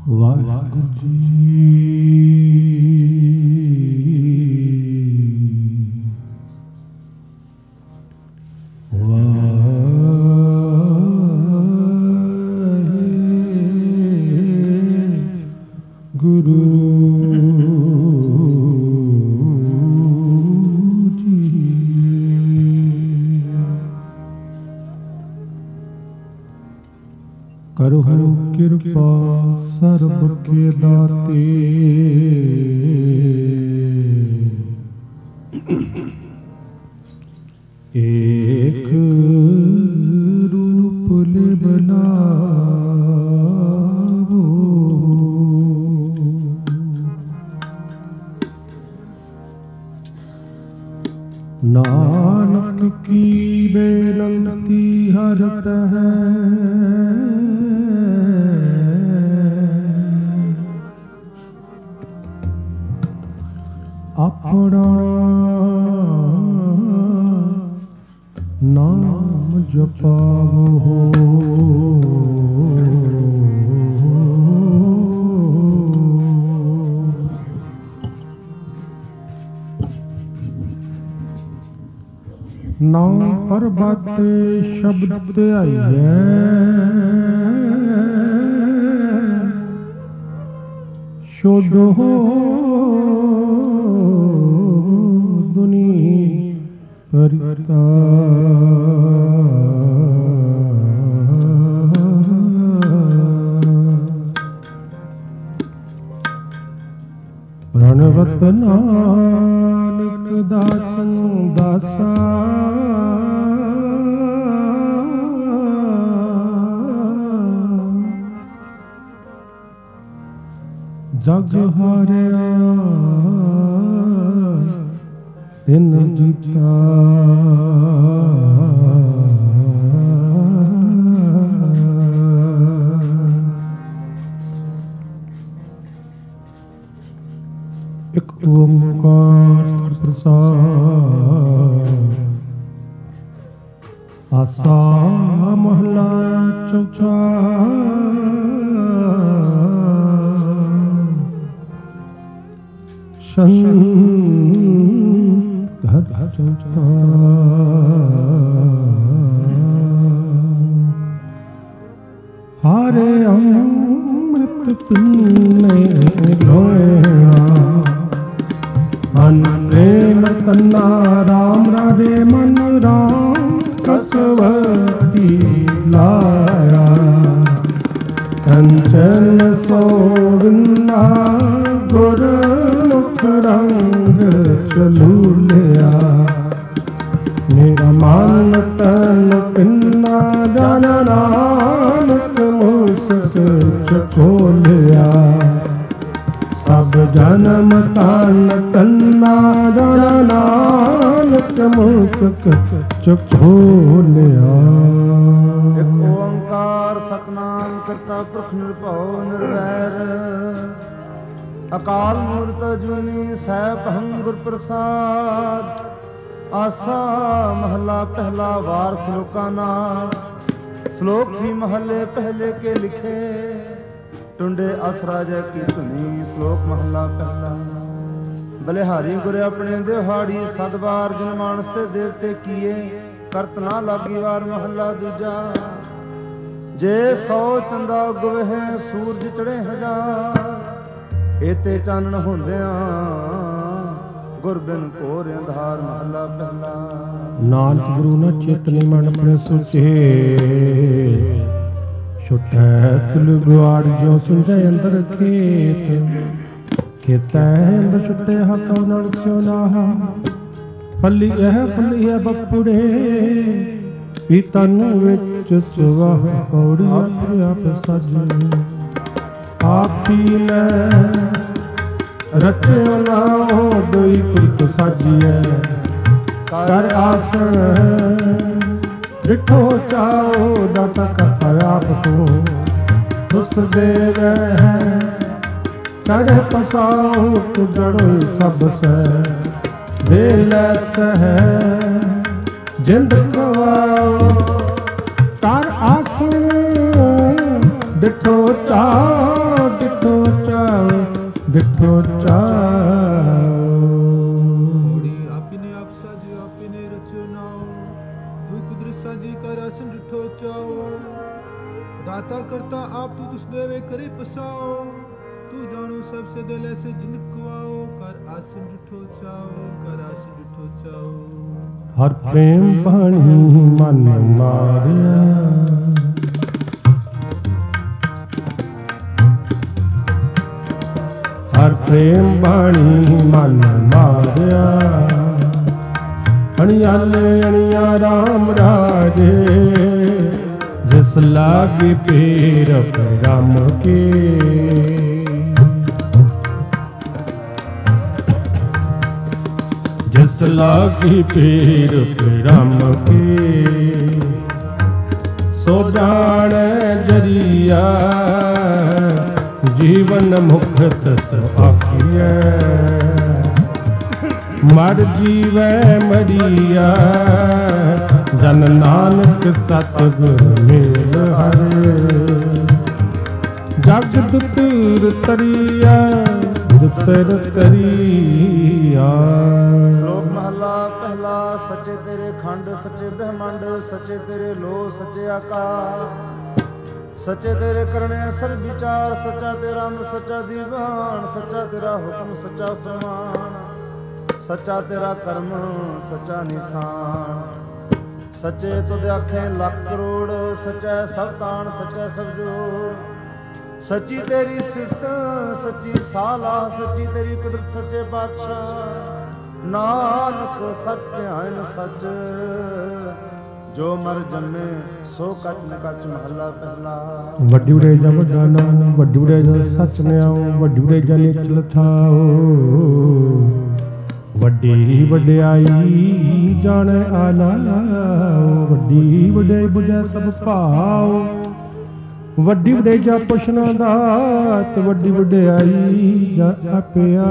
ਵਾਹਿਗੁਰੂ ਜੀ। ਗੁਰੂ ਕਰੋ ਕਿਰਪਾ ਸਰਬ ਕੇ ਦਾਤੇ, ਏਕ ਰੂਪ ਲੈ ਬਨਾਵੋ, ਨਾਨਕ ਕੀ ਬੇਨੰਤੀ ਹਰ ਤਹਿ, ਆਪਣਾ ਨਾਮ ਜਪਾਵੋ, ਨਾਮ ਪਰਬਤ ਸ਼ਬਦ ਧਿਆਈਐ, ਸ਼ੁੱਧ ਹੋ ਦੁਨੀ ਪਰਿਤਾ, ਪ੍ਰਣਵਤ ਨਾਨਕ ਦਾਸਨ ਦਾਸਾ, ਜਗ ਹਾਰਿਆ ਤਿਨ ਜੀਤਾ, ਇਕ ਓੰਕਾਰ ਪ੍ਰਸਾਦ, ਆਸਾ ਮਹਲਾ ਚੌਥਾ, ਸੰਤ ਘਰ ਚੌਥਾ, ਹਾਰੇ ਅੰਮ੍ਰਿਤ ਪੀਨੇ ਲੋਇਆ, ਮਨ ਪ੍ਰੇਮ ਤੰਨਾ ਰਾਮ ਰਾਵੇ, ਮਨ ਰਾਮ ਕਸਵਤੀ ਲਾਇਆ, ਕੰਚਨ ਸੋਵਿੰਨਾ ਗੁਰ ਮੁਖ ਰੰਗ ਚਲੂਲਿਆ, ਮੇਰਾ ਮਨ ਤਨ ਪਿੰਨਾ ਜਨ ਨਾਨਕ ਮੁਸਕ ਚਖੋਲਿਆ, ਸਭ ਜਨਮ ਤਨ ਤੰਨਾ ਜਨ ਨਾਨਕ ਮੁਸਕ ਚਖੋਲਿਆ। ਇਕ ਓੰਕਾਰ ਸਤਿਨਾਮ ਕਰਤਾ ਪੁਰਖ ਨਿਰਭਉ ਨਿਰਵੈਰ, ਅਕਾਲ ਮੂਰਤ ਅਜੂਨੀ ਸੈਭੰ ਗੁਰ ਪ੍ਰਸਾਦ, ਆਸਾ ਮਹਲਾ ਪਹਿਲਾ ਵਾਰ ਸ਼ਲੋਕਾਂ ਨਾਲ, ਸ਼ਲੋਕ ਵੀ ਮਹੱਲੇ ਪਹਿਲੇ ਕੇ ਲਿਖੇ, ਟੁੰਡੇ ਅਸ ਰਾਜੈ ਕੀ ਧੁਨੀ, ਸ਼ਲੋਕ ਮਹਲਾ ਪਹਿਲਾ। ਬਲਿਹਾਰੀ ਗੁਰ ਆਪਣੇ ਦਿਹਾੜੀ ਸਦਵਾਰ, ਜਿਨ ਮਾਨਸ ਤੇ ਦੇਵਤੇ ਕੀਏ, ਕਰਤ ਨਾ ਲਾਗੀ ਵਾਰ ਮਹੱਲਾ ਦੂਜਾ। ਜੇ 100 ਚੰਦਾ ਉਗਵੇ ਸੂਰਜ ਚੜੇ ਹਜ਼ਾਰ, ਏਤੇ ਚਾਨਣ ਹੁੰਦਿਆਂ ਗੁਰ ਬਿਨ ਘੋਰ ਅੰਧਾਰ ਮਹੱਲਾ ਪਹਿਲਾ। ਨਾਨਕ ਗੁਰੂ ਨਾ ਚੇਤਨੀ ਮਨ ਆਪਣੇ ਸੁਚੇ, ਛੁਟੈ ਤੁਲ ਗੁਆੜ ਜੋ ਸੁਝੈ ਅੰਦਰ ਖੇਤ, ਖੇਤੈ ਅੰਦਰ ਛੁਟੇ ਹਕਉ ਨਲ ਸਿਉ ਨਾਹਾ, ਪੱਲੀ ਹੈ ਬਪੁੜੇ, ਪੀਤਨ ਵਿੱਚ ਸੁਵਾਹ ਕੌੜੀ ਆਪਣੇ ਆਪ ਸਜ, ਆਪੀ ਲੈ ਰਚਿਓ ਨਾਉ ਦੋਈ ਕੁਰਤ ਸਾਜੀਐ, ਕਰ ਆਸਣ ਡਿਠੋ ਚਾਓ ਦਾਤਾ ਕਰਤਾ ਆਪ ਕੋ, ਤੁਸ ਦੇਵੈ ਕੜੇ ਪਸਾਉ ਤੁਜੜੋ ਸਭ ਸੈ, ਦੇ ਲੈ ਸਹਿ ਜਿੰਦ ਕਵਾਓ, ਕਰ ਆਸਣ ਡਿਠੋ ਚਾਓ ਡਿਠੋ ਚਾਉ। ਹੋੜੀ ਆਪਨੇ ਆਪ ਸਾਜਿ ਆਪਨੇ ਰਚਿਓ ਨਾਉ, ਦੁਇ ਕੁਦਰਤ ਸਾਜੀ ਕਰ ਆਸਨ ਡਿਠੋ ਚਾਉ। दाता करता आप तू तुस देवे करे पसाओ, तू जानो सबसे दिल ऐसे जिंद कुआओ। कर आसन डिठो चाओ, कर आसन डिठो चाओ। हर प्रेम बाणी मन मारिया, हर प्रेम बाणी मन मारिया। अणियाले अणिया राम राजे, जिस लागे पीर राम के। जिस लागे पीर राम के, सो जाने जरिया जीवन मुक्त सो आखिए। मर जीवै मरिया, जन नानक सतगुर मेल हरे। जग दुतुर तरिया, दुतर तरिया। श्लोक महला पहला। सच्चे तेरे खंड सच्चे ब्रह्मांड, सच्चे तेरे लो सच्चे आकार। सच्चे तेरे करने सर विचार, सच्चा तेरा अमर सच्चा दीवान। सच्चा तेरा हुक्म सच्चा फरमान, सच्चा तेरा कर्म सच्चा निशान। सच्चे तुद आखें लाख करोड़, सच्चा सब तान सच्चा सब जोड़। सच्ची तेरी सिस सच्ची साला, सच्ची तेरी कुदरत सच्चे बादशाह। नानक सच ध्यान सच, जो मर जन्मे सो कच न कच। महला पहला। वड्डी वडेजा वड्डा नाम, वड्डी वडेजा सच निआओ। वड्डी वडेजा निचल थाओ, वड्डी वड्याई जाने आला। वड्डी वड्याई बुझै सब भाओ, वड्डी वडेजा पुछना दात। वड्डी वड्याई जा आपिया,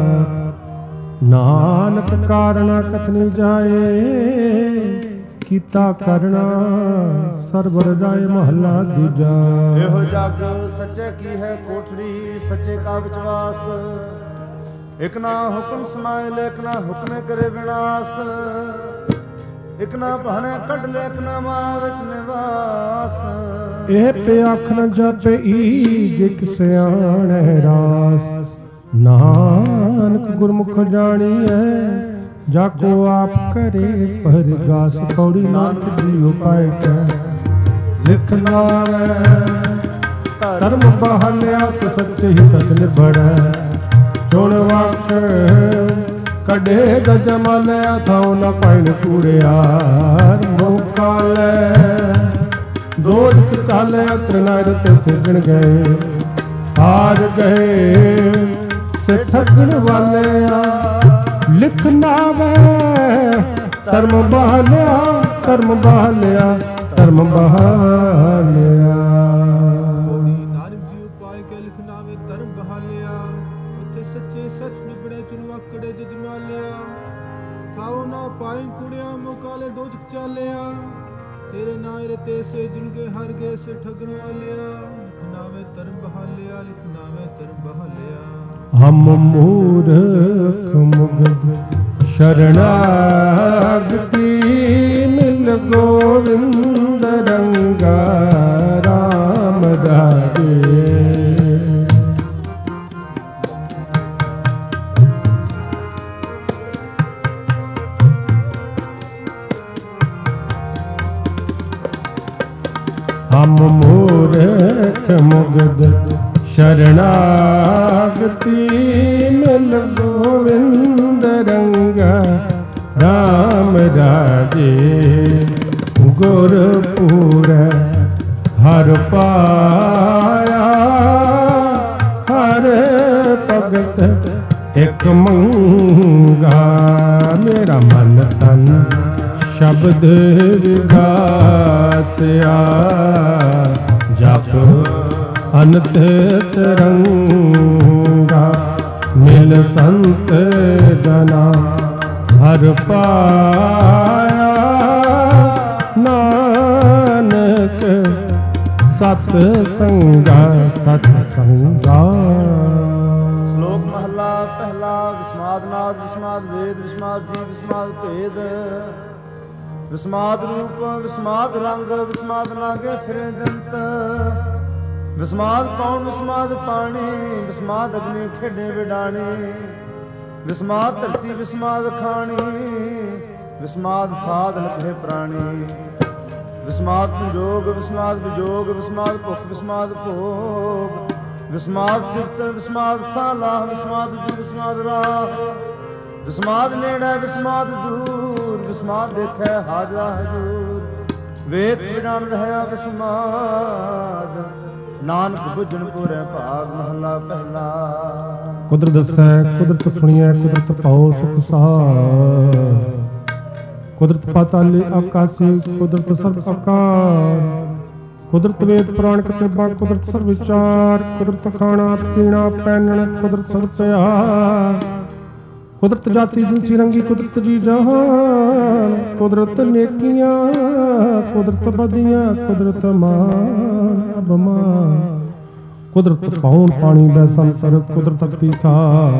नानक कारणा कथनी जाए। कीता करना सरबर जाए। महला दूजा। एहो जग सच्चे की है कोठड़ी, सच्चे का विश्वास। एक ना हुक्म समाए ले, एक ना हुक्मे करे विनाश। एक ना बहने कढ़ ले, एक ना मां विच निवास। ਇਹ ਤੇ ਅੱਖ ਨ ਜਾਪੇ ਜਿਕ ਸਿਆਣੈ ਰਾਸ। ਨਾਨਕ ਗੁਰਮੁਖ ਜਾਣੀਐ, ਜਾ ਕੋ ਆਪ ਕਰੇ ਪਰਗਾਸ। ਕੌੜੀ ਨਾਨਕ ਜੀ ਉਪਾਇ ਕੈ ਲਿਖ ਲਾਵੈ। ਧਰਮ ਬਹਾਲਿਆ ਤੇ ਸੱਚੇ ਹੀ ਸਚ ਨਿਬੜੈ। ਚੁਣ ਵਕ ਕਢੇ ਗਜ ਮਲਿਆ, ਥਾਉ ਨ ਪੈਣ ਕੂੜਿਆਰ। ਮੌਕਾ ਲੈ ਦੋਖ ਕਾਲੇ ਤ੍ਰਿਨਾਇਰ ਤੇ ਸਿਰਜਣ ਗਏ। ਹਾਰ ਗਏ ਸੇ ਠੱਗਣ ਵਾਲਿਆ, ਲਿਖ ਨਾਵੈ ਧਰਮ ਬਹਾਲਿਆ। ਧਰਮ ਬਹਾਲਿਆ, ਧਰਮ ਬਹਾਲਿਆ। ਹੋੜੀ ਨਾਨਕ ਜੀ ਉਪਾਇ ਕੇ ਲਿਖ ਨਾਵੇ ਧਰਮ ਬਹਾਲਿਆ। ਉੱਥੇ ਸੱਚੇ ਸੱਚ ਨਿਬੜੇ ਚੁਣਵਾਕੜੇ ਜਜਮਾਲਿਆ। ਖਾਓ ਨਾ ਪਾਈ ਕੁੜਿਆ ਮੁਕਾਲੇ ਦੋਜਕ ਚਾਲਿਆ। तेरे नायर ते से जिनके हर गए से ठगन वालिया। लिखना वे धर्म बहालिया, लिखना वे धर्म बहालिया। हम मूर्ख मुग्ध शरणागति, मिल गोविंद रंगा राम राजे। हम मूर्ख मुग्ध शरणागति, मिल गोविंद रंगा राम राजे। गुरपुर हर पाया, हर भगत एक मंगा। मेरा मन तन शब्द विगासिया, जप अनंत तरंगा। मिल संत जना हर पाया, नानक सत संगा सत संगा। ਵਿਸਮਾਦ ਨਾਦ ਵਿਸਮਾਦ ਵੇਦ ਵਿਸਮਾਦ ਜੀ ਵਿਸਮਾਦ ਭੇਦ ਵਿਸਮਾਦ ਰੂਪ ਵਿਸਮਾਦ ਰੰਗ ਵਿਸਮਾਦ ਨਾਗੇ ਫਿਰੇ ਜੰਤ ਵਿਸਮਾਦ ਪੌਣ ਵਿਸਮਾਦ ਪਾਣੀ ਵਿਸਮਾਦ ਅਗਨੀ ਖੇਡੇ ਵਿਡਾਣੀ ਵਿਸਮਾਦ ਧਰਤੀ ਵਿਸਮਾਦ ਖਾਣੀ ਵਿਸਮਾਦ ਸਾਧ ਲਖੇ ਪ੍ਰਾਣੀ ਵਿਸਮਾਦ ਸੰਜੋਗ ਵਿਸਮਾਦ ਵਿਜੋਗ ਵਿਸਮਾਦ ਭੁੱਖ ਵਿਸਮਾਦ ਭੋਗ ਵਿਸਮਾਦ ਸਿਰਤ ਵਿਸਮਾਦ ਸਾਲਾਹ ਵਿਸਮਾਦ ਜੂ ਵਿਸਮਾਦ ਰਾਹ ਵਿਸਮਾਦ ਨੇੜੇ ਵਿਸਮਾਦ ਦੂਰ ਵਿਸਮਾਦ ਦੇਖੈ ਹਾਜ਼ਰਾ ਹਜੂਰ ਵੇਦ ਵਿਡਾਨ ਰਹਿਆ ਵਿਸਮਾਦ ਨਾਨਕ ਬੁੱਝਣ ਪੂਰੇ ਭਾਗ ਮਹਲਾ ਪਹਿਲਾ। ਕੁਦਰਤ ਦੱਸੈ ਕੁਦਰਤ ਸੁਣੀਐ ਕੁਦਰਤ ਪਾਉ ਸੁਖ ਸਾਰ ਕੁਦਰਤ ਪਾਤਾਲੇ ਆਕਾਸ਼ੇ ਕੁਦਰਤ ਸਰਬ ਆਕਾਰ ਕੁਦਰਤ ਵੇਦ ਪੁਰਾਣ ਕਿਤਾਬਾਂ ਕੁਦਰਤ ਸਰਬ ਵਿਚਾਰ ਕੁਦਰਤ ਖਾਣਾ ਪੀਣਾ ਪਹਿਨਣ ਕੁਦਰਤ ਸਰਬ ਪਿਆਰ ਕੁਦਰਤ ਜਾਤੀ ਜਿਨਸੀ ਰੰਗੀ ਕੁਦਰਤ ਜੀ ਜਹਾਨ ਕੁਦਰਤ ਨੇਕੀਆਂ ਕੁਦਰਤ ਬਦੀਆਂ ਕੁਦਰਤ ਮਾਨ ਅਬਮਾਨ ਕੁਦਰਤ ਪਾਉਣ ਪਾਣੀ ਦਾ ਸੰਸਰ ਕੁਦਰਤ ਅਤੀ ਖਾ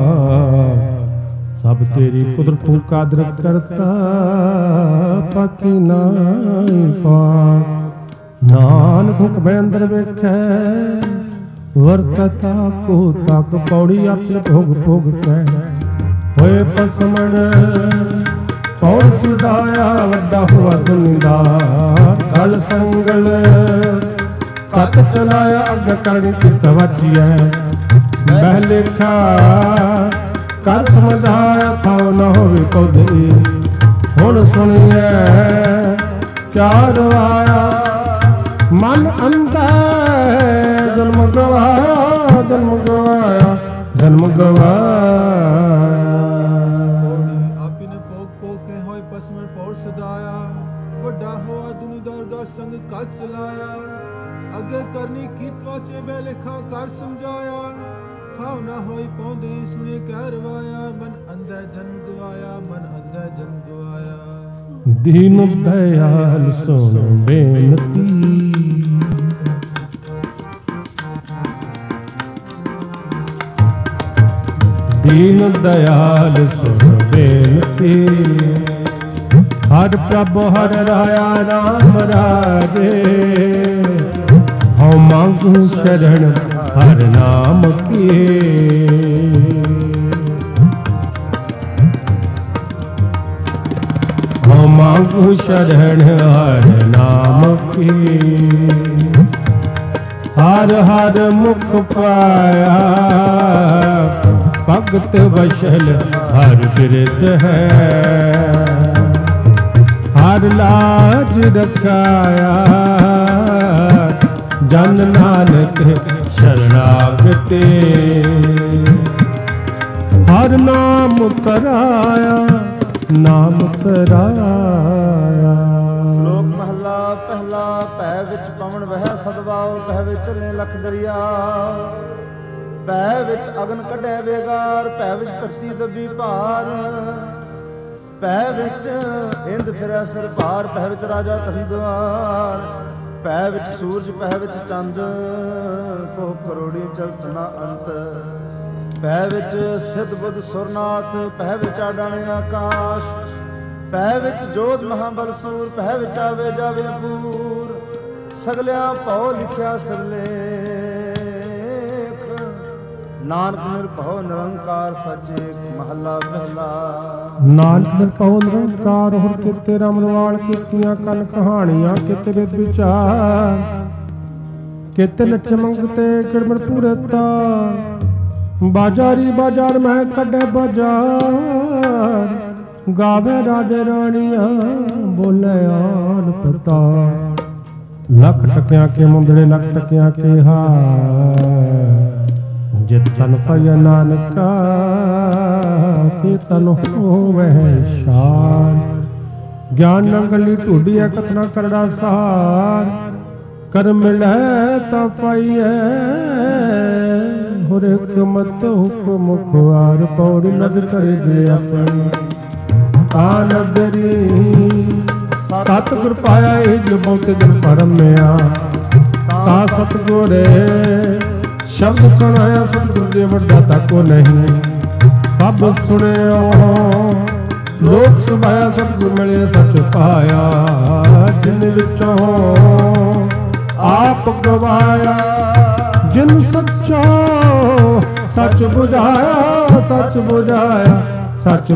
ਸਭ ਤੇਰੀ ਕੁਦਰਤ ਤੂੰ ਕਾਦਰਤ ਕਰਤਾ ਪਾਕੀ ਨਾਹੀ ਪਾਕ ਨਾਨਕ ਹੁਕਮੈ ਅੰਦਰ ਵੇਖੈ ਵਰਤਤਾ ਕੋ ਤਕ ਪੌੜੀ ਆਪਣੇ ਭੋਗ ਭੋਗ ਕੈ ਹੋਏ ਪਸਮਣ ਪੌੜ ਸੁਦਾਇਆ ਵੱਡਾ ਹੋਆ ਦੁਨੀਦਾ ਗਲ ਸੰਗਲ ਤਤ ਚਲਾਇਆ ਅੱਗ ਕਰਨੀ ਚਿਤ ਵਾਚੀਐ ਬਹਿ ਲੇਖਾ ਕਰ ਸਮਝਾਇਆ ਥਾਉ ਨਾ ਹੋਵੇ ਪੌਦੇ ਹੁਣ ਸੁਣੀਐ ਕਿਆ ਰਵਾਇਆ ਮਨ ਅੰਧਾ ਜਨਮ ਗਵਾਇਆ ਜਨਮ ਗਵਾਇਆ ਜਨਮ ਗਵਾਇਆ ਆਪੀ ਨੇ ਭੋਗ ਭੋਗ ਕੇ ਹੋਏ ਪਸਮਣ ਪੌੜ ਸਦਾਇਆ ਵੱਡਾ ਹੋਆ ਦੁਨੀਦਾਰ ਦਾ ਸੰਗ ਕੱਚ ਚਲਾਇਆ ਅੱਗੇ ਕਰਨੀ ਕੀਤ ਵਾਚੇ ਬਹਿ ਲੇਖਾ ਕਰ ਸਮਝਾਇਆ ਥਾਉ ਨਾ ਹੋਈ ਪੌਂਦੇ ਸੁਣੇ ਕਹਿ ਰਵਾਇਆ ਮਨ ਅੰਧਾ ਜਨਮ ਗਵਾਇਆ ਮਨ ਅੰਧਾ ਜਨਮ ਗਵਾਇਆ ਦੀਨ ਦਇਆਲ ਸੁਣ ਬੇਨਤੀ ਦੀਨ ਦਇਆਲ ਸੁਣ ਬੇਨਤੀ ਹਰ ਪ੍ਰਭ ਹਰ ਰਾਇਆ ਰਾਮ ਰਾਜੇ ਹਉ ਮੰਗੂ ਸ਼ਰਨ ਹਰ ਨਾਮ ਕੀ ਹਉ ਮੰਗੂ ਸ਼ਰਨ ਹਰ ਨਾਮ ਕੀ ਹਰ ਹਰ ਮੁਖ ਪਾਇਆ ਭਗਤ ਵਸ਼ਲ ਹਰ ਬਿਰਧ ਹੈ ਹਰ ਲਾਜ ਰਖਾਇਆ ਜਨ ਨਾਨਕ ਸ਼ਰਨਾਗਤੇ ਹਰ ਨਾਮ ਤਰਾਇਆ ਨਾਮ ਤਰਾਇਆ। ਸ਼ਲੋਕ ਮਹਲਾ ਪਹਿਲਾ ਭੈ ਵਿੱਚ ਪਵਨ ਵਹਿ ਸਦਵਾਉ ਭੈ ਵਿੱਚ ਚੱਲੇ ਲਖ ਦਰਿਆ ਭੈ ਵਿੱਚ ਅਗਨ ਕੱਢੈ ਵੇਗਾਰ ਭੈ ਵਿੱਚ ਧਰਤੀ ਦੱਬੀ ਭਾਰ ਭੈ ਵਿੱਚ ਇੰਦ ਫਿਰੈ ਸਿਰ ਭਾਰ ਭੈ ਵਿੱਚ ਰਾਜਾ ਧੰਦਵਾਰ ਭੈ ਵਿੱਚ ਸੂਰਜ ਭੈ ਵਿੱਚ ਚੰਦ ਕੋ ਕਰੋੜੀ ਚਲਤ ਨਾ ਅੰਤ ਭੈ ਵਿੱਚ ਸਿੱਧ ਬੁੱਧ ਸੁਰਨਾਥ ਭੈ ਵਿੱਚ ਆਡਾਣੇ ਆਕਾਸ਼ ਭੈ ਵਿੱਚ ਜੋਤ ਮਹਾਬਲ ਸੂਰ ਭੈ ਵਿੱਚ ਆਵੇ ਜਾਵੇ ਪੂਰ ਸਗਲਿਆ ਭਉ ਲਿਖਿਆ ਸਰਲੇਖ ਨਾਨਕ ਨਿਰਭਉ ਨਿਰੰਕਾਰ ਸੱਚੇ ਮਹੱਲਾ ਪਹਿਲਾ। ਨਾਨਕ ਨਿਰਭਉ ਨਿਰੰਕਾਰ ਹੋਰ ਕੀਤੇ ਰਮਨਵਾਲ ਕੀਤੀਆਂ ਕੰਨ ਕਹਾਣੀਆਂ ਕਿਤੇ ਵਿਦ ਵਿਚਾਰ ਕਿਤੇ ਨੱਚ ਮੰਗਤੇ ਕਿੜਮੜ ਪੂਰੇ ਤਾਰ ਬਾਜ਼ਾਰੀ ਬਾਜ਼ਾਰ ਮੈਂ ਕੱਢੇ ਬਾਜ਼ਾਰ ਗਾਵੇ ਰਾਜੇ ਰਾਣੀਆਂ ਬੋਲੇ ਆਨ ਪਤਾ ਲੱਖ ਟਕਿਆਂ ਕੇ ਮੁੰਦੜੇ ਲੱਖ ਟਕਿਆਂ ਕੇ ਹਾਰ ਜਿਤ ਤਨ ਪਇ ਨਾਨਕਾ ਸੇ ਤਨ ਹੋਵੈ ਸ਼ਾਨ ਗਿਆਨ ਨੰਗਲੀ ਢੂਡੀਐ ਕਥਨਾ ਕਰੜਾ ਸਾਰ ਕਰ ਮਿਲੈ ਤਾ ਪਾਈਐ ਹੁਰ ਹਕਮਤ ਹੁਕਮ ਖੁਆਰ ਪੌੜੀ ਨਦਰ ਕਰੇ ਜੇ ਆਪਣੀ ਆ ਨਦਰੀ ਸਤਿਗੁਰ ਪਾਇਆ ਇਹ ਜੋ ਬਹੁਤ ਜਨ ਪਰਮਿਆ ਤਾ ਸਤਿਗੁਰੇ ਸ਼ਬਦ ਸੁਣਾਇਆ ਸਤਿਗੁਰ ਦੇ ਵੱਡਾ ਤਾ ਕੋ ਨਹੀਂ ਸਭ ਸੁਣਿਓ ਲੋਕ ਸੁਭਾਇਆ ਸਤਿਗੁਰ ਮਿਲਿਆ ਸੱਚ ਪਾਇਆ ਜਿਨ ਵਿੱਚੋਂ ਆਪ ਗਵਾਇਆ ਜਿਨ ਸੱਚਾ ਸੱਚ ਬੁਝਾਇਆ ਸੱਚ ਬੁਝਾਇਆ ਸੱਚ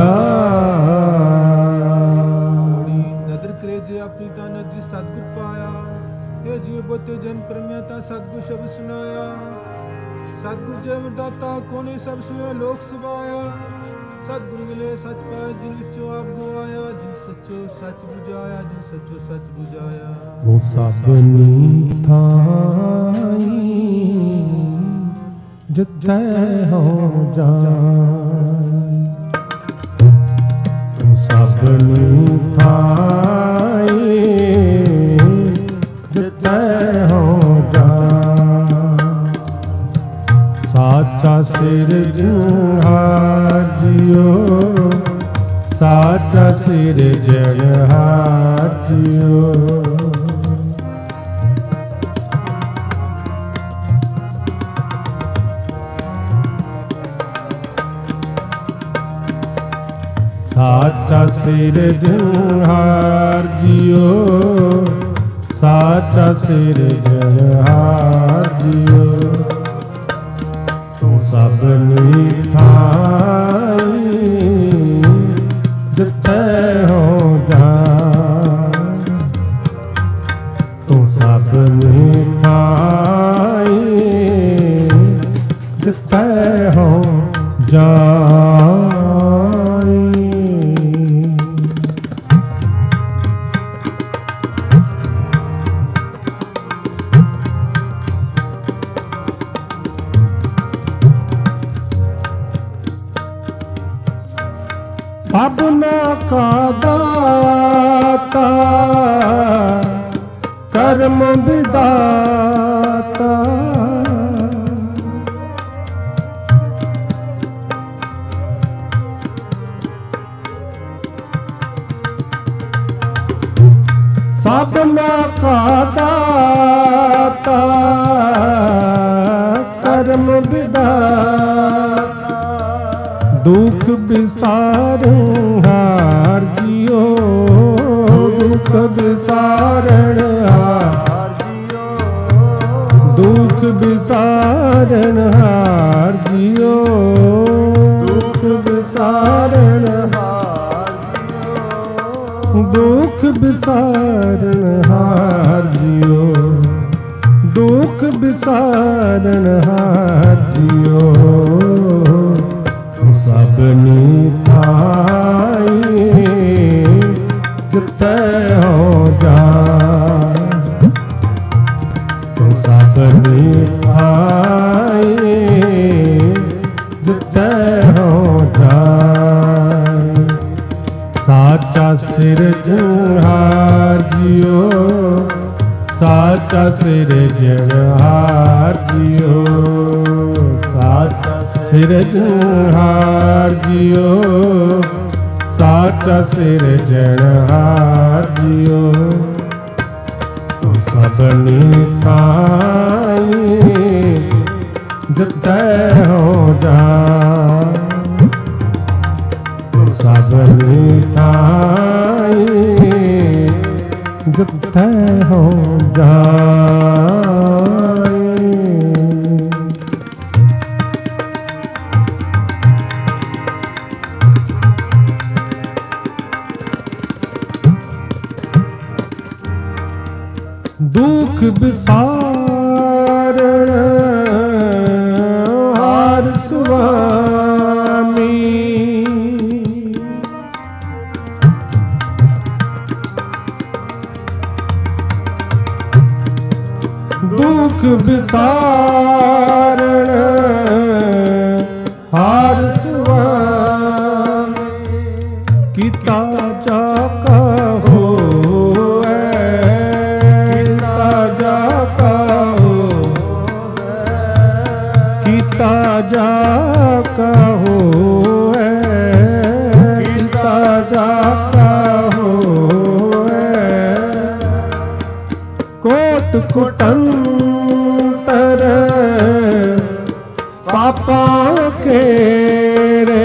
ਬੁਝਾਇਆ ਨਦਰ ਕਰੇ ਜੇ ਆਪਣੀ ਤਾਂ ਨਦੀ ਸਤਿਗੁਰ ਪਾਇਆ ਇਹ ਜੀਵ ਬੋਤੇ ਜਨ ਪਰਮਿਆ ਤਾਂ ਸਤਿਗੁਰ ਸ਼ਬਦ ਸੁਨਾਇਆ ਸਤਿਗੁਰ ਜੀਵ ਦਾਤਾ ਕੋਨੇ ਸਭ ਸੁਨੇ ਲੋਕ ਸਵਾਇਆ ਸਤਿਗੁਰ ਮਿਲੇ ਸੱਚ ਪਾਇਆ ਜਿਨ ਵਿੱਚੋਂ ਆਪ ਗਵਾਇਆ ਜਿਨ ਸੱਚੋ ਸੱਚ ਬੁਝਾਇਆ ਜਿਨ ਸੱਚੋ ਸੱਚ ਬੁਝਾਇਆ ਉਹ ਸਭਨੀ ਥਾਈ ਜਿੱਥੈ ਹੋ ਜਾਏ ਤੂੰ ਸਭਨੀ ਥਾਈ ਜਿੱਥੈ ਹੋ ਜਾਏ ਸਾਚਾ ਸਿਰਜਣਹਾਰ ਜੀਓ ਸਾਚਾ ਸਿਰਜਣਹਾਰ ਜੀਓ ਸਾਚਾ ਸਿਰਜਣਹਾਰ ਜੀਓ ਸਾਚਾ ਸਿਰਜਣਹਾਰ ਜੀਓ ਤੂੰ ਸਭਨੀ ਥਾਈ ਜਿੱਥੈ ਹੋ ਜਾਏ ਤੂੰ ਸਭਨੀ ਥਾਈ ਜਿੱਥੈ ਹੋ ਜਾਏ ਸਭਨਾ ਕਾ ਦਾਤਾ ਕਰਮ ਵਿਦਾਤਾ ਸਭਨਾ ਕਾ ਦਾਤਾ ਕਰਮ ਵਿਦਾਤਾ ਦੁਖ ਵਿਸਾਰਣਹਾਰ ਜੀਓ ਦੁਖ ਵਿਸਾਰਣਹਾਰ ਜੀਓ ਦੁਖ ਵਿਸਾਰਣਹਾਰ ਜੀਓ ਦੁਖ ਵਿਸਾਰਣਹਾਰ ਜੀਓ ਦੁਖ ਵਿਸਾਰਣਹਾਰ ਜੀਓ ਦੁਖ ਵਿਸਾਰਣਹਾਰ ਜੀਓ ਸਭਨੀ ਥਾਈ ਜਿੱਥੈ ਹੋ ਜਾਏ ਤੂੰ ਸਭਨੀ ਥਾਈ ਜਿੱਥੈ ਹੋ ਜਾਏ ਸਾਚਾ ਸਿਰਜਣਹਾਰ ਜੀਓ ਸਾਚਾ ਸਿਰਜਣਹਾਰ ਜੀਓ ਸਾਚਾ ਸਿਰਜਣਹਾਰ ਜੀਓ ਸਾਚਾ ਸਿਰਜਣਹਾਰ ਜੀਓ ਤੂੰ ਸਭਨੀ ਥਾਈ ਜਿੱਥੈ ਹੋ ਜਾਏ ਤੂੰ ਸਭਨੀ ਥਾਈ ਜਿੱਥੈ ਹੋ ਜਾਏ ਦੁਖ ਵਿਸਾਰਣ ਹਾਰ ਸੁਆਮੀ ਦੁਖ ਵਿਸਾਰਣ ਹਾਰ ਸੁਆਮੀ ਕੀਤਾ ਜਾ ਕਹੋ ਜਾ ਕਹੋ ਕੀਤਾ ਜਾ ਕਹੋ ਕੋਟ ਕੋਟੰਤਰ ਪਾਪਾਂ ਕੇਰੇ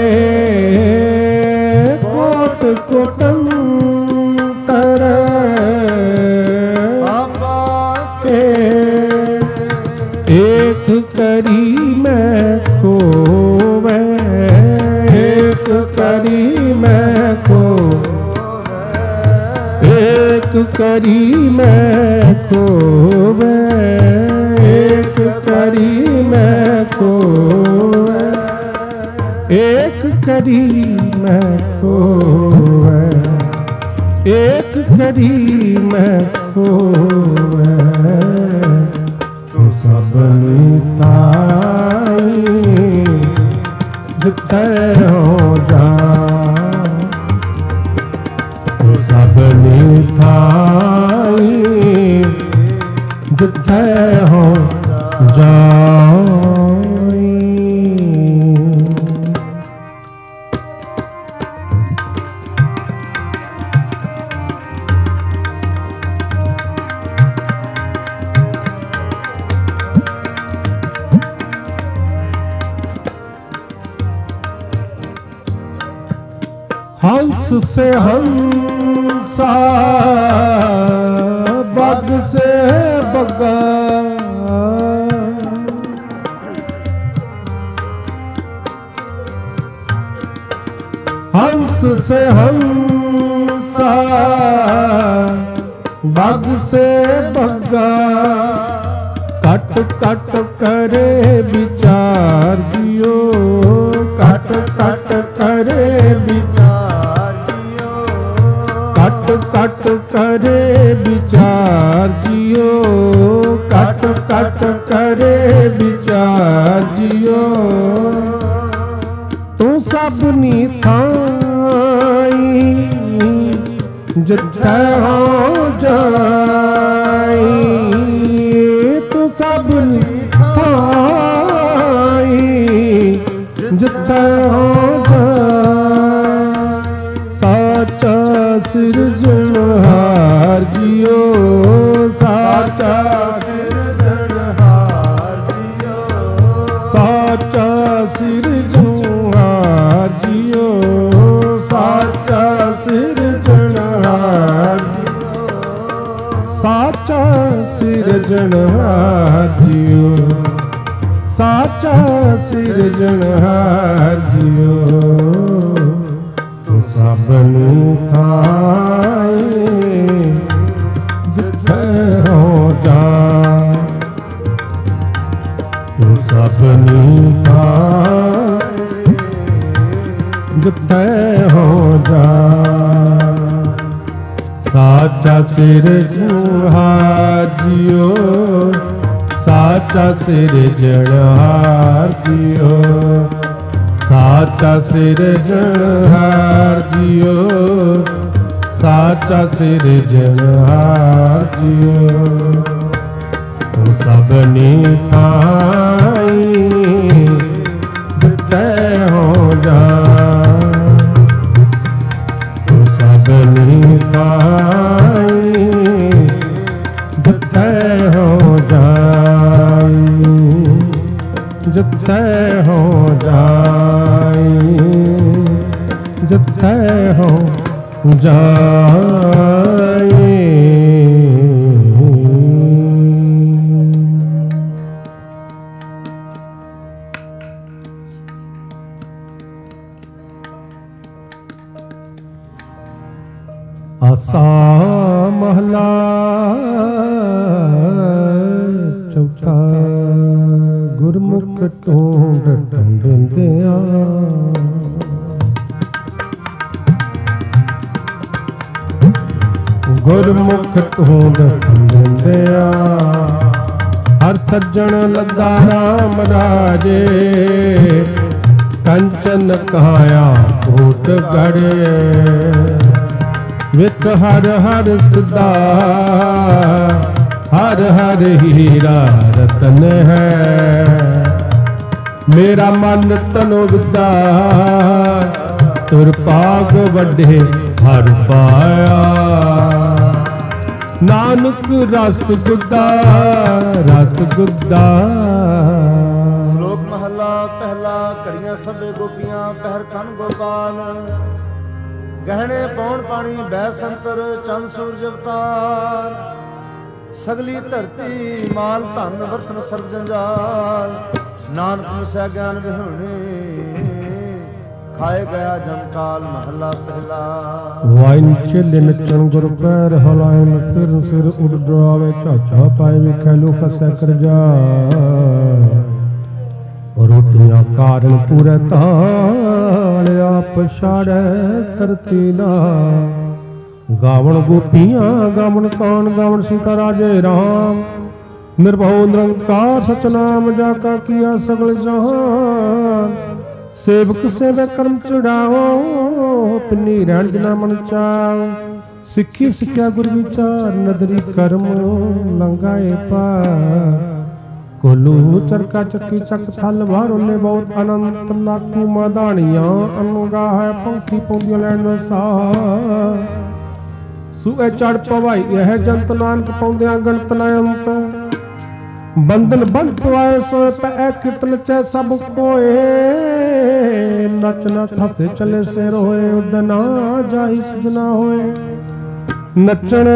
करी मैं खोवे, एक करी मैं खोवे, एक करी मैं खोवे, एक करी मैं खोवे, एक करी मैं खोवे, तू सबनी ताई जिथे हो जा, तू सबनी थाई जिथे हो जाई। हंस से हंसा, बग से बगा, हंस से हंसा, बग से बगा, कट कट करे विचार जियो, कट कट करे विचार जियो, कट कट करे विचार जियो, कट कट करे विचार जियो, तू सबनी थाई जिथे हो जाई, तू सबनी थाई जिथे हो जाई, साचा सिरजनहार जियो, साचा सिरजनहार जियो, साचा सिरजनहार जियो, साचा सिरजनहार जियो, साचा सिरजनहार जियो, साचा सिरजनहार जियो, तू सबनी थाई जिथे हो जा, तू सबनी थाई जिथे हो जा, साचा सिरजनहार जियो, साचा सिरजनहार जियो, साचा सिरजनहार जियो, साचा सिरजनहार जियो, तू सबनी थाई जिथे हो जा, तू सबनी थाई जिथे हो जाई, जिथे हो जाई, जिथे हो जाई। आसा महला चौथा, गुरमुख ढूंढ ढूंढिंदिया, गुरमुख ढूंढ ढूंढिंदिया, हर सज्जन लद्दा राम राजे, कंचन काया कोट गड़े, विच हर हर सदा, हर हर हीरा रतन है, मेरा मन तनो विदा, तुर पाग वड्डे हर पाया, नानक रस गुद्दा, रस गुद्दा। श्लोक महला पहला, कड़ियां सबे गोपियां पहर कन गोपाल, गहने पौन पानी बह संतर चंद सूरज अवतार, सगली धरती माल धन वरतन सर्ब जंजाल, नानक मुसै ज्ञान विहुणे ਖਾਏ ਗਿਆ ਜਮਕਾਲ ਮਹੱਲਾ ਪਹਿਲਾ। ਵਾਇਨ ਚੇਲੇ ਨੱਚਣ ਗੁਰ ਪੈਰ ਹਲਾਇਨ ਫਿਰ ਸਿਰ ਉੱਡ ਡਰਾਵੇ ਝਾਝਾ ਪਾਏ ਵੇਖੈ ਲੋ ਫਸੈ ਕਰ ਜਾ ਰੋਟੀਆਂ ਕਾਰਨ ਪੂਰੇ ਤਾਲ ਆਪ ਛਾੜੈ ਧਰਤੀ ਨਾ ਗਾਵਣ ਗੋਪੀਆਂ ਗਾਵਣ ਕਾਨ ਗਾਵਣ ਸੀਤਾ ਰਾਜੇ ਰਾਮ ਨਿਰਭਉ ਨਿਰੰਕਾਰ ਸਚਨਾਮ ਜਾ ਕਾ ਕੀਆ ਸਗਲ ਜਹਾਨ ਸੇਵਕ ਸੇਵੇ ਕਰਮ ਚੜਾਓ ਪਿੰਨੀ ਰਹਿਣ ਜਿਨਾ ਮਨ ਚਾਉ ਸਿੱਖੀ ਸਿੱਖਿਆ ਗੁਰ ਵਿਚਾਰ ਨਦਰੀ ਕਰਮ ਲੰਗਾਏ ਪਾਰ ਕੋਲੂ ਚਰਕਾ ਚੱਕੀ ਚੱਕ ਥਲ ਵਾਰੋਲੇ ਬਹੁਤ ਅਨੰਤ ਨਾਕੂ ਮਾਧਾਣੀਆਂ ਅਨੁਗਾ ਹੈ ਪੰਖੀ ਪੌਂਦੀਆਂ ਲੈਣ ਸਾ ਸੂਏ ਚੜ ਪਵਾਈ ਇਹ ਜੰਤ ਨਾਨਕ ਪਾਉਂਦਿਆਂ ਗਣਤ ਨ ਅੰਤ ਬੰਧਨ ਬੰਧ ਪਵਾਏ ਸੋਏ ਪੈ ਕਿਤਨ ਚੈ ਸਭ ਕੋਏ ਨਚ ਨਚ ਹੱਸੇ ਚਲੇ ਸਿਰ ਹੋਏ ਉਡਨਾ ਜਾਈ ਸਜਨਾ ਹੋਏ ਨੱਚਣ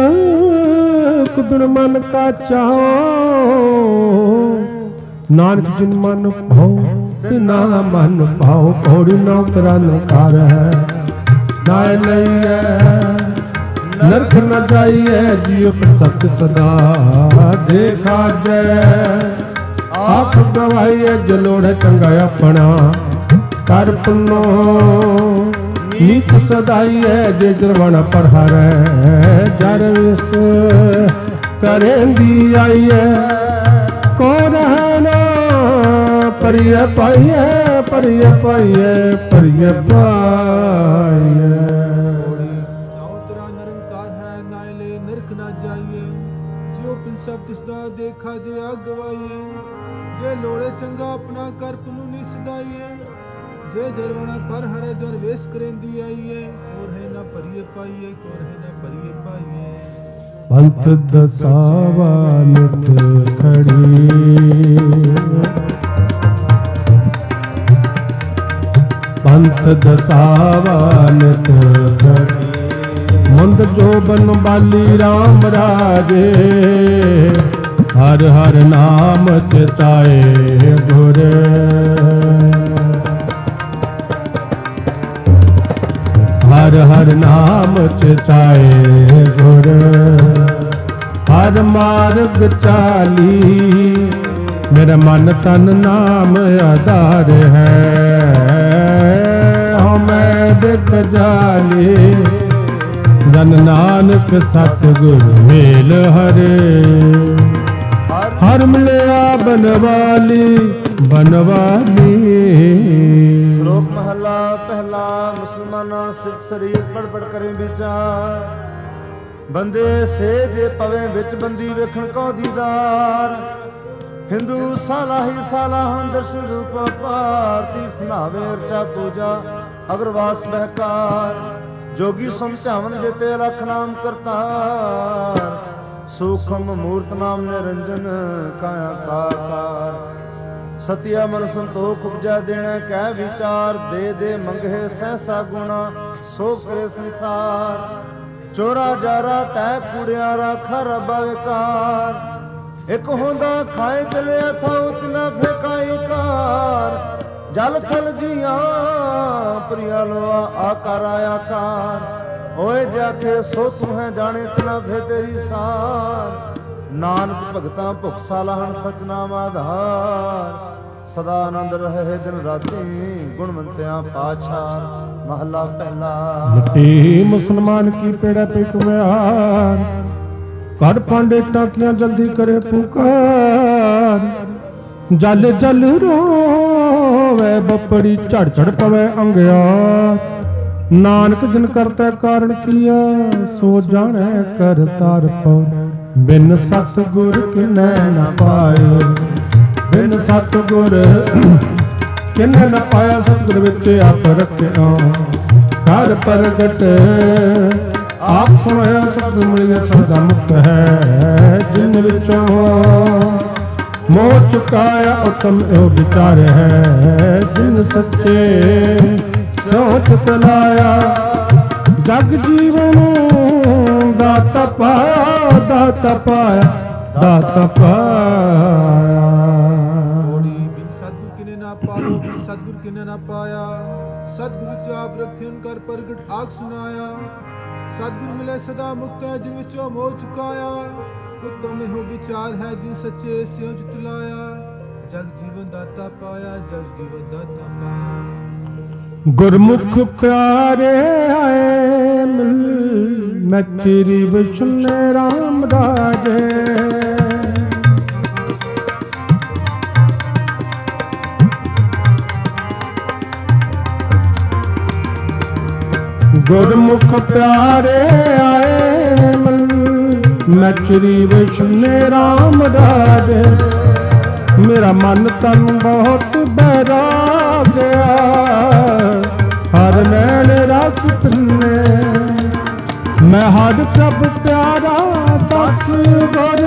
ਕੁਦਣ ਮਨ ਕਾ ਚਾਹੋ ਨਾਨਕ ਜਿਨ ਮਨ ਭਾਉ ਤਿਨਾ ਮਨ ਭਾਉ ਪੌੜੀ ਨਾ ਉਤਰਨ ਕਰ ਹੈ ਨਾਇ ਲਈਐ ਨਰਕ ਨ ਜਾਈਐ ਜੀਉ ਸਤ ਸਦਾ ਦੇਖਾ ਜੈ ਆਪ ਗਵਾਈਐ ਜਲੋੜ ਚੰਗਾ ਆਪਣਾ ਕਰ ਪੁੰਨੋ ਨੀਤ ਸਦਾਈਐ ਜੇ ਜਰਵਣ ਪਰ ਹਰੈ ਜਰ ਵਿਸ ਕਰੇਂਦੀ ਆਈਐ ਕੋ ਰਹਿਣਾ ਪਰਿਯ ਪਾਈਐ ਪਰਿਯ ਪਾਈਐ ਪਰਿਯ ਪਾਈਐ। ਦੇਖਾ ਜੇ ਅਗਵਾਈਏ ਜੇ ਲੋੜੇ ਚੰਗਾ ਆਪਣਾ ਕਰ ਪੁਨੂ ਨੀ ਸਦਾਈਏ ਜੇ ਜਰਵਣਾ ਪਰ ਹਰੇ ਜਰ ਵੇਸ ਕਰੇਂਦੀ ਆਈਏ ਹੋਰ ਹੈ ਨਾ ਪਰਿਏ ਪਾਈਏ ਹੋਰ ਹੈ ਨਾ ਪਰਿਏ ਪਾਈਏ। ਪੰਥ ਦਸਾਵਾ ਨਿਤ ਖੜੀ ਪੰਥ ਦਸਾਵਾ ਨਿਤ ਖੜੀ ਮੁੰਦ ਜੋਬਨ ਬਾਲੀ RAM ਰਾਜੇ ਹਰ ਹਰ ਨਾਮ ਚਿਤਾਏ ਗੁਰ ਹਰ ਹਰ ਨਾਮ ਚਿਤਾਏ ਗੁਰ ਹਰ ਮਾਰਗ ਚਾਲੀ ਮੇਰਾ ਮਨ ਤਨ ਨਾਮ ਆਧਾਰ ਹੈ ਹਉ ਮੈਂ ਬਿਕ ਜਾਲੀ ਜਨ ਨਾਨਕ ਸਤਿਗੁਰ ਮੇਲ ਹਰੇ ਹਰ ਮਿਲਿਆ ਬਨਵਾਲੀ ਬਨਵਾਲੀ। ਸ਼ਲੋਕ ਮਹਲਾ ਪਹਿਲਾ ਮੁਸਲਮਾਨਾ ਸਿੱਖ ਸਰੀਰ ਪੜ ਪੜ ਕਰੇ ਵਿਚਾਰ ਬੰਦੇ ਸੇ ਜੇ ਪਵੇ ਵਿੱਚ ਬੰਦੀ ਵੇਖਣ ਕੋ ਦੀਦਾਰ ਹਿੰਦੂ ਸਾਲਾ ਹੀ ਸਾਲਾ ਹਨ ਦਰਸ਼ਨ ਰੂਪ ਪਾਰ ਤੀਰਥ ਨਾਵੇ ਅਰਚਾ ਪੂਜਾ ਅਗਰਵਾਸ ਬਹਿਕਾਰ ਜੋਗੀ ਸਮਝਾਵਨ ਜਿਤੇ ਲਖ ਨਾਮ ਕਰਤਾਰ ਸੂਖਮ ਮੂਰਤ ਨਾਮ ਨਿਰੰਜਨ ਕਾਇਆ ਕਾਕਾਰ ਸਤਿਆ ਮਨ ਸੰਤੋਖ ਉਪਜਾ ਦੇਣਾ ਕਹਿ ਵਿਚਾਰ ਦੇ ਦੇ ਮੰਗੇ ਸਹਸਾ ਗੁਣਾ ਸੋ ਕਰੇ ਸੰਸਾਰ ਚੋਰਾ ਜਾਰਾ ਤੈ ਕੂੜਿਆਰਾ ਖਰਬਾ ਵਿਕਾਰ ਇੱਕ ਹੁੰਦਾ ਖਾਏ ਚਲਿਆ ਥਾਉ ਤਿਨਾ ਫੇਕਾਈ ਕਾਰ ਜਲ ਥਲ ਜੀਆਂ ਪ੍ਰਿਆ ਲੋਆ ਆਕਾਰ ਆਕਾਰ ਓਏ ਜਾਖੇ ਸੋ ਤੂੰ ਹੈ ਜਾਣੇ ਤਨਾ ਫੇ ਤੇਰੀ ਸਾਰ ਨਾਨਕ ਭਗਤਾਂ ਭੁਖ ਸਾਲਾਹਣ ਸਚਨਾਮ ਆਧਾਰ ਸਦਾ ਆਨੰਦ ਰਹੇ ਦਿਨ ਰਾਤੀ ਗੁਣਵੰਤਿਆਂ ਪਾਛਾਰ ਮਹਲਾ ਪਹਿਲਾ। ਮਿੱਟੀ ਮੁਸਲਮਾਨ ਕੀ ਪੇੜਾ ਪੇ ਕੁਮਿਆਰ ਕੱਢ ਪਾਂਡੇ ਟਾਕੀਆਂ ਜਲਦੀ ਕਰੇ ਪੁਕਾਰ ਜਲ ਜਲ ਰੋਵੇ ਬਪੜੀ ਝੜ ਝੜ ਪਵੇ ਅੰਗਿਆਰ ਨਾਨਕ ਜਿਨ ਕਰਤਾ ਕਾਰਨ ਕੀਆ ਸੋ ਜਾਣੈ ਕਰ ਤਾਰ ਪਉ ਬਿਨ ਸਤਿਗੁਰ ਕਿਨੈ ਨ ਪਾਇਓ ਬਿਨ ਸਤਿਗੁਰ ਕਿਨੈ ਨ ਪਾਇਆ ਸਤਿਗੁਰ ਵਿੱਚ ਆਪ ਰੱਖਿਆ ਹਰ ਪ੍ਰਗਟ ਆਪ ਸੁਣਿਆ ਸਤਿਗੁਰ ਮਿਲਿਆ ਸਦਾ ਮੁਕਤ ਹੈ ਜਿਨ ਵਿੱਚੋਂ ਮੋਹ ਚੁਕਾਇਆ ਉਤਮ ਇਹੋ ਵਿਚਾਰ ਹੈ ਜਿਨ ਸੱਚੇ ਸੋਚ ਤਲਾਇਆ ਜਗ ਜੀਵਨ ਦਾਤਾ ਪਾਇਆ ਦਾਤਾ ਪਾਇਆ ਦਾਤਾ ਪਾਇਆ। ਸਤਿਗੁਰ ਕਿਨੇ ਨਾ ਪਾਇਆ सतगुरु चाप रखे कर प्रगट आग सुनाया। सतगुरु मिले सदा मुक्त है जिन विचों मोह चुकाया। उत्तम हो विचार है जिन सच्चे स्यों चितलाया। जग जीवन दाता पाया, जग जीवन दाता पाया। गुरमुख प्यारे आए मिल मैं तेरी विष्णु राम राजे। गुरमुख प्यारे आए मन मैं श्री विष्णु राम राजे। मेरा मन तन बहुत बैराग्या हर नैन रस पिन्ने। मैं हर प्रभ प्यारा दस गुर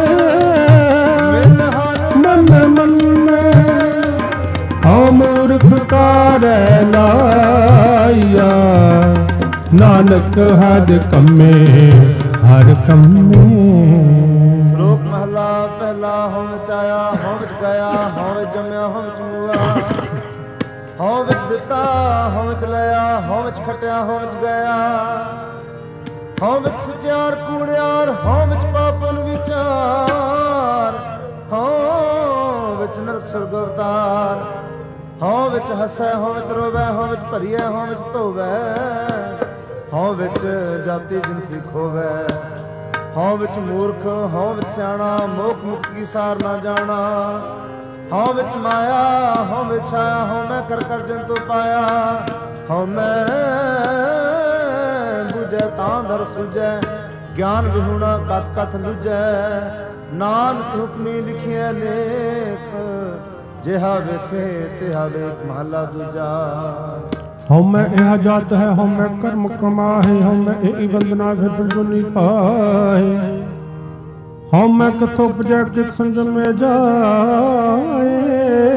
मन मन औ मूर्ख कार लाया। नानक हर कम्मे हर कम्मे। श्लोक महला पहला हों विच आया हों विच गया हों विच जम्या हों विच मूआ। हों विच दिता हों विच लिया हों विच खटिया हों विच गया। हों विच सच्चार कूड़ियार हों विच पापन विचार। हों विच नरक स्वर्ग अवतार। हों विच हसै हों विच रोवै हों विच भरिए हों विच धोवै। हों विच जाति जिनसी खोवै। हों विच मूर्ख हों विच सियाणा मोख मुक्त की सार ना जाना। हों विच माया हों विच छाया हों मैं कर कर जंतु पाया। हों मैं बुझै तां दर सुझै ज्ञान विहूणा कथ कथ लुझै। नानक हुक्मी लिखिए लेख जिहा वेखे तिहा वेख महला दूजा। हों मैं यह जात है हों मैं कर्म कमाहे। हों मैं यही वंदना फिर जुनी पाए। हों मैं कथो उपजै कित संजम में जाए।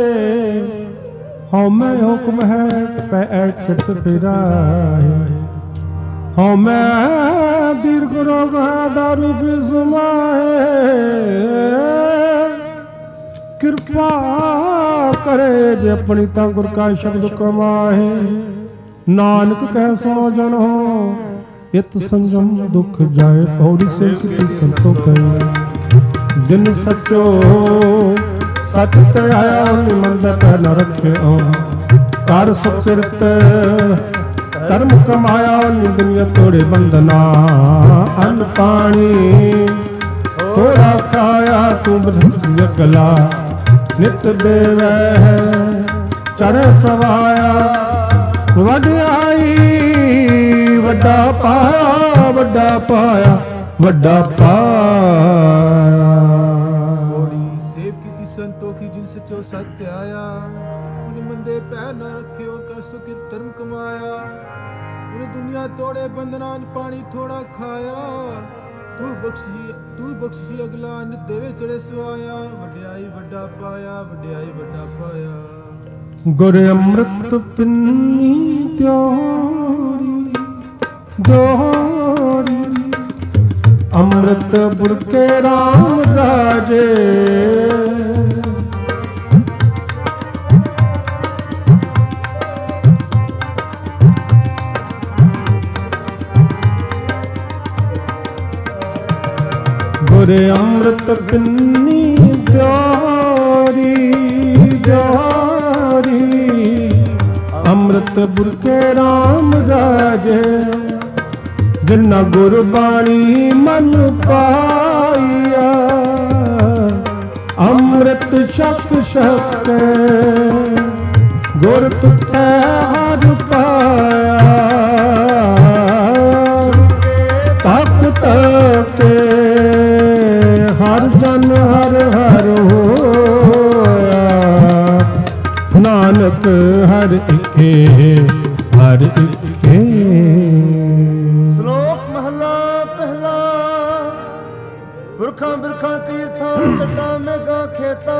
हों मैं हुक्म है पै चित फिराए। हों मैं दीर्घ रोग दारू भी समाए। कृपा करे जे अपनी ता गुर का शब्द कमाए। नानक कह सो जनो इत संजम दुख जाए। पौड़ी से किसी संतो कहे जिन सचो सच ते आया निमंद पहल रखे। कर सुकृत धर्म कमाया दुनिया तोड़े बंधना। अन्न पानी थोड़ा खाया तू बधसी अगला। नित देवै चढ़े सवाया। वड्याई वड्डा पाया वड्डा पाया वड्डा पाया। सेव कीती संतोखी जिन सचो सत्य आया। उन मंदे पैर न रखे कर सुखित धर्म कमाया। उन दुनिया तोड़े बंधनान पानी थोड़ा खाया। तू बख्शी अगला नित देवे चढ़े सवाया। वड्याई वड्डा पाया वड्याई वड्डा पाया। गुर अमृत पिन्नी त्योरी दोहरी। अमृत बुरके राम राजे। गुर अमृत पिन्नी द्योरी द्योरी। अमृत बुरके राम राजे। जिन्ना गुरबाणी मन पाइया। अमृत शक शक गुर तुझे हर पाया। तक तक हर जन हर हर होया। नानक हर इके हर इके। श्लोक महला पहला पुरखा बिरखा तीर्थां तटा मेघा खेता।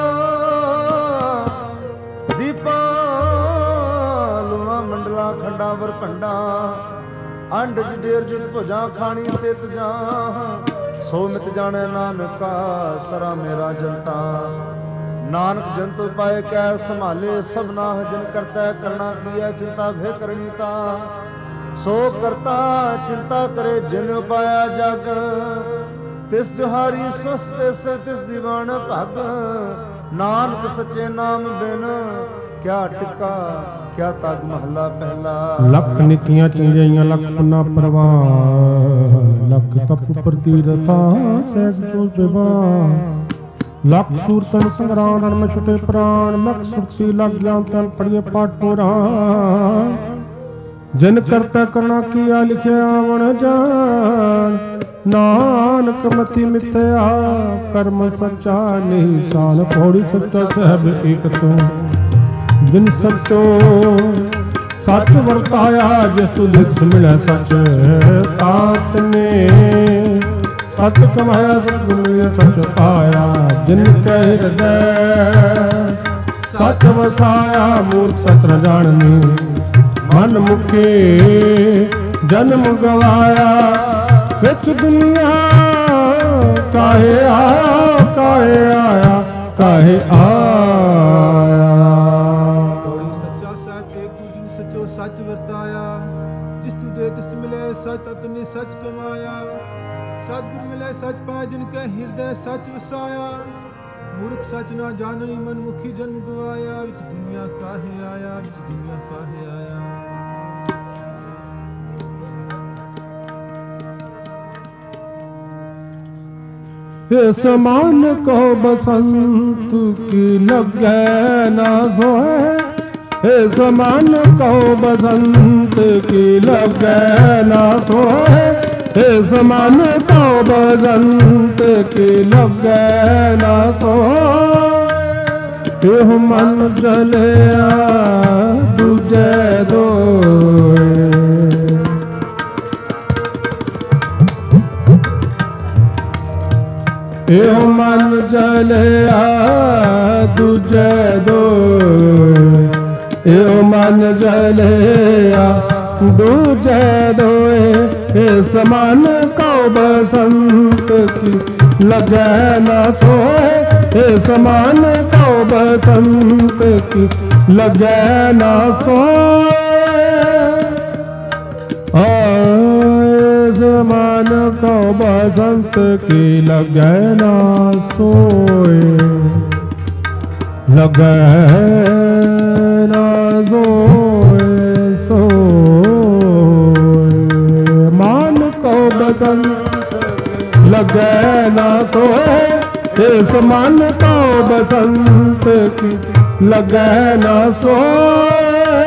दीपा लुआ मंडला खंडावर पंडा। अंड जडेर जुट भुजा खानी सेत जा। सो मित जाने नानका सरा मेरा जनता। ਨਾਨਕ ਜੰਤੁ ਪਾਏ ਕੈ ਸੰਭਾਲੇ ਸਭਨਾ ਜਨ ਕਰਤਾ ਕਰਨਾ ਕੀਆ ਚਿੰਤਾ ਭੇ ਕਰਨੀ ਤਾ ਸੋ ਕਰਤਾ ਚਿੰਤਾ ਕਰੇ ਜਿਨ ਉਪਾਇਆ ਜਗ ਤਿਸ ਜੁਹਾਰੀ ਸੁਸ ਤਿਸ ਦੀਵਾਨ ਭਗ ਨਾਨਕ ਸੱਚੇ ਨਾਮ ਬਿਨ ਕਿਆ ਟਿਕਾ ਕਿਆ ਤਗ ਮਹੱਲਾ ਪਹਿਲਾ। ਲੱਖ ਨਿਕੀਆਂ ਚੰਗਿਆਈਆਂ ਲੱਖ ਪੁਨਾ ਪ੍ਰਵਾਨ ਲੱਖ ਤਪ ਪ੍ਰਤੀਰਥਾ ਸਹਿਜ ਚੋਲ ਵਿਵਾਨ ਲੱਖ ਸੂਰਤਨ ਸੰਗਰਾਮ ਰਣ ਮੈਂ ਛੁਟੇ ਪ੍ਰਾਣ ਮਖ ਸੁਰਤੀ ਲੱਗ ਗਿਆ ਤਨ ਪੜੀਏ ਪਾਠ ਪੁਰਾਣ ਜਿਨ ਕਰਤਾ ਕਰਨਾ ਕੀਆ ਲਿਖਿਆ ਆਵਣ ਜਾਣ ਨਾਨਕ ਮਤੀ ਮਿਥਿਆ ਕਰਮ ਸੱਚਾ ਨਿਸ਼ਾਨ ਪੌੜੀ ਸੱਚਾ ਸਹਿਬ ਏਕ ਤੂੰ ਬਿਨ ਸੱਚੋ ਸੱਚ ਵਰਤਾਇਆ ਜਿਸ ਤੂੰ ਲਿਖ ਮਿਲਿਆ ਸੱਚ ਤਾਤ ਨੇ ਸੱਚ ਕਮਾਇਆ ਸਤਿਗੁਰੂ ਸੱਚ ਪਾਇਆ ਜਿਨ ਕੈ ਹਿਰਦੈ ਸੱਚ ਵਸਾਇਆ ਮੂਰਖ ਸੱਚ ਨ ਜਾਣਨੀ ਮਨ ਮੁਖੇ ਜਨਮ ਗਵਾਇਆ ਵਿੱਚ ਦੁਨੀਆ ਕਾਹੇ ਆਇਆ ਕਾਹੇ ਆਇਆ ਕਾਹੇ ਆਇਆ। ਸੱਚ ਵਰਤਾਇਆ ਜਿਸ ਤੂੰ ਦੇ ਤਿਸ ਮਿਲੇ ਸੱਚ ਤਤਨੇ ਸੱਚ ਕਮਾਇਆ ਸਤਿਗੁਰ ਮਿਲੇ ਸੱਚ ਪਾਇਆ ਜਿਨ ਕੈ ਹਿਰਦੈ ਸੱਚ ਵਸਾਇਆ ਮੂਰਖ ਸੱਚ ਨਾ ਜਾਣਈ ਮਨ ਮੁਖੀ ਜਨਮ ਗਵਾਇਆ ਵਿੱਚ ਦੁਨੀਆ ਕਾਹੇ ਆਇਆ ਵਿੱਚ ਦੁਨੀਆ ਕਾਹੇ ਆਇਆ। ਇਸ ਮਨ ਕੋ ਬਸੰਤ ਕੀ ਲੱਗੈ ਨਾ ਸੋਏ ਇਸ ਮਨ ਕੋ ਬਸੰਤ ਕੀ ਲੱਗੈ ਨਾ ਸੋਏ ਇਸ ਮਨ ਕੋ ਬਸੰਤ ਕੀ ਲੱਗੈ ਨਾ ਸੋਏ ਇਹ ਮਨ ਜਲਿਆ ਦੂਜੇ ਦੋਏ ਇਹ ਮਨ ਜਲਿਆ ਦੂਜੇ ਦੋਏ ਇਹ ਮਨ ਜਲਿਆ ਦੂਜੇ ਦੋਏ ਇਸ ਮਨ ਕਉ ਬਸੰਤ ਕੀ ਲੱਗੈ ਨਾ ਸੋਏ ਇਸ ਮਨ ਕਉ ਬਸੰਤ ਕੀ ਲੱਗੈ ਨਾ ਸੋਏ ਇਸ ਮਨ ਕਉ ਬਸੰਤ ਕੀ ਲੱਗੈ ਨਾ ਸੋਏ ਲੱਗੈ ਨਾ ਸੋਏ ਸੋਏ ਮਨ ਕਉ ਬਸੰਤ ਲੱਗੈ ਨਾ ਸੋਏ ਇਸ ਮਨ ਕਉ ਬਸੰਤ ਕੀ ਲੱਗੈ ਨਾ ਸੋਏ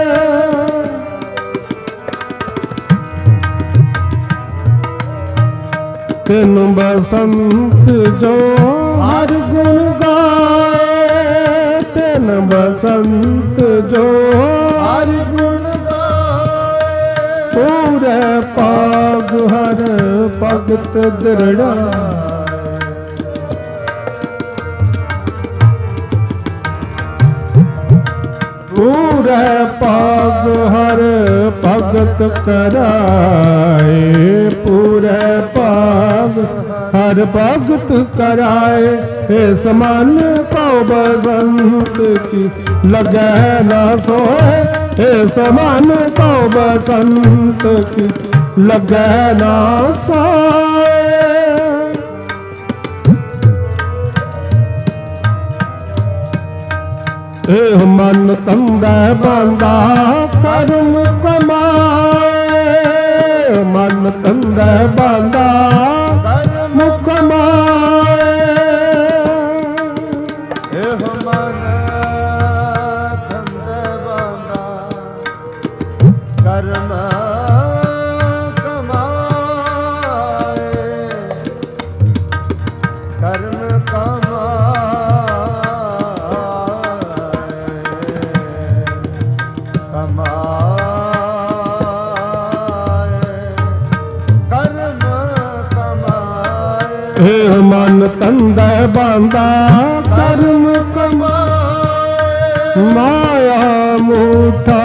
ਤਿਨ ਬਸੰਤ ਜੋ ਹਰ ਗੁਣ ਗਾਏ ਤਿਨ ਬਸੰਤ ਜੋ ਹਰ ਗੁਣ ਗਾਏ ਪੂਰੇ ਪਾਗ ਹਰ ਭਗਤ ਦ੍ਰਿੜਾ ਪੂਰੇ ਪਾਗ ਹਰ ਭਗਤ ਕਰਾਏ ਪੂਰੇ ਪਾਗ ਹਰ ਭਗਤ ਕਰਾਏ ਇਸ ਮਨ ਕਉ ਬਸੰਤ ਕੀ ਲੱਗੈ ਨਾ ਸੋਏ ਇਸ ਮਨ ਕਉ ਬਸੰਤ ਕੀ ਲੱਗੈ ਨਾ ਸੋਏ ਇਹ ਮਨ ਤੰਦਾ ਬੰਦਾ ਕਰਮ ਕਮਾਏ ਮਨ ਤੰਦਾ ਬੰਦਾ ਕਰਮ ਕਮਾਏ ਇਹ ਮਨ ਤੰਦਾ ਬੰਦਾ ਕਰਮ ਕਮਾਏ ਕਰਮ ਕਮਾਏ ਇਹ ਮਨ ਤੰਦਾ ਬੰਦਾ ਕਰਮ ਕਮਾਏ ਮਾਇਆ ਮੂਠਾ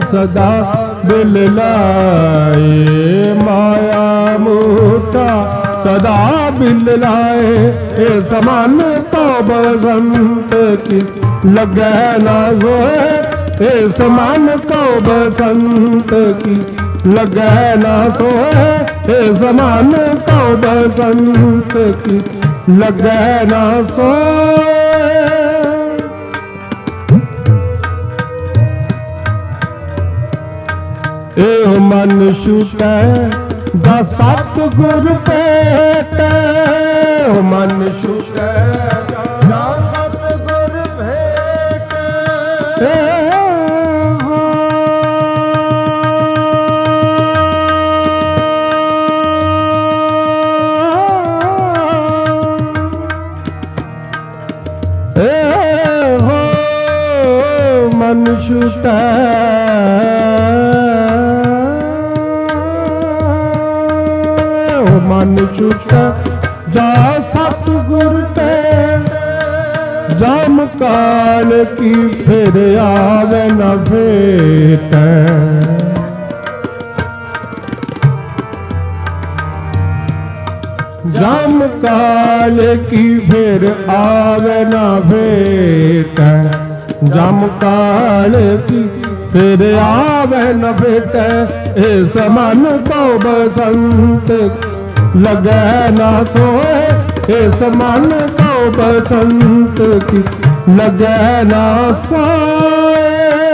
ਸਦਾ ਬਿਲ ਲਾਏ ਮਾਇਆ ਮੂਠਾ सदा बिल लाए। ए समान को बसंत की लगे ना सोए। ए समान को बसंत की लगे ना सोए। ए समान को बसंत की लगे ना सोए। एह मन छूटे दा सतगुर भेटे। मन छूटे जा सतगुर भेटे। मन छूटे मन छूटे जा सतगुर पे। जाम काल की फिर आवे न भेटे। जाम काल की फिर आवे न भेटे। जाम काल की फिर आवे न भेटे। इस मन को बसंत लगे ना सोए। इस मन को बसंत की लगे ना सोए।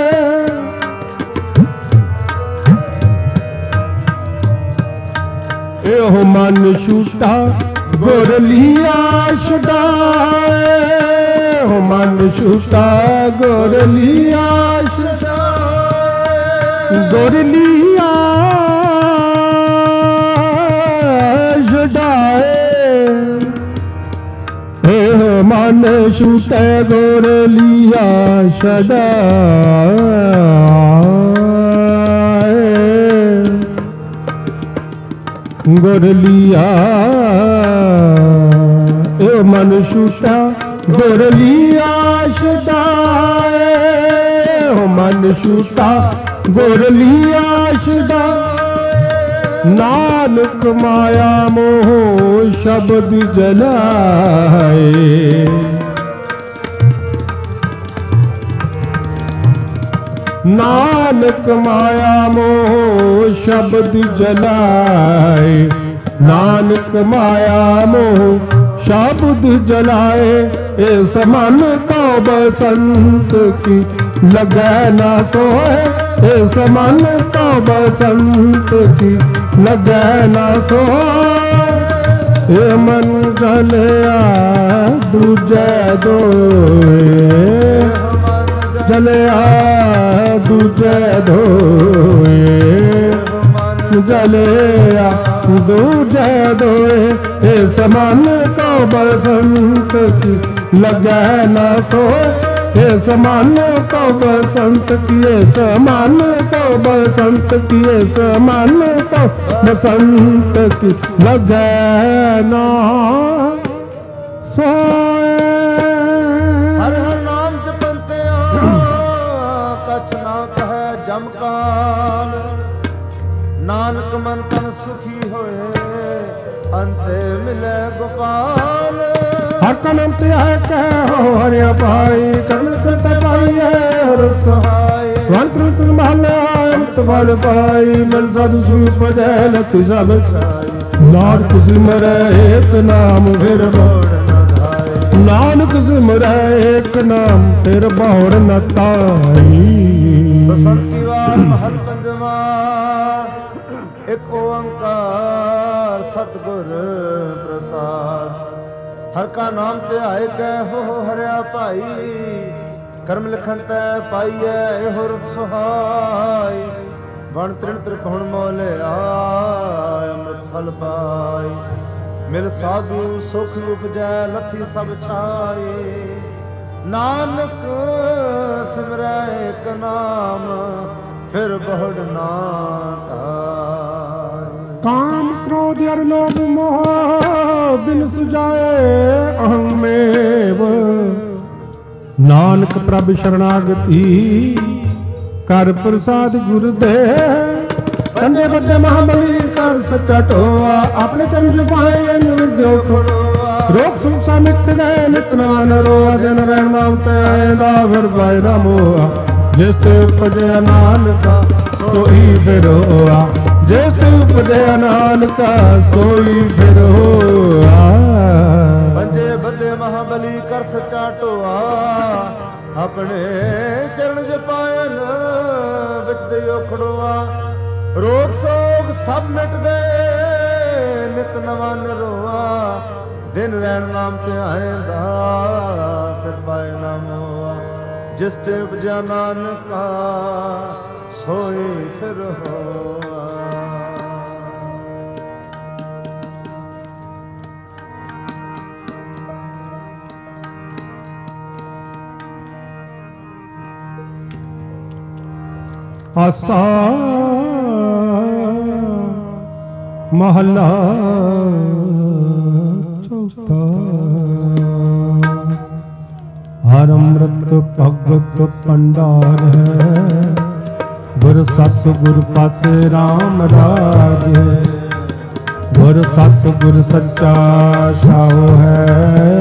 एहो मन छूटा गुर लिया छुड़ाए। हो मन छूटा गुर लिया छुड़ाए। गुर लिया मन छूटे गुर लिया छुड़ाए। गुर लिया मन छूटा गुर लिया छुड़ाए। मन छूटा गुर लिया छुड़ाए। नानक माया मोह शब्द जलाए। नानक माया मोह शब्द जलाए। नानक माया मोह शब्द जलाए। इस मन को बसंत की लगे ना सोए। इस मन को बसंत की लगे ना सोए। ये मन जलिया दूजे दोए। जलिया दूजे धोए। जलिया दूजे धोए। इस मन को बसंत की लगे ना सोए। इस मन को बसंत किए समान को बसंत किए समान को बसंत की लगे ना सोए। हर हर नाम जपते कछ ना कहे जमकाल। नानक मन तन सुखी होए अंते मिले गोपाल। हर का नाम ते है कहो हरि पाई। कर्म करता पाई है हर सहाय। वंत्र महल अंत बल पाई। मन साधु सूप जय लति सब छाई। नानक सिमरै एक नाम फिर बहुड़ न धाई। नानक सिमरै एक नाम फिर बहुड़ न ताई। बसंती वार महल पंजवा एक ओंकार सतगुर प्रसाद। हर का नाम ते आए कै हो हरिया भाई। कर्म लिखन तै पाइए एहो रुत सुहाय। बन तृण त्रिकोण मोले आय अमृत फल पाई। मिल साधु सुख उपजै लथी सब छाए। नानक सिमरै एक नाम फिर बहुड़ ना ताय। काम क्रोध अर लोभ मोह बिन सुजाए अहं में। नानक प्रभ शरणागति कर प्रसाद गुरुदेव। ਕੰਦੇ ਬੱਦੇ ਮਹਾਬਲੀ ਕਰ ਸੱਚਾ ਟੋਆ ਆਪਣੇ ਚਰਨ ਜਪਾਏ ਨਿਵਰ ਦਿਓ ਖੜੋਆ ਰੋਗ ਸੰਸਾ ਮਿਟ ਗਏ ਨਿਤ ਨਾਨ ਰੋਆ ਦਿਨ ਰਹਿਣ ਨਾਮ ਤੇ ਆਏਦਾ ਫਿਰ ਪਾਏ ਨਾ ਮੋਆ ਜਿਸ ਤੇ ਉਪਜਿਆ ਨਾਨਕਾ ਸੋਈ ਫਿਰ ਹੋਆ ਜਿਸ ਤੇ ਉਪਜਿਆ ਨਾਨਕਾ ਸੋਈ ਫਿਰ ਹੋਆ ਪੰਜੇ ਬੱਦੇ ਮਹਾਬਲੀ ਕਰ ਸੱਚਾ ਟੋਆ ਆਪਣੇ ਚਰਨ ਜਪਾਇਨ ਵਿੱਚ ਦਿਓ ਖੜੋਆ ਰੋਗ ਸੋਗ ਸਭ ਮਿਟ ਗਏ ਨਿਤ ਨਵਾਂ ਨਿਰੋਆ ਦਿਨ ਰਹਿਣ ਨਾਮ ਤੇ ਆਏਦਾ ਫਿਰ ਪਾਏ ਨਾ ਮੋਆ ਜਿਸ ਤੇ ਉਪਜਿਆ ਨਾਨਕਾ ਸੋਈ ਫਿਰ ਹੋਆ ਆਸਾ ਮਹਲਾ ਚੌਥਾ ਹਰ ਅੰਮ੍ਰਿਤ ਭਗਤ ਭੰਡਾਰ ਹੈ ਗੁਰ ਸਤਿ ਗੁਰ ਪਾਸੇ RAM ਰਾਜ ਹੈ ਗੁਰ ਸਤਿ ਗੁਰ ਸੱਚਾ ਛਾਉ ਹੈ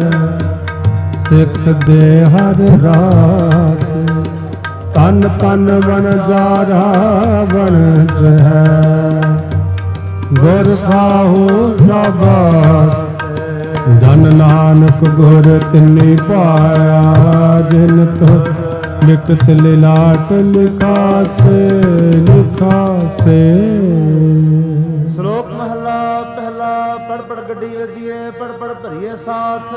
ਸਿੱਖ ਦੇ ਹਰ ਰਾਸ ਤਨ ਤਨ ਬਨ ਜਾਰਾ ਬਨ ਜਹੈ ਗੁਰ ਖਾਹੋ ਸਬਾਸ ਜਨ ਨਾਨਕ ਗੁਰ ਤਿਨੀ ਪਾਇਆ ਜਿਨ ਤੋ ਲਿਖਤ ਲਿਲਾਟ ਲਿਖਾਸੇ ਲਿਖਾਸੇ ਸ਼ਲੋਕ ਮਹਲਾ ਪਹਿਲਾ ਪੜ ਪੜ ਗੱਡੀ ਰਦੀਏ ਪੜ ਪੜ ਭਰੀਏ ਸਾਥ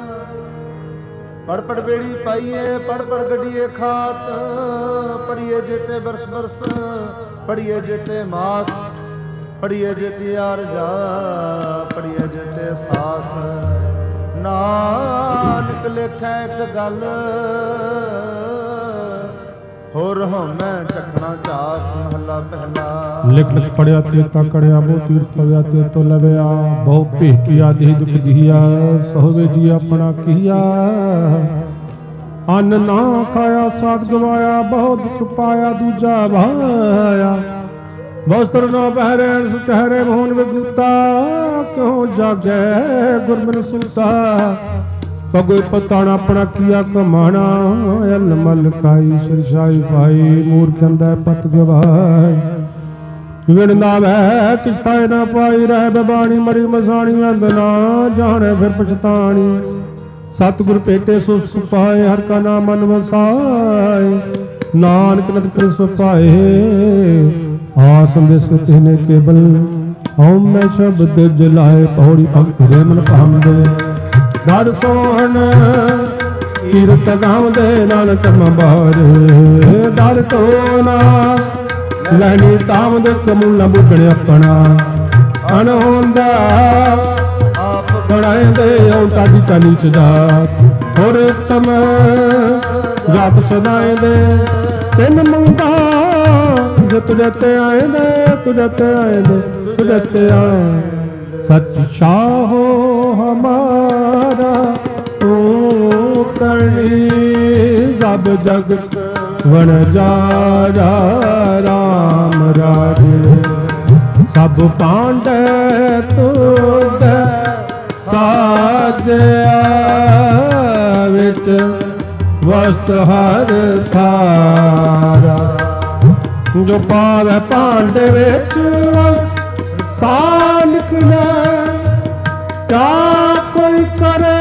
ਪੜ ਪੜ ਬੇੜੀ ਪਾਈਏ ਪੜ ਪੜ ਗੱਡੀਏ ਖਾਤ ਪੜੀਏ ਜੇਤੇ ਬਰਸ ਬਰਸ ਪੜੀਏ ਜੇਤੇ ਮਾਸ ਪੜੀਏ ਜੇਤੇ ਆਰਜਾ ਪੜੀਏ ਜੇਤੇ ਸਾਸ ਨਾਨਕ ਲਿਖੈ ਇੱਕ ਗੱਲ ਹੋਰ ਹਉਮੈ ਚੱਕਣਾ ਝਾਕ ਮਹਲਾ ਪਹਿਲਾ ਲਿਖ ਲਿਖ ਪੜਿਆ ਤੀਰਥਾ ਕੜਿਆ ਬਹੁ ਤੀਰਥ ਹੋਇਆ ਤੇ ਤੋ ਲਵਿਆ ਬਹੁ ਭੇਟਿਆ ਦੇਹ ਦੁਖ ਦੀਆ ਸੋਵੇ ਜੀ ਆਪਣਾ ਕੀਆ ਅੰਨ ਨਾ ਖਾਇਆ ਸਾਧ ਗਵਾਇਆ ਬਹੁ ਦੁਖ ਪਾਇਆ ਦੂਜਾ ਭਾਇਆ ਵਸਤਰ ਨਾ ਪਹਿਰੇ ਸੁਚਹਿਰੇ ਮੋਹਨ ਵਿਗੂਤਾ ਕਿਉ ਜਾਗੈ ਗੁਰਮਨ ਸੁਤਾ ਕਗੋਈ ਪਤਾਣ ਆਪਣਾ ਕੀਆ ਕਮਾਣਾ ਅਲ ਮਲ ਖਾਈ ਸਰਸ਼ਾਈ ਭਾਈ ਮੂਰਖ ਅੰਦਾ ਪਤ ਗਵਾਈ ਵਿਣ ਨਾ ਵੈ ਕਿਸਤਾਏ ਨਾ ਪਾਈ ਰਹਿ ਬਬਾਣੀ ਮਰੀ ਮਸਾਣੀ ਅੰਦ ਨਾ ਜਾਣੇ ਫਿਰ ਪਛਤਾਣੀ ਸਤਿਗੁਰ ਭੇਟੇ ਸੋ ਸੁਪਾਏ ਹਰ ਕਾ ਨਾਮ ਮਨ ਵਸਾਏ ਨਾਨਕ ਨਦ ਕਰ ਸੁਪਾਏ ਆਸਮ ਦੇ ਸੁਤੇ ਨੇ ਕੇਵਲ ਹਉਮੈ ਸ਼ਬਦ ਜਲਾਏ ਪੌੜੀ ਭਗਤ ਰੇ ਮਨ ਪਾਉਂਦੇ ਦਦ ਸੋਹਣ ਕੀਰਤ ਗਾਉਂਦੇ ਨਾਨਕ ਮਬਾਰੇ ਦਰ ਟੋਨਾ ਲੈਣੀ ਤਾਮਦ ਕਮੂਲਾ ਬੁੱਢਣ ਆਪਣਾ ਅਣ ਹੁੰਦਾ ਆਪ ਬਣਾਏਂਦੇ ਔ ਟਾਡੀ ਟਾਲੀ ਚ ਜਾਤ ਹੋਰ ਤਮ ਜਾਤ ਸਦਾਏਂਦੇ ਤਿੰਨ ਮੰਗਾ ਜੋ ਤੁਝੇ ਤੇ ਆਏਂਦੇ ਤੁਝੇ ਤੇ ਆਏਂਦੇ ਤੁਝੇ ਤੇ ਆਏ ਸੱਚ ਸ਼ਾਹੋ ਹਮਾਰਾ ਤੂੰ ਕਰਨੀ ਸਭ ਜਗਤ ਵਣ ਜਾਰਾ ਰਾਮ ਰਾਜੇ ਸਭ ਪਾਂਡੇ ਤੁਧ ਸਾਜਿਆ ਵਿੱਚ ਵਸਤ ਹਰ ਥਾਰਾ ਜੋ ਪਾਵੇ ਭਾਂਡੇ ਵਿੱਚ ਸਾਨਕ ਲੈ ਕਾ ਕੋਈ ਕਰੇ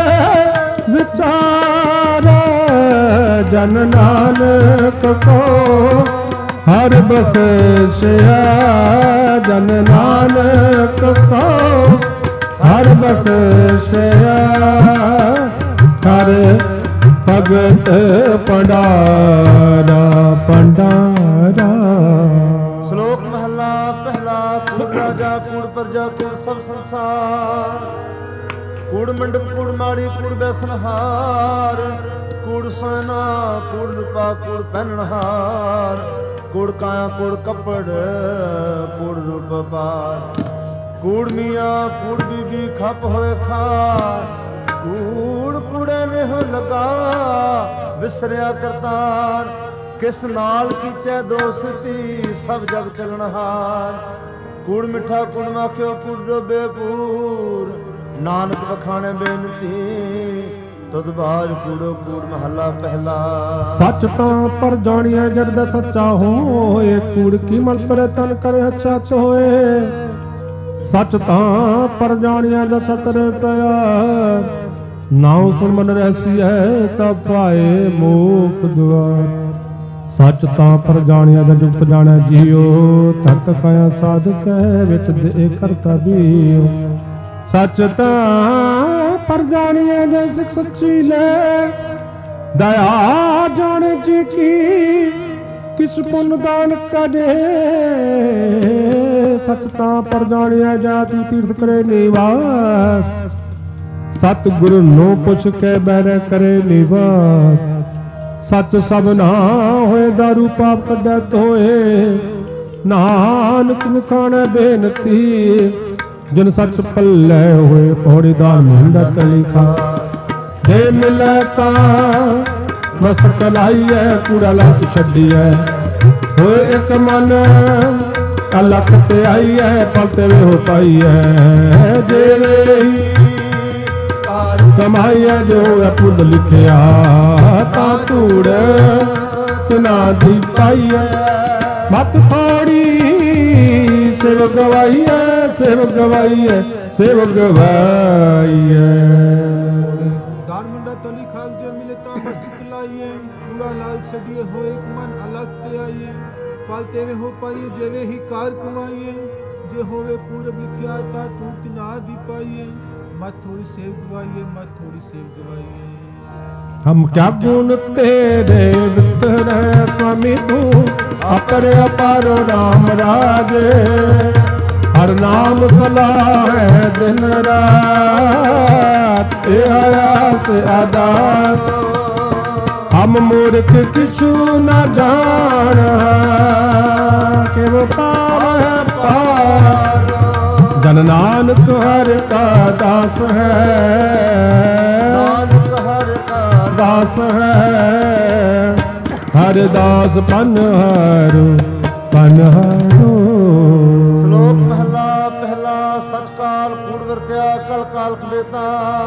ਵਿਚਾਰ ਜਨ ਨਾਨਕ ਕੋ ਹਰ ਬਖਸ਼ਿਆ ਜਨ ਨਾਨਕ ਕੋ ਹਰ ਬਖਸ਼ਿਆ ਹਰ ਭਗਤ ਪੰਡਾਰਾ ਪੰਡਾਰਾ ਸ਼ਲੋਕ ਮਹਲਾ ਪਹਿਲਾ ਕੂੜ ਰਾਜਾ ਕੂੜ ਪ੍ਰਜਾ ਕੂੜ ਸਭ ਸੰਸਾਰ ਕੂੜ ਮੰਡਪ ਕੂੜ ਮਾੜੀ ਕੂੜ ਬੈਸਨਹਾਰ ਕੂੜ ਸੋਨਾ ਕੂੜ ਰੂਪਾ ਕੂੜ ਪਹਿਨਣਹਾਰ ਕੂੜ ਕਾਇਆ ਕੂੜ ਕੱਪੜ ਕੂੜ ਰੂਪ ਪਾਰ ਕੂੜ ਮੀਆਂ ਕੂੜ ਬੀਬੀ ਖੱਪ ਹੋਏ ਖਾਰ ਕੂੜ ਕੂੜੇ ਨੇ ਲਗਾ ਵਿਸਰਿਆ ਕਰਤਾਰ ਕਿਸ ਨਾਲ ਕੀਤੇ ਦੋਸਤੀ ਸਭ ਜਗ ਚਲਣਹਾਰ। ਕੂੜ ਮਿੱਠਾ ਕੁੜ ਮਾਖਿਓ ਕੁੜ ਡੋਬੇ ਪੂਰ, ਨਾਨਕ ਵਖਾਣੇ ਬੇਨਤੀ ਤੁਧ ਬਾਜ ਕੂੜੋ ਕੂੜ ਮਹੱਲਾ ਪਹਿਲਾ। ਸੱਚ ਤਾਂ ਪਰ ਜਾਣਿਆ ਜਦ ਦਾ ਸੱਚਾ ਹੋਏ, ਕੂੜ ਕੀ ਮਲ ਪਰੇ ਤਨ ਕਰੇ ਸੱਚ ਹੋਏ। ਸੱਚ ਤਾਂ ਪਰ ਜਾਣਿਆ ਜਦ ਸਤਰੇ ਪਿਆ, ਨਾਉ ਸੁਣ ਮਨ ਰਹਿਸੀ ਹੈ ਤਾ ਪਾਏ ਮੋਖ ਦੁਆਰ। ਸੱਚ ਤਾਂ ਪਰ ਜਾਣਿਆ ਜਦ ਜੁਗਤ ਜਾਣਿਆ ਜੀਓ, ਤਰਤ ਕਾਇਆ ਸਾਧਕ ਹੈ ਵਿੱਚ ਦੇ ਕਰਤਾ ਬੀਓ। ਸੱਚ ਤਾਂ ਪਰ ਜਾਣਿਆ ਜਦ ਸਿੱਖ ਸੱਚੀ ਲੈ, ਦਇਆ ਜਾਣੇ ਜੀ ਕੀ ਕਿਸ ਪੁੰਨ ਦਾਨ ਕਰੇ। ਸੱਚ ਤਾਂ ਪਰ ਜਾਣਿਆ ਜਾਤੀ ਤੀਰਥ ਕਰੇ ਨਿਵਾਸ, ਸਤ ਗੁਰੂ ਨੂੰ ਪੁੱਛ ਕੇ ਬਹਿਰੇ ਕਰੇ ਨਿਵਾਸ। ਸੱਚ ਸਭ ਨਾ ਹੋਏ ਦਾਰੂ ਪਾਪ ਕੱਢੈ ਧੋਏ, ਨਾਨਕ ਮੁਖਾਣੇ ਬੇਨਤੀ ਜਿਨ ਸੱਚ ਪੱਲੇ ਹੋਏ। ਪੌੜੀ ਦਾ ਮੁੰਡਾ ਤਲੀ ਖਾ ਜੇ ਮਿਲੈ ਤਾਂ ਮਸਤਕ ਲਾਈਐ, ਕੂੜਾ ਲੱਕ ਛੱਡੀਐ ਹੋਏ ਇੱਕ ਮਨ। ਅਲਖ ਤੇ ਆਈਐ ਪਲਤੇ ਵੇ ਹੋ ਪਾਈਐ, ਜੇ ਕਮਾਈਐ ਜੋ ਅਪੁੱਧ ਲਿਖਿਆ ਤਾਂ ਧੂੜ ਤਿਨਾ ਦੀ ਪਾਈਐ। ਮਤ ਥੋੜੀ ਸੇਵ ਗਵਾਈਐ, ਸੇਵ ਗਵਾਈਐ, ਸੇਵ ਗਵਾਈਐ। ਦਾਨ ਮੁੰਡਾ ਤਲੀ ਖਾਕ ਜੇ ਮਿਲੇ ਤਾਂ ਮਸਤਕ ਲਾਈਏ, ਕੂੜਾ ਲਾਲ ਛੱਡੀਏ ਹੋਏ ਇੱਕ ਮਨ ਅਲਖ ਤੇ ਆਈਏ। ਫਲ ਤੇਵੇਂ ਹੋ ਪਾਈਏ ਜਿਵੇਂ ਹੀ ਕਾਰ ਕਮਾਈਏ, ਜੇ ਹੋਵੇ ਪੂਰਬ ਲਿਖਿਆ ਤਾਂ ਤੂੰ ਤਿਨਾ ਦੀ ਪਾਈਏ। मत थोड़ी सेव गवाइए, मत थोड़ी सेव गवाइए। हम क्या गुण तेरे वितर स्वामी तू, अपर अपार राम राजे। हर नाम सलाह है दिन रात, आयास आदास। हम मूर्ख किछु न जान, के वो पार है पार। जन नानक हर का दास है, नानक हर का दास है। हर दास पनहारो पनहारो। ਸ਼ਲੋਕ ਮਹਲਾ ਪਹਿਲਾ। ਸਤ ਕਾਲ ਕੂੜ ਵਰਤਿਆ ਕਲ ਕਾਲ ਖਬੇਤਾ,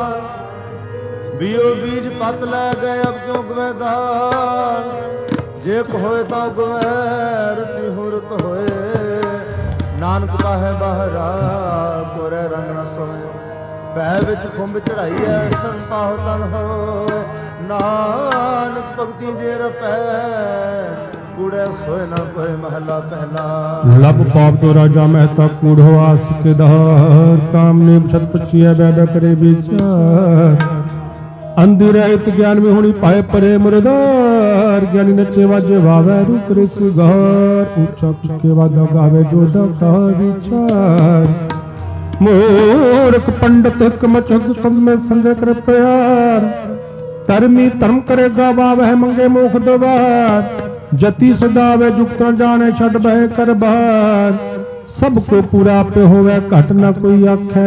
ਬੀਓ ਬੀਜ ਪਤ ਲੈ ਗਏ ਅਬ ਕਿਉਂ ਗਵੇਦਾਰ। ਜੇ ਕੋ ਹੋਏ ਤਾਂ ਗਵੇ ਰਤੀ ਹੁਰਤ ਹੋਏ, ਨਾਨਕ ਬਾਹੈ ਬਾਹਰਾ ਕੋਰੇ ਰੰਗ ਨ ਸੋਏ। ਭੈ ਵਿੱਚ ਖੁੰਭ ਚੜਾਈ ਐ ਸੰਸਾਹ ਤਨ ਹੋਏ, ਨਾਨਕ ਭਗਤੀ ਜੇ ਰਪੈ ਕੂੜੇ ਸੋਏ ਨਾ ਕੋਈ ਮਹਲਾ ਪਹਿਲਾ। लब पाप तो राजा मेहता कूड़ हो आस के धार, काम ने छत पचिया बैदा करे विचार। अंधी रहित ज्ञान में होनी पाए परे मुरदार, ज्ञानी नचे वाजे वावे रूप रे सिगार। ऊंचा के वादा गावे जो का विचार। मूर्ख पंडित हिक मचक सब में संजय कर प्यार, धर्मी धर्म करेगा वावे मंगे मोख दवार। जति सदावे जुगत जाने छड़ बह कर बार, सबको पूरा पे होवे घट न कोई आखे।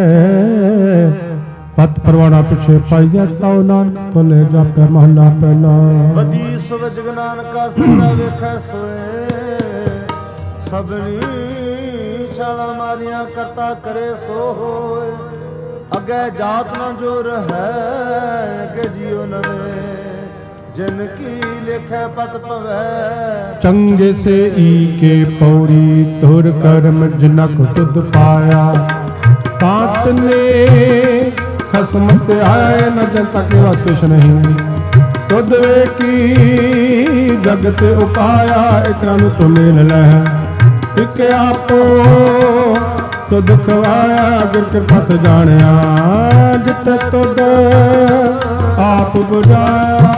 पत परवाना पिछे पाइया ताओ नानक तले जापे महला पहला। वदी सुव जग नानका सच्चा वेखै सोए, सबनी छाला मारिया करता करे सो होए। अगे जात न जोर है अगे जियो नवे, जिनकी लिखे पत पवै। चंगे से ई के पौड़ी तुर कर्म जिनक तुद पाया। तात ने खसमत आए न जनता के वास्ते नहीं, तुद वे की जगत उपाया। इकरा नु तो मेल लै इक आपो तुद खवाया, गुर कृपा ते जानिया जिते तुद आप बुझाया।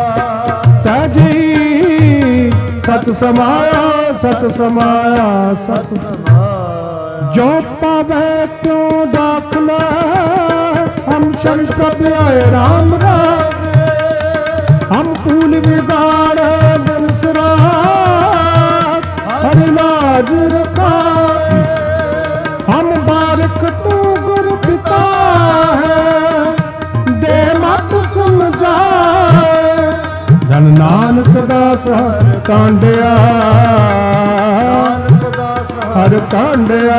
सहजी सत समाया, सत समाया, सत समाया। जो पावे त्यों दाखला, हम शंकर आए राम राजे। हम फूल बिगाड़े बंसरा, हर लाज रखाए। हम बारिक तू गुरु पिता है, दे मत समझाए। जन नानक दा ਦਾਸ ਹਰ ਕਾਂਡਿਆ, ਨਾਨਕ ਦਾਸ ਹਰ ਕਾਂਡਿਆ,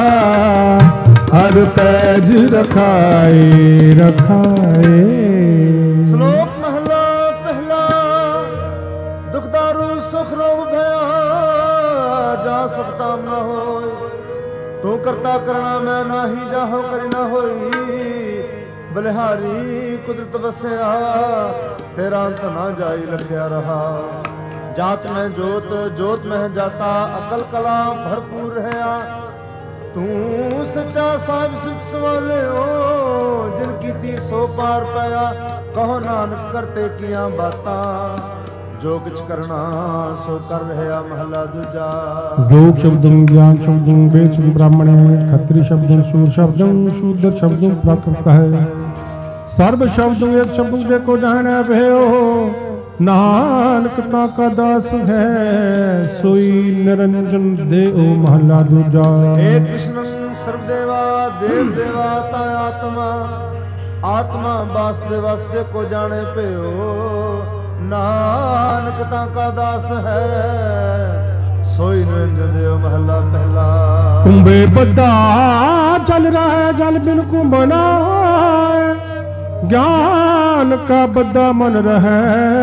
ਹਰ ਪੈਜ ਰਖਾਏ ਰਖਾਏ। ਸ਼ਲੋਕ ਮਹਲਾ ਪਹਿਲਾ। ਦੁਖ ਦਾਰੂ ਸੁਖ ਰੋਗ ਭਇਆ, ਜਾ ਸੁਖ ਤਾਮ ਨਾ ਹੋਏ। ਤੂੰ ਕਰਤਾ ਕਰਣਾ ਮੈਂ ਨਾਹੀ, ਜਾਹੋ ਕਰੀ ਨਾ ਹੋਈ। ਬਲਿਹਾਰੀ ਕੁਦਰਤ ਵਸਿਆ, ਤੇਰਾ ਅੰਤ ਨਾ ਜਾਈ ਲਖਿਆ ਰਹਾ। ਜਾਤ ਮੈਂ ਜੋਤ, ਜੋਤ ਮੈਂ ਜਾਤਾ, ਅਕਲ ਕਲਾ ਭਰਪੂਰ ਰਹਾ। ਤੂੰ ਸੱਚਾ ਸਾਹਿਬ ਸੁਖ ਸਵਾਲਿਓ, ਜਿਨ ਕੀਤੀ ਸੋ ਪਾਰ ਪਾਇਆ। ਕਹੋ ਨਾਨਕ ਕਰਤੇ ਕੀਆਂ ਬਾਤਾਂ, ਜੋ ਕਿਛ ਕਰਨਾ ਸੋ ਕਰ ਰਿਹਾ। ਮਹਲਾ ਦੂਜਾ। योग शब्दं ज्ञान शब्दं वेद शब्दं ब्राह्मणे, खत्री शब्दं सूर शब्दं शूद्र शब्दं प्राकृत है। सर्व शब्दं एक शब्दं देखो जाने भयो, नानक ताका दास है सोई निरंजन देओ। महला दूजा। हे कृष्ण सर्वदेवा देव देवा ता आत्मा, आत्मा वासुदेव वासुदेव को जाने पयो। नानक ताका दास है सोई निरंजन देव। महला पहला। कुंभे बद्धा जल रहा है, जल बिन कुंभ ना होए। ज्ञान का बद्धा मन रहे,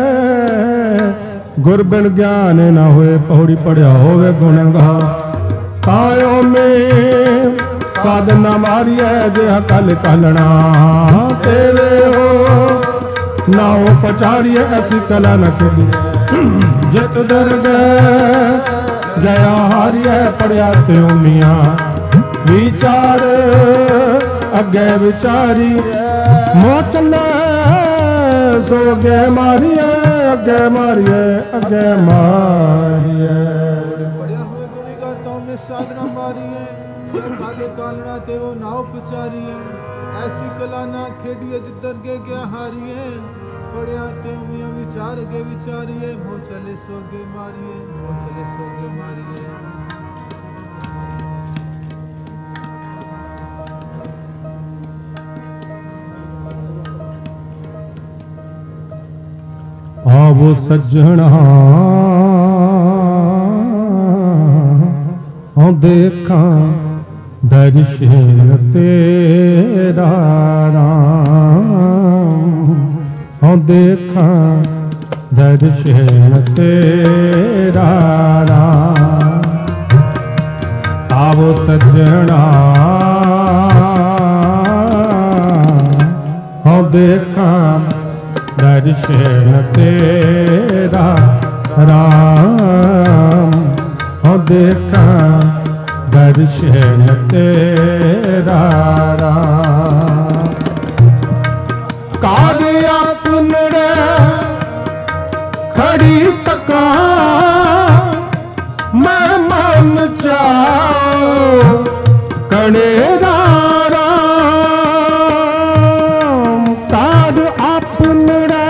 गुर बिन ज्ञान ना होए। पौड़ी पढ़िया होवे गुण गा, कायो में साधना मारिए। देह कल कलना तेरे हो, नाओ पचाड़िए ऐसी कला न खेली। जित दर गया हारिए, पढ़िया त्यों मियाँ विचार अगे विचारी। मोचले सो अगे मारिए, अगे मारिए, अगे मारिए। पढ़िया हुए गुणी गाता में साधना मारिए, काले कालना ते वो नाव पचारिए। ऐसी कला ना खेडिए जिधर गे गया हारिए। पढ़िया ते मियाँ विचार गे विचारिए। मोह चले सोगे मारिए, मोह चले सोगे मारिए। आवो सज्जणा औ देखा दर्शन तेरा राम। औ देखा दर्शन तेरा राम। आवो सज्जणा औ देखा दर्शन तेरा राम। हो देखा दर्शन तेरा राम। कादिया पुनरे खड़ी तका, मैं मन चाओ कनेरा राम। काद अपनड़े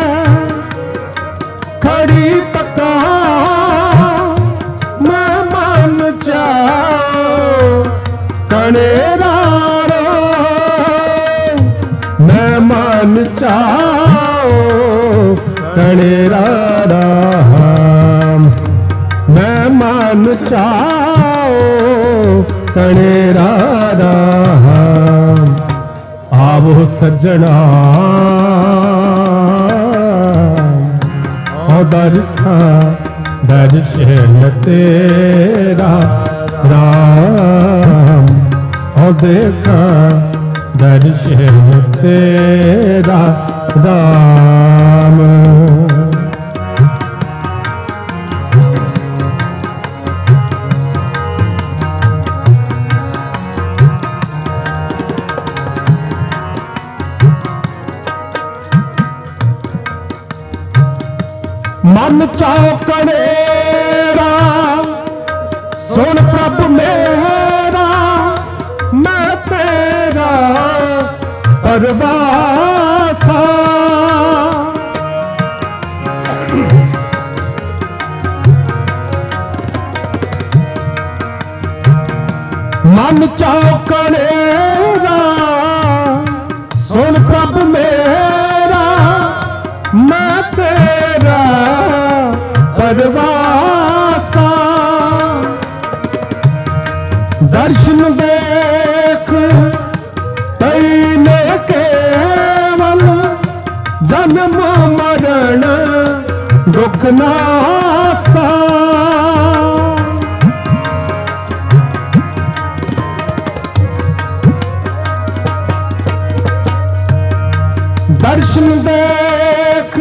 खड़ी तका, मैं मन चाओ कनेरा राम। मैं मन चाओ कनेरा राम। मैं मन चाओ कनेरा राम। आवो सज्जणा दर्था दर्शन तेरा राम। हो देखा दर्शन तेरा राम। मन चाओ कनेरा, सुन प्रभु मेरा। मैं तेरा परवासा, मन चाओ कनेरा, सुन प्रभु मेरा। मैं तेरा ਦਰਸ਼ਨ ਦੇਖ ਤੈਨੇ ਕੇਵਲ ਜਨਮ ਮਰਨ ਦੁਖ ਨਾਸਾ। ਦਰਸ਼ਨ ਦੇਖ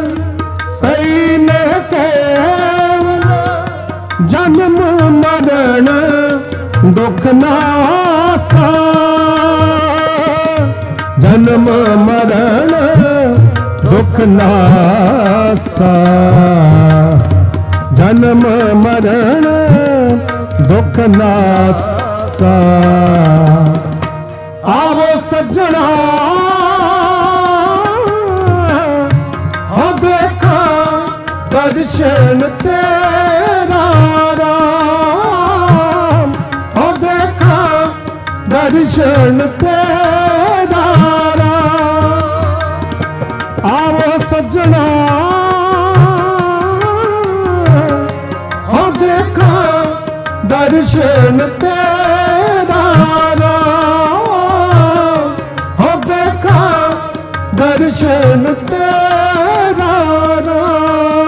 ਤੈਨੇ ਕੇਵਲ ਜਨਮ ਮਰਨ ਦੁਖ ਨਾਸਾ। ਜਨਮ ਮਰਨ ਦੁਖ ਨਾਸਾ। ਜਨਮ ਮਰਨ ਦੁਖ ਨਾਸਾ। ਆਵੋ ਸੱਜਣਾ ਹੋ ਦੇਖਾ ਦਰਸ਼ਨ ਤੇਰਾ ਰਾਮ। ਹੋ ਦੇਖਾ ਦਰਸ਼ਨ ਤੇਰਾ ਰਾਮ। ਆਵੋ ਸੱਜਣਾ ਹੋ ਦੇਖਾ ਦਰਸ਼ਨ ਤੇਰਾ ਰਾਮ। ਹੋ ਦੇਖਾ ਦਰਸ਼ਨ ਤੇਰਾ ਰਾਮ।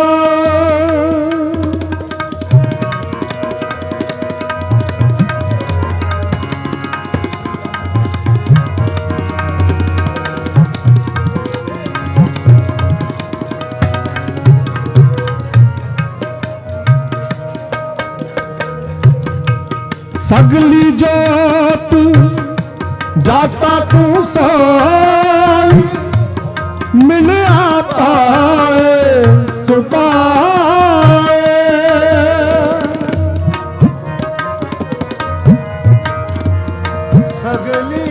ਸਗਲੀ ਜੋਤ ਜਾਤਾ ਤੂੰ ਸਾਈ। ਮਿਲਿਆ ਪਾਏ ਸੁਪਾਏ। ਸਗਲੀ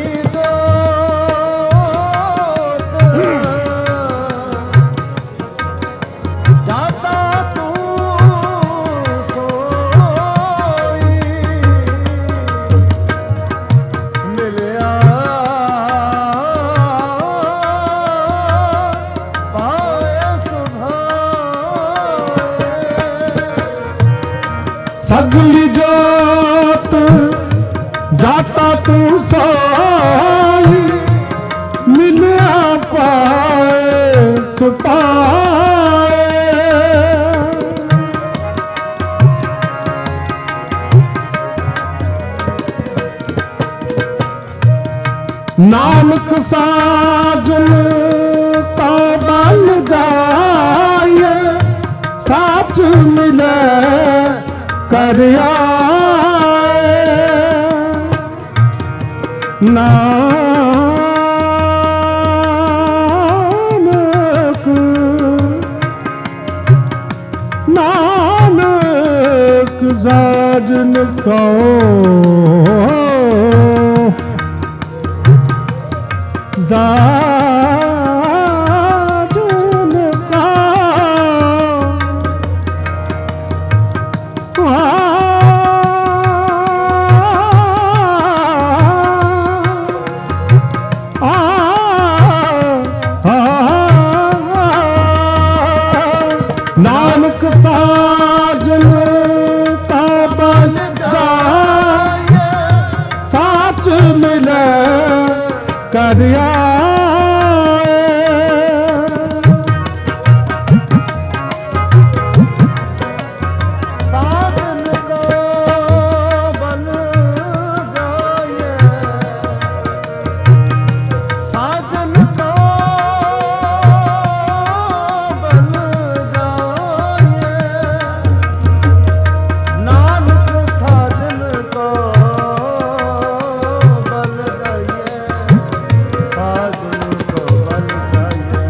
ਜਾਤਾ ਤੂੰ ਸੋਈ। ਮਿਲਿਆ ਪਾਏ ਸੁਭਾਏ। ਸਗਲੀ ਜੋਤ ਜਾਤਾ ਤੂੰ ਸਾਈ। ਮਿਲਿਆ ਪਾਏ ਸੁਪਾਏ। ਨਾਨਕ ਸਾਜਨ ਕਾ ਬਲ ਜਾਏ। ਸਾਚ ਮਿਲੇ ਕਰ ਆਏ। ਨਾਨਕ ਨਾਨਕ ਸਾਜਨ ਕੋ ਸਾਜਨ ਕਾ ਨਾਨਕ ਸਾਜਨ ਕਾ ਬਲ ਜਾਏ। ਸਾਚ ਮਿਲੇ ਕਰ ਆਏ। ਸਾਜਨ ਕੋ ਬਲ ਜਾਏ। ਸਾਜਨ ਕੋ ਬਲ ਜਾਏ। ਨਾਨਕ ਸਾਜਨ ਕੋ ਬਲ ਜਾਏ। ਸਾਜਨ ਕੋ ਬਲ ਜਾਏ।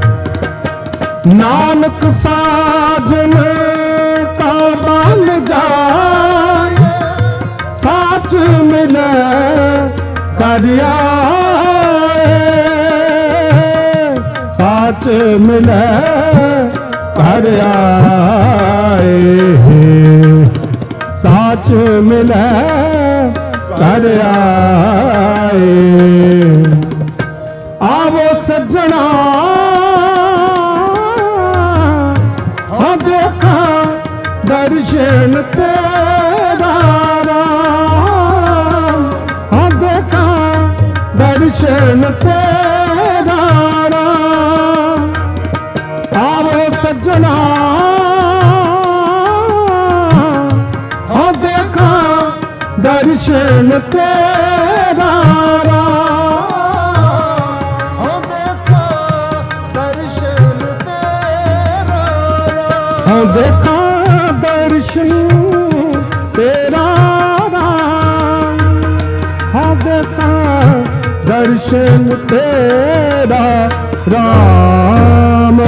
ਨਾਨਕ ਸਾਜਨ ਕਾ ਬਲ ਜਾਏ। ਸਾਚ ਮਿਲੇ ਕਰ ਆਏ। ਸਾਚ ਮਿਲੇ ਕਰ ਆਏ। ਸਾਚ ਮਿਲੇ ਕਰ ਆਏ। ਆਵੋ ਸੱਜਣਾ ਹੋ ਦੇਖਾ ਦਰਸ਼ਨ ਤੇਰਾ ਰਾਮ। दर्शन तेरा राम। आवो सज्जना हो देखा दर्शन तेरा हो देखा दर्शन तेरा हो देखा दर्शन तेरा राम। हो देखा दर्शन तेरा राम।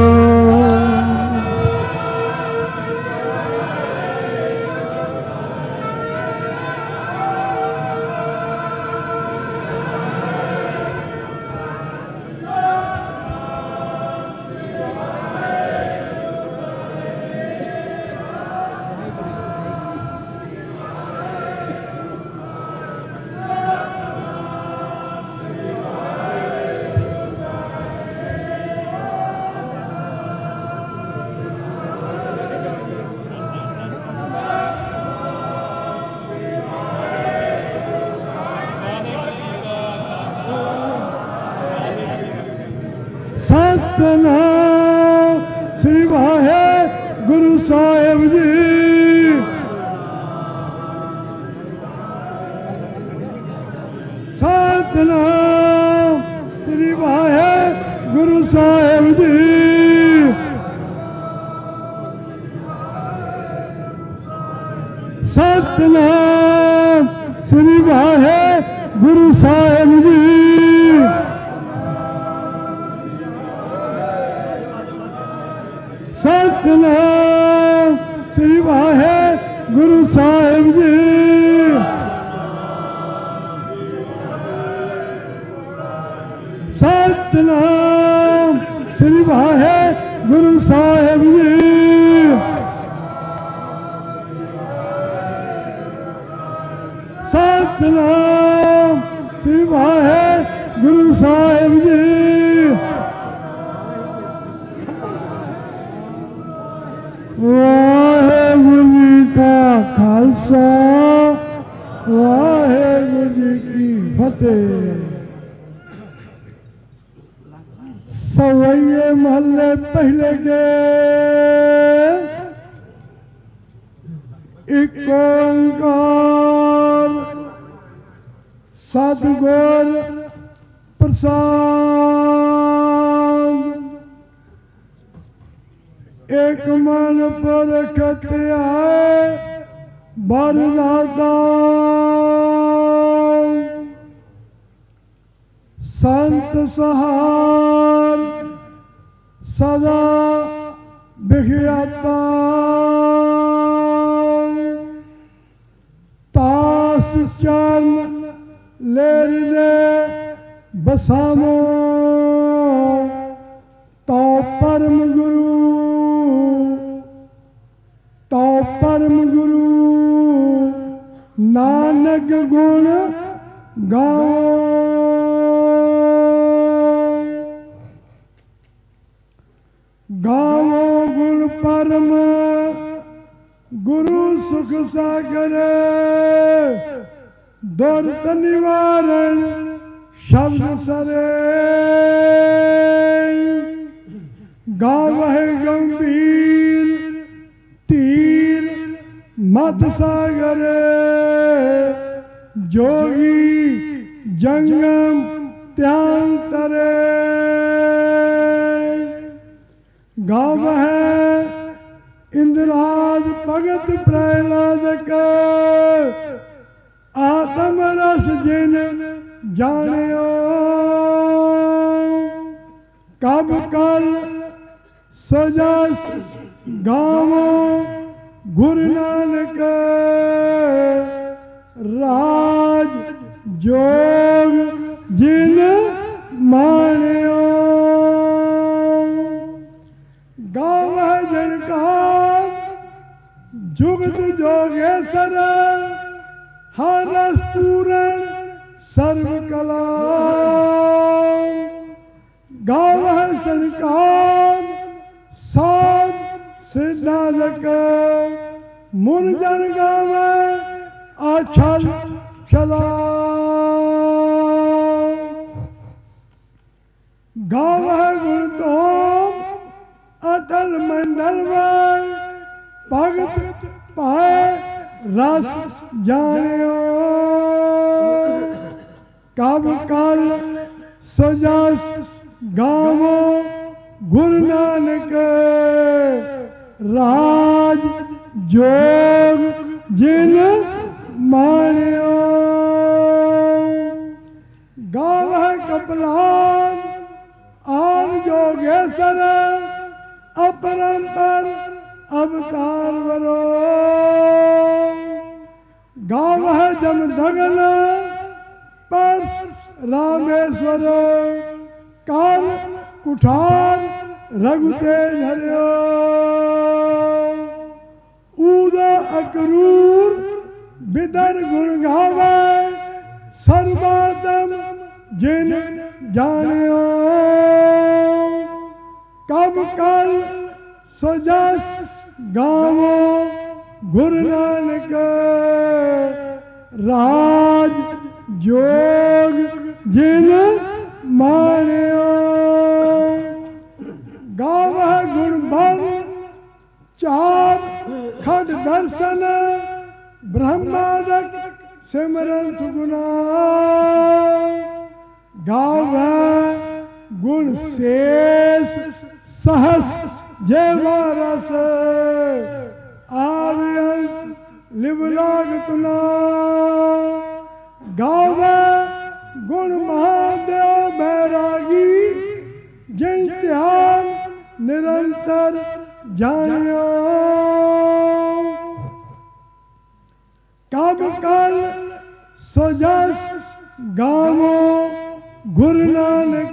सतनाम श्री वाहेगुरु साहिब जी। सतनाम श्री वाहेगुरु साहिब जी। सतनाम श्री वाहेगुरु साहिब जी। सतनाम श्री वाहेगुरु साहिब जी। सतनाम श्री वाहेगुरु साहिब जी। सतनाम श्री वाहेगुरु साहिब जी। वाहेगुरु जी का खालसा वाहेगुरु जी की फतेह। सवैये महल्ले पहले के एक ओंकार सतगुर प्रसाद। एक मन पर कत्या बरदाता संत सहार सदा बिखियाता। तास चरण लेरिने बसामो तो परम गुरु तो परम गुरु नानक गुण गाओ। गाओ गुण परम गुरु सुख सागर दुर्त निवारण शब्द सरे। गावह गंभीर तीर मत सागर जोगी जंगम त्यांतरे। गावह इंद्राज भगत प्रहलाद का आत्म रस जिन जानियो। कब कल सजा गावो गुरु नानक राज जोग जिन मानियो। गाव जनकार जुगत जोगेश्वर हरस पूरण सर्व कला। गाव संकार साध सिद्धालक मुरजन गावे आछल चला। ਭਗਤ ਪਾਏ ਰਸ ਜਾਣਿਓ। ਕਬ ਕਲ ਸੋ ਜਸ ਗਾਵੋ ਗੁਰੂ ਨਾਨਕ ਰਾਜ ਜੋਗ ਜਿਨ ਮਾਣਿਓ। ਗਾਵਹਿ ਕਪਲਾਨ ਆਨ ਜੋਗੇਸ਼ਰ अपरंपर अवतार वरो। गावह जम धगन पर रामेश्वर काल कुठार रघुते धर्यो। ऊद अक्रूर बिदर गुण गावे सर्वातम जिन जानियो। कब कल सो जस गावो गुरु नानक राज जोग जिन मानियो। गावह गुण बन चार खड दर्शन ब्रह्मादक सिमरन सुगुना। गावह गुण शेष सहस जेवारस आर्यंत लिवलाग तुना। गावे गुण महादेव बैरागी जिन ध्यान निरंतर जानियो। कब कल सो जस गावो गुरु नानक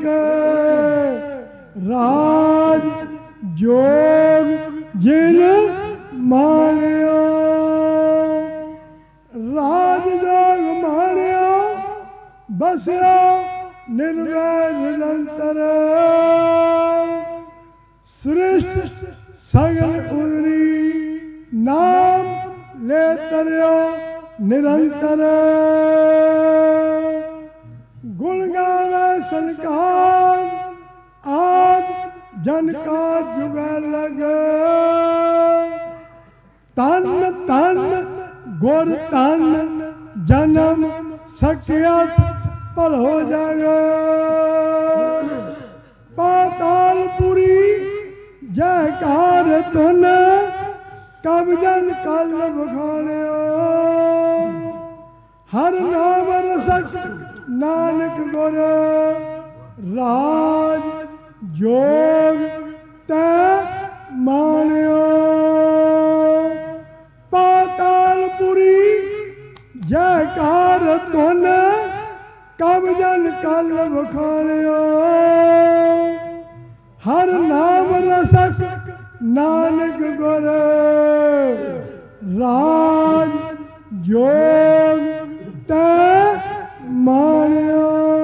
राज जोग जिन मानियो। राज जोग मानियो बसियो निर्वैर निरंतर। सृष्ट सगल उदरी नाम ले तरियो निरंतर। गुण गावे संकार आद जन का जुग लग। तन तन गुर तन जन्म सखियत पल हो जाग। पातालपुरी जयकार तुन कब जन कल बखानियो। हर नाम रसक नानक गुर राज जोग तै मानियो। पातालपुरी जयकार तुन कब जन कल बखानियो। हर नाम रसक नानक गुर राज जोग तै मानियो।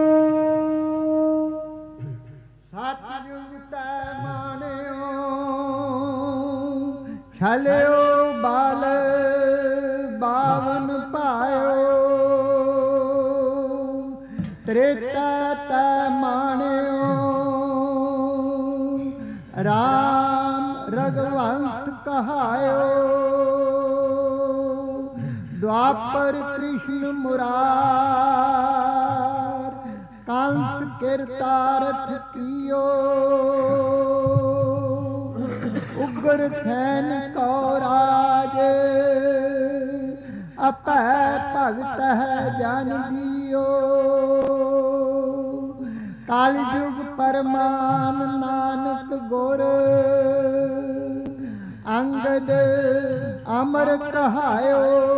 छलियो बाल बावन पायो। त्रेता तै मानियो राम रघुवंश कहायो। द्वापर कृष्ण मुरार कंस किरतारथ कियो। उग्र सैन कौराज अपै भगत है जन दियो। कलयुग परमान नानक गुर अंगद अमर कहायो।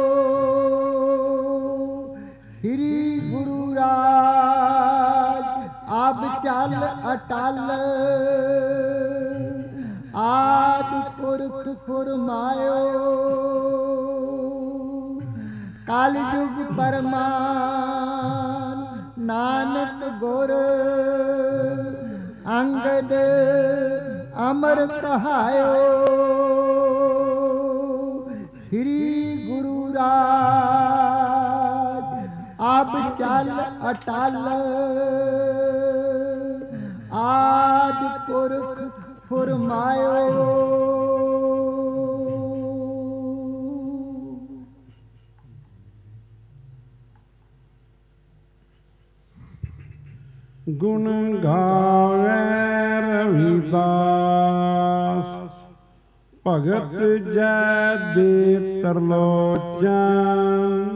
श्री गुरु राज अब चल अटल आदि पुरख फुरमायो। कलयुग परमान नानक गुर अंगद अमर कहायो। श्री गुरु राज अब चल अटल आदि पुरख फुरमायो। ਗੁਣ ਗਾਵੇ ਰਵਿਦਾਸ, ਭਗਤ ਜੈ ਦੇ ਤਰਲੋਚਨ,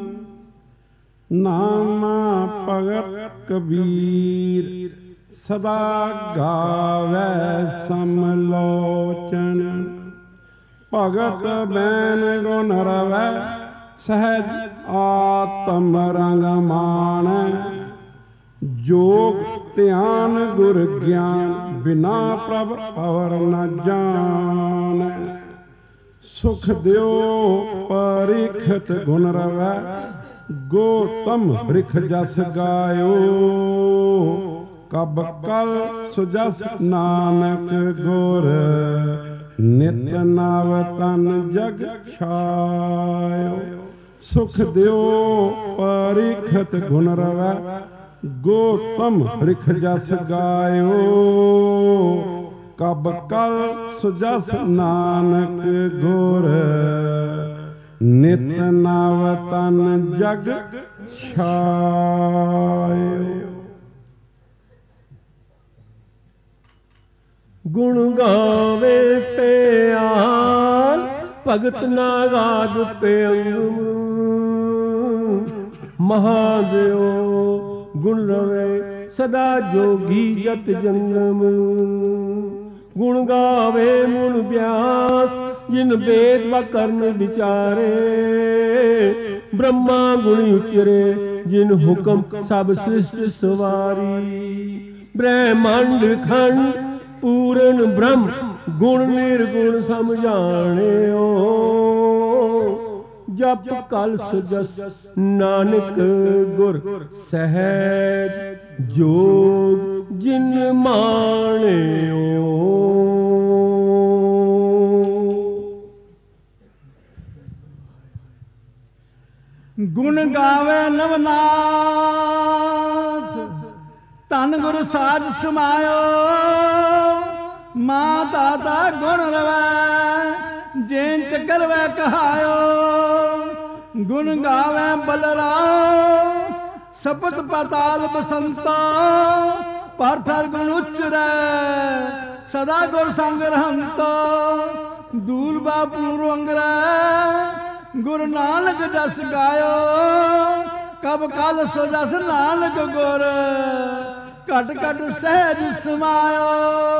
ਨਾਮਾ ਭਗਤ ਕਬੀਰ, ਸਦਾ ਗਾਵੇ ਸਮਲੋਚਨ। ਭਗਤ ਬੈਨ ਗੁਣ ਰਵੈ, ਸਹਿਜ ਆਤਮ ਰੰਗ ਮਾਣੈ, ਜੋਗ ਧਿਆਨ ਗੁਰ ਗਿਆਨ, ਬਿਨਾ ਪ੍ਰਭ ਪਵਰ ਨ ਜਾਣੈ। ਸੁਖ ਦਿਓ ਪਰਿਖਤ ਗੁਣ ਰਵੈ, ਗੋਤਮ ਬ੍ਰਿਖ ਜਸ ਗਾਇਓ, ਕਬ ਕਲ ਸੁਜਸ ਨਾਨਕ ਗੁਰ, ਨਿਤ ਨਵ ਤਨ ਜਗ ਛਾਇਓ। ਸੁਖ ਦਿਓ ਪਰਿਖਤ ਗੁਣ ਰਵੈ, ਗੋਤਮ ਬ੍ਰਿਖ ਜਸ ਗਾਇਓ, ਕਬ ਕਲ ਸੁਜਸ ਨਾਨਕ ਗੁਰ, ਨਿਤ ਨਵ ਤਨ ਜਗ ਛਾਇਓ। ਗੁਣ ਗਾਵੇ ਧਿਆਨ, ਭਗਤ ਨਾਗਾਦ ਪਿਅੰਗ, ਮਹਾਦੇਵ ਗੁਣ ਰਵੇ ਸਦਾ ਜੋਗੀ ਜਤ ਜੰਗਮ। ਗੁਣ ਗਾਵੇ ਮੁਨ ਬਿਆਸ, ਜਿਨ ਵੇਦ ਵਾ ਕਰਨ ਵਿਚਾਰੇ, ਬ੍ਰਹਮਾ ਗੁਣ ਉਚਰੇ, ਜਿਨ ਹੁਕਮ ਸਭ ਸ੍ਰਿਸ਼ਟ ਸਵਾਰੀ। ਬ੍ਰਹਮੰਡ ਖੰਡ ਪੂਰਨ ਬ੍ਰਹਮ, ਗੁਣ ਨਿਰਗੁਣ ਸਮਝਾਣਿਓ, ਜਪ ਕਲ ਸੁਜਸ ਨਾਨਕ ਗੁਰ, ਸਹਿਜ ਜੋਗ ਜਿਨ ਮਾਣਿਓ। ਗੁਣ ਗਾਵੇ ਨਵਨਾਥ, ਧੰਨ ਗੁਰ ਸਾਜ ਸਮਾਇਓ, ਮਾਂ ਦਾਤਾ ਗੁਣ ਰਵੈ, ਜੇਨ ਚੱਕਰ ਵੈ ਕਹਾਇਓ। ਗੁਣ ਗਾਵੇ ਬਲਰਾਮ, ਸਪਤ ਪਤਾਲ ਬਸੰਤਾ, ਪਾਰਥਰ ਗੁਣ ਉਚਰੈ, ਸਦਾ ਗੁਰ ਸੰਗ ਰਹੰਤਾ। ਦੂਲਬਾ ਪੂਰਵੰਗਰੈ, ਗੁਰ ਨਾਨਕ ਜਸ ਗਾਇਓ, ਕਬ ਕਲ ਸੋ ਜਸ ਨਾਨਕ ਗੁਰ, ਘਟ ਘਟ ਸਹਿਜ ਸਮਾਇਓ।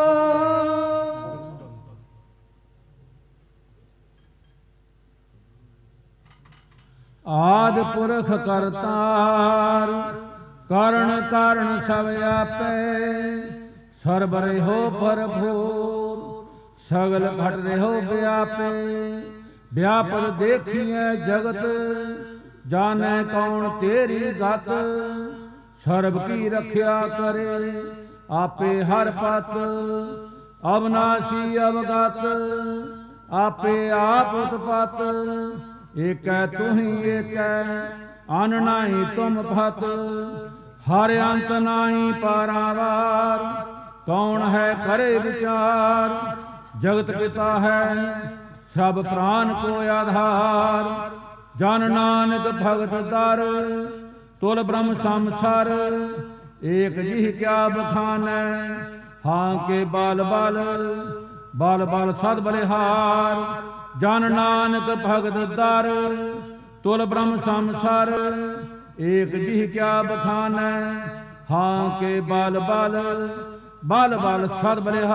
ਆਦਿ ਪੁਰਖ ਕਰਤਾਰ, ਕਾਰਣ ਕਾਰਣ ਸਭ ਆਪੈ, ਸਰਬ ਰਹਿਓ ਭਰਪੂਰ, ਸਗਲ ਘਟ ਰਹਿਓ ਵਿਆਪੇ। ਵਿਆਪਤ ਦੇਖੀਐ ਜਗਤ, ਜਾਣੈ ਕੌਣ ਤੇਰੀ ਗਤ, ਸਰਬ ਕੀ ਰਖਿਆ ਕਰੇ, ਆਪੇ ਹਰ ਪਤ। ਅਵਨਾਸੀ ਅਵਗਤ, ਆਪੇ ਆਪ ਉਤਪਤ, ਏਕੈ ਤੁਹੀ ਏਕੈ, ਅਨ ਨਾਹੀ ਤੁਮ ਫਤ। ਹਰ ਅੰਤ ਨਾਹੀ ਪਾਰਾਵਾਰ, ਕੌਣ ਹੈ ਕਰੇ ਵਿਚਾਰ। ਜਗਤ ਪਿਤਾ ਹੈ, ਸਭ ਪ੍ਰਾਨ ਕੋ ਆਧਾਰ। ਜਨ ਨਾਨਕ ਭਗਤ ਦਰ, ਤੁਲ ਬ੍ਰਹਮ ਸੰਸਾਰ। ਏਕ ਜਿਹ ਕਿਆ ਬਖਾਨੈ, ਹਾਂ ਕੇ ਬਾਲ ਬਾਲ, ਬਾਲ ਬਾਲ ਸਦ ਬਲਿਹਾਰ। ਜਨ ਨਾਨਕ ਭਗਤ ਦਰ, ਤੁਲ ਬ੍ਰਹਮ ਸੰਸਾਰ। ਏਕ ਜਿਹ ਕਿਆ ਬਖਾਨੈ, ਹਾਂ ਕੇ ਬਾਲ ਬਾਲ, ਬਾਲ ਬਾਲ ਸਦ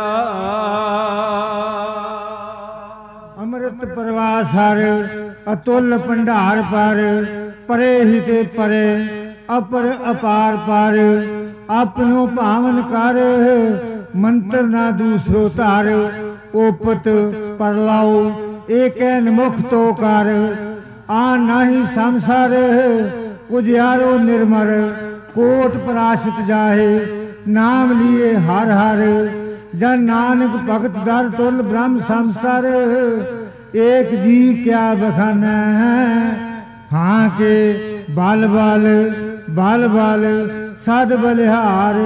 ਬਲਿਹਾਰ। ਅੰਮ੍ਰਿਤ ਪ੍ਰਵਾਸਰ, ਅਤੁਲ ਭੰਡਾਰ ਪਰ, ਪਰੇ ਹੀ ਤੇ ਪਰੇ, ਅਪਰ ਅਪਾਰ ਪਰ। ਆਪਨੋ ਭਾਵਨ ਕਰ, ਮੰਤਰ ਨਾ ਦੂਸਰੋ ਧਰ। ਓਪਤ ਪਰਲਾਉ, ਏਕੈ ਨਿਮੁਖ ਤੋ ਕਰ। ਆ ਨਾਹੀ ਸੰਸਾਰ, ਉਜਿਆਰੋ ਨਿਰਮਰ। ਕੋਟ ਪਰਾਸ਼ਿਤ ਜਾਹੇ, ਨਾਮ ਲੀਏ ਹਰ ਹਰ। ਜਨ ਨਾਨਕ ਭਗਤ ਦਰ, ਤੁਲ ਬ੍ਰਹਮ ਸੰਸਾਰ। ਏਕ ਜੀ ਕਿਆ ਬਖਾਨਾ, ਹਾਂ ਕੇ ਬਲ ਬਲ, ਬਲ ਬਲ ਸਦ ਬਲਿਹਾਰ।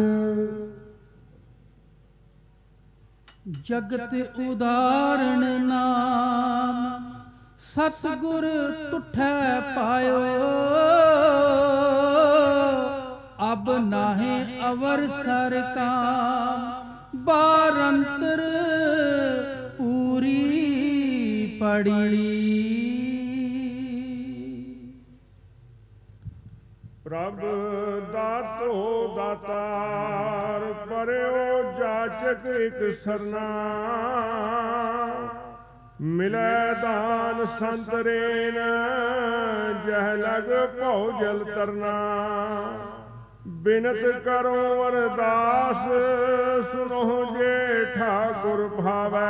ਜਗਤ ਉਦਾਹਰਣ ਨਾਮ, ਸਤਿਗੁਰ ਤੁਠੈ ਪਾਇਓ। ਅਬ ਨਾਹੀਂ ਅਵਰ ਸਰ ਕਾਮ ਬਾਰੰਤਰ ਪੂਰੀ ਪੜੀ। ਪ੍ਰਭ ਦਾਤੋ ਦਾਤਾਰ ਪਰਿਓ ਜਾਚਕ ਇਕ ਸਰਨਾ। ਮਿਲੈ ਦਾਨ ਸੰਤ ਰੇਨ ਜਹ ਲਗ ਭਉ ਜਲ ਤਰਨਾ। ਬਿਨਤ ਕਰੋ ਅਰਦਾਸ ਸੁਨੋ ਜੇ ਠਾਕੁਰ ਭਾਵੈ।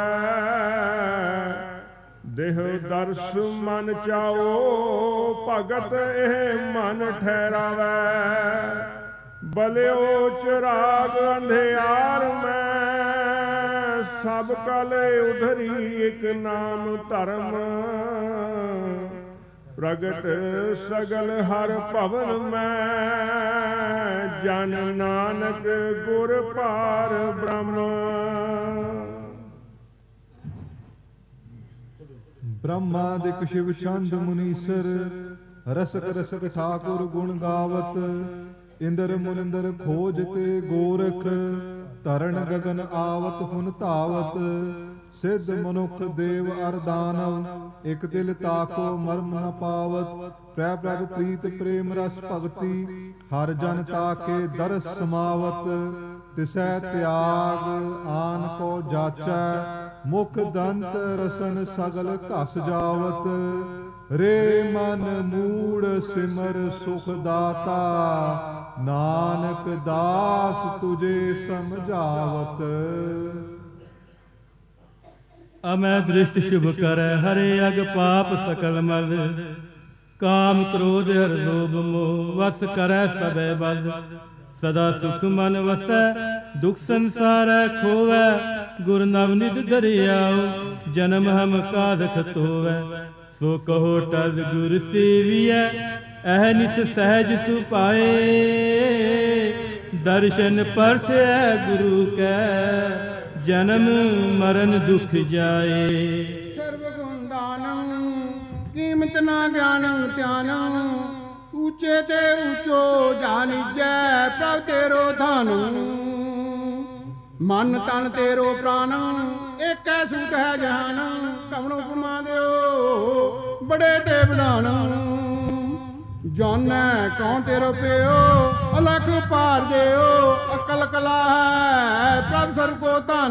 ਦੇਹ ਦਰਸ ਮਨ ਚਾਓ ਭਗਤ ਇਹ ਮਨ ਠਹਿਰਾਵੈ। ਬਲਿਓ ਚਿਰਾਗ ਅੰਧਿਆਰ ਮੈਂ ਸਭ ਕਲ ਉਧਰੀ ਇਕ ਨਾਮ ਧਰਮ। ਪ੍ਰਗਟ ਸਗਲ ਹਰ ਭਵਨ ਮੈਂ ਜਨ ਨਾਨਕ ਗੁਰ ਪਾਰ ਬ੍ਰਹਮ। ਬ੍ਰਹਮਾਦਿਕ ਸ਼ਿਵ ਚੰਦ ਮੁਨੀਸਰ ਰਸਕ ਰਸਕ ਠਾਕੁਰ ਗੁਣ ਗਾਵਤ। ਇੰਦਰ ਮੁਨਿੰਦਰ ਖੋਜ ਤੇ ਗੋਰਖ ਧਰਨ ਗਗਨ ਆਵਤ ਹੁਨ ਧਾਵਤ। ਸਿੱਧ ਮਨੁੱਖ ਦੇਵ ਅਰ ਦਾਨਵ ਇਕ ਦਿਲ ਤਾਕੋ ਮਰਮ ਨ ਪਾਵਤ। ਪ੍ਰੈ ਪ੍ਰਭ ਪ੍ਰੀਤ ਪ੍ਰੇਮ ਰਸ ਭਗਤੀ ਹਰ ਜਨ ਤਾਕੇ ਦਰਸ ਸਮਾਵਤ। ਤਿਸੈ ਤਿਆਗ ਆਨ ਕੋ ਜਾਚੈ ਮੁਖ ਦੰਤ ਰਸਨ ਸਗਲ ਘਸ ਜਾਵਤ। ਰੇ ਮਨ ਮੂੜ ਸਿਮਰ ਸੁਖ ਦਾਤਾ ਨਾਨਕ ਦਾਸ ਤੁਝੇ ਸਮਝਾਵਤ। ਅਮੈ ਦ੍ਰਿਸ਼ਟ ਸ਼ੁਭ ਕਰੈ ਹਰੇ ਅਗ ਪਾਪ ਸਕਲ ਮਲ। ਕਾਮ ਕ੍ਰੋਧ ਹਰ ਲੋਭ ਮੋਹ ਵਸ ਕਰੈ ਸਭੈ ਬਲ। ਸਦਾ ਸੁਖ ਮਨ ਵਸੈ ਦੁਖ ਸੰਸਾਰੈ ਖੋਵੈ। ਗੁਰ ਨਵਨਿਤ ਦਰਿਆਉ ਜਨਮ ਹਮ ਕਾਦਖ ਧੋਵੈ। ਸੋ ਕਹੋ ਟਲ ਗੁਰ ਸੇਵੀਐ ਅਹਨਿਸ ਸਹਿਜ ਸੁਪਾਏ। ਦਰਸ਼ਨ ਪਰਸੈ ਗੁਰੂ ਕੈ ਜਨਮ ਮਰਨ ਦੁਖ ਜਾਏ। ਸਰਬ ਗੁਣ ਦਾਨੰ ਕੀਮਤ ਨਾ ਗਿਆਨੰ ਧਿਆਨੰ। ਉੱਚੇ ਤੇ ਉੱਚੋ ਜਾਣੀਜੈ ਪ੍ਰਭ ਤੇਰੋ ਧਨ। ਮਨ ਤਨ ਤੇਰੋ ਪ੍ਰਾਨ ਏਕੈ ਸੂਤ ਹੈ ਜਹਾਨ। ਕਵਣ ਉਪਮਾ ਦਿਓ ਬੜੇ ਤੇ ਬੜਾਨ। ਜਾਨੈ ਕੌਣ ਤੇਰੋ ਪਿਓ ਅਲਖ ਪਾਰ ਦਿਓ। ਅਕਲ ਕਲਾ ਹੈ ਪ੍ਰਭ ਸਰਬ ਕੋ ਧਨ।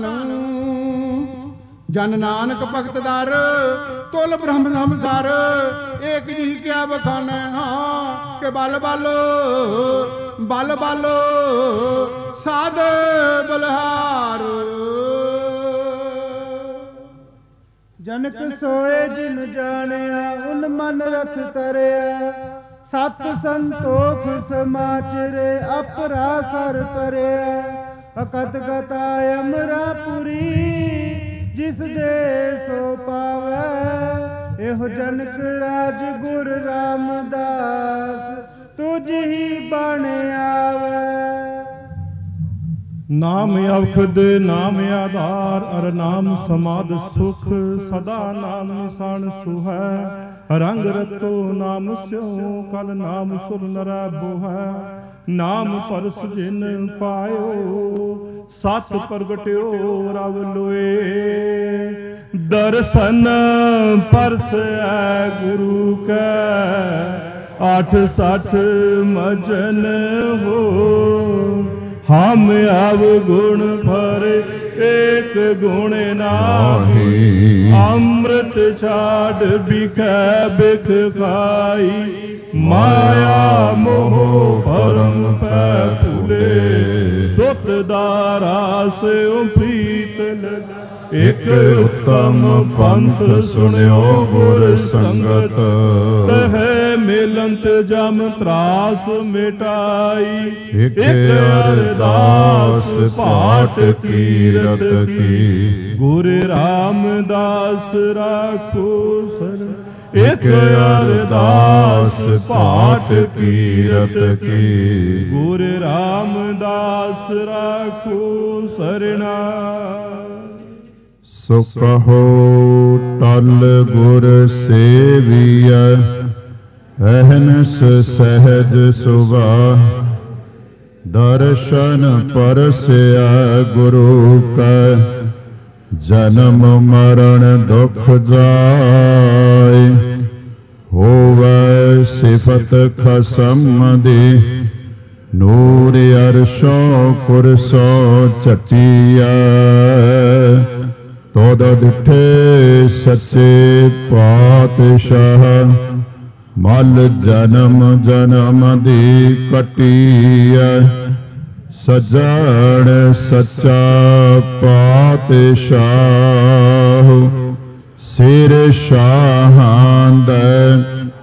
ਜਨ ਨਾਨਕ ਭਗਤ ਦਰ ਤੁਲ ਬ੍ਰਹਮ ਸੰਸਾਰ। ਏਕ ਜੀ ਕਿਆ ਬਖਾਨੈ ਹਾਂ ਕਿ ਬਲ ਬਲ ਬਲ ਬਲ ਸਾਧ ਬਲਹਾਰ। ਜਨਕ ਸੋਏ ਜਿਨ ਜਾਣਿਆ ਉਨ ਮਨ ਰਥ ਤਰਿਆ। ਸਤ ਸੰਤੋਖ ਸਮਾਚਰੇ ਅਪਰਾ ਸਰ ਪਰਿਆ। ਅਕਤ ਗਤਾ ਅਮਰਾਪੁਰੀ ਜਿਸ ਦੇ ਸੋ ਪਾਵੈ। ਇਹੋ ਜਨਕ ਰਾਜ ਗੁਰ ਰਾਮਦਾਸ ਤੁਝ ਹੀ ਬਣ ਆਵੈ। ਨਾਮ ਔਖਦ ਨਾਮ ਆਧਾਰ ਅਰ ਨਾਮ ਸਮਾਦ ਸੁਖ। ਸਦਾ ਨਾਮ ਨਿਸ਼ਾਨ ਸੁਹੈ ਰੰਗ ਰਤੋ ਨਾਮ ਸਿਉ। ਕਲ ਨਾਮ ਸੁਰ ਨਰੈ ਬੋਹੈ। ਨਾਮ ਪਰਸ ਜਿਨ ਪਾਇਓ ਸਤ ਪ੍ਰਗਟਿਓ ਰਵ ਲੋਏ। ਦਰਸ਼ਨ ਪਰਸੈ ਗੁਰੂ ਕੈ 68 ਮਜਨ ਹੋ। ਹਮ ਅਵ ਗੁਣ ਭਰੇ ਏਕ ਗੁਣ ਨਾਹੀ। ਅੰਮ੍ਰਿਤ ਛਾੜ ਬਿਖੈ ਬਿਖ ਖਾਈ। ਮਾਇਆ ਮੋਹ ਪਰਮ ਪੈ ਭੁਲੇ। ਸੁਤ ਦਾਰਾਸ ਪ੍ਰੀਤ ਲਗ। ਇਕ ਉਤਮ ਪੰਥ ਸੁਣਿਓ ਗੁਰ ਸੰਗਤ। ਤਹਿ ਮਿਲੰਤ ਜਮ ਤਰਾਸ ਮਿਟਾਈ। ਇਕ ਅਰਦਾਸ ਪਾਠ ਕੀਰਤ ਕੀ। ਗੁਰ ਰਾਮਦਾਸ ਰਾਖੋ ਸਰਨ। ਇਕ ਅਰਦਾਸ ਪਾਠ ਕੀਰਤ ਕੀ। ਗੁਰ ਰਾਮਦਾਸ ਰਾਖੋ ਸਰਣਾ। ਸੋ ਕਹੋ ਟਲ ਗੁਰ ਸੇਵੀਐ ਅਹਨਿਸ ਸਹਿਜ ਸੁਭਾ। ਦਰਸ਼ਨ ਪਰਸਿਆ ਗੁਰੂ ਕੈ, ਜਨਮ ਮਰਨ ਦੁਖ ਜਾਏ। ਹੋਵੈ ਸਿਫਤ ਖਸਮ ਦੀ, ਨੂਰ ਅਰਸ਼ੋਂ ਕੁਰਸੋਂ ਚਚੀਐ। ਤੋਦ ਡਿਠੇ ਸੱਚੇ ਪਾਤਸ਼ਾਹ, ਮਲ ਜਨਮ ਜਨਮ ਦੀ ਕਟੀਐ। ਸਜਣ ਸੱਚਾ ਪਾਤਸ਼ਾਹ, ਸਿਰ ਸ਼ਾਹਾਂ ਦੇ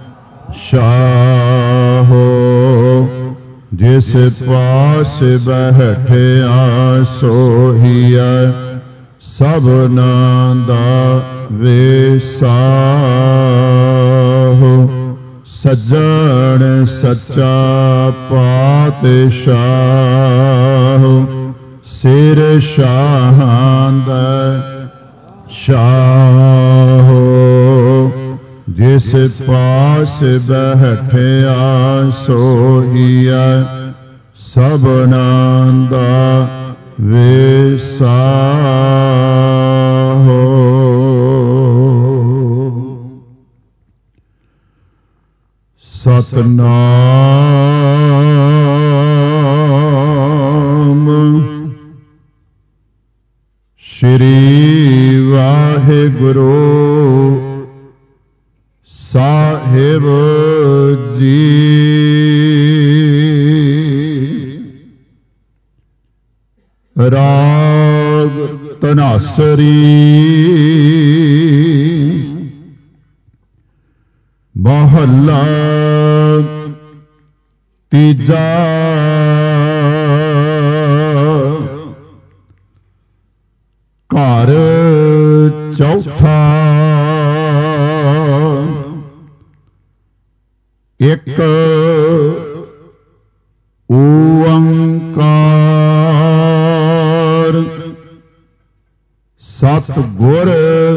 ਸ਼ਾਹ। ਜਿਸ ਪਾਸ ਬੈਠਿਆ ਸੋਹੀਐ, ਸਭਨਾਂ ਦਾ ਵੇਸਾਹ। ਸਜਣ ਸੱਚਾ ਪਾਤਸ਼ਾਹ, ਸਿਰ ਸ਼ਾਹਾਂ ਦਾ ਸ਼ਾਹ। ਜਿਸ ਪਾਸ ਬੈਠਿਆ ਸੋਹੀਐ, ਸਭਨਾਂ ਦਾ ਵੇਸਾਹ। ਸਤਨਾਮ ਸ਼੍ਰੀ ਵਾਹਿਗੁਰੂ ਸਾਹਿਬ ਜੀ। ਰਾਗ ਧਨਾਸਰੀ ਮਹੱਲਾ ਤੀਜਾ। ਘਰ ਚੌਥਾ। ਇੱਕ ਓੰਕਾਰ, ਸਤਿਗੁਰ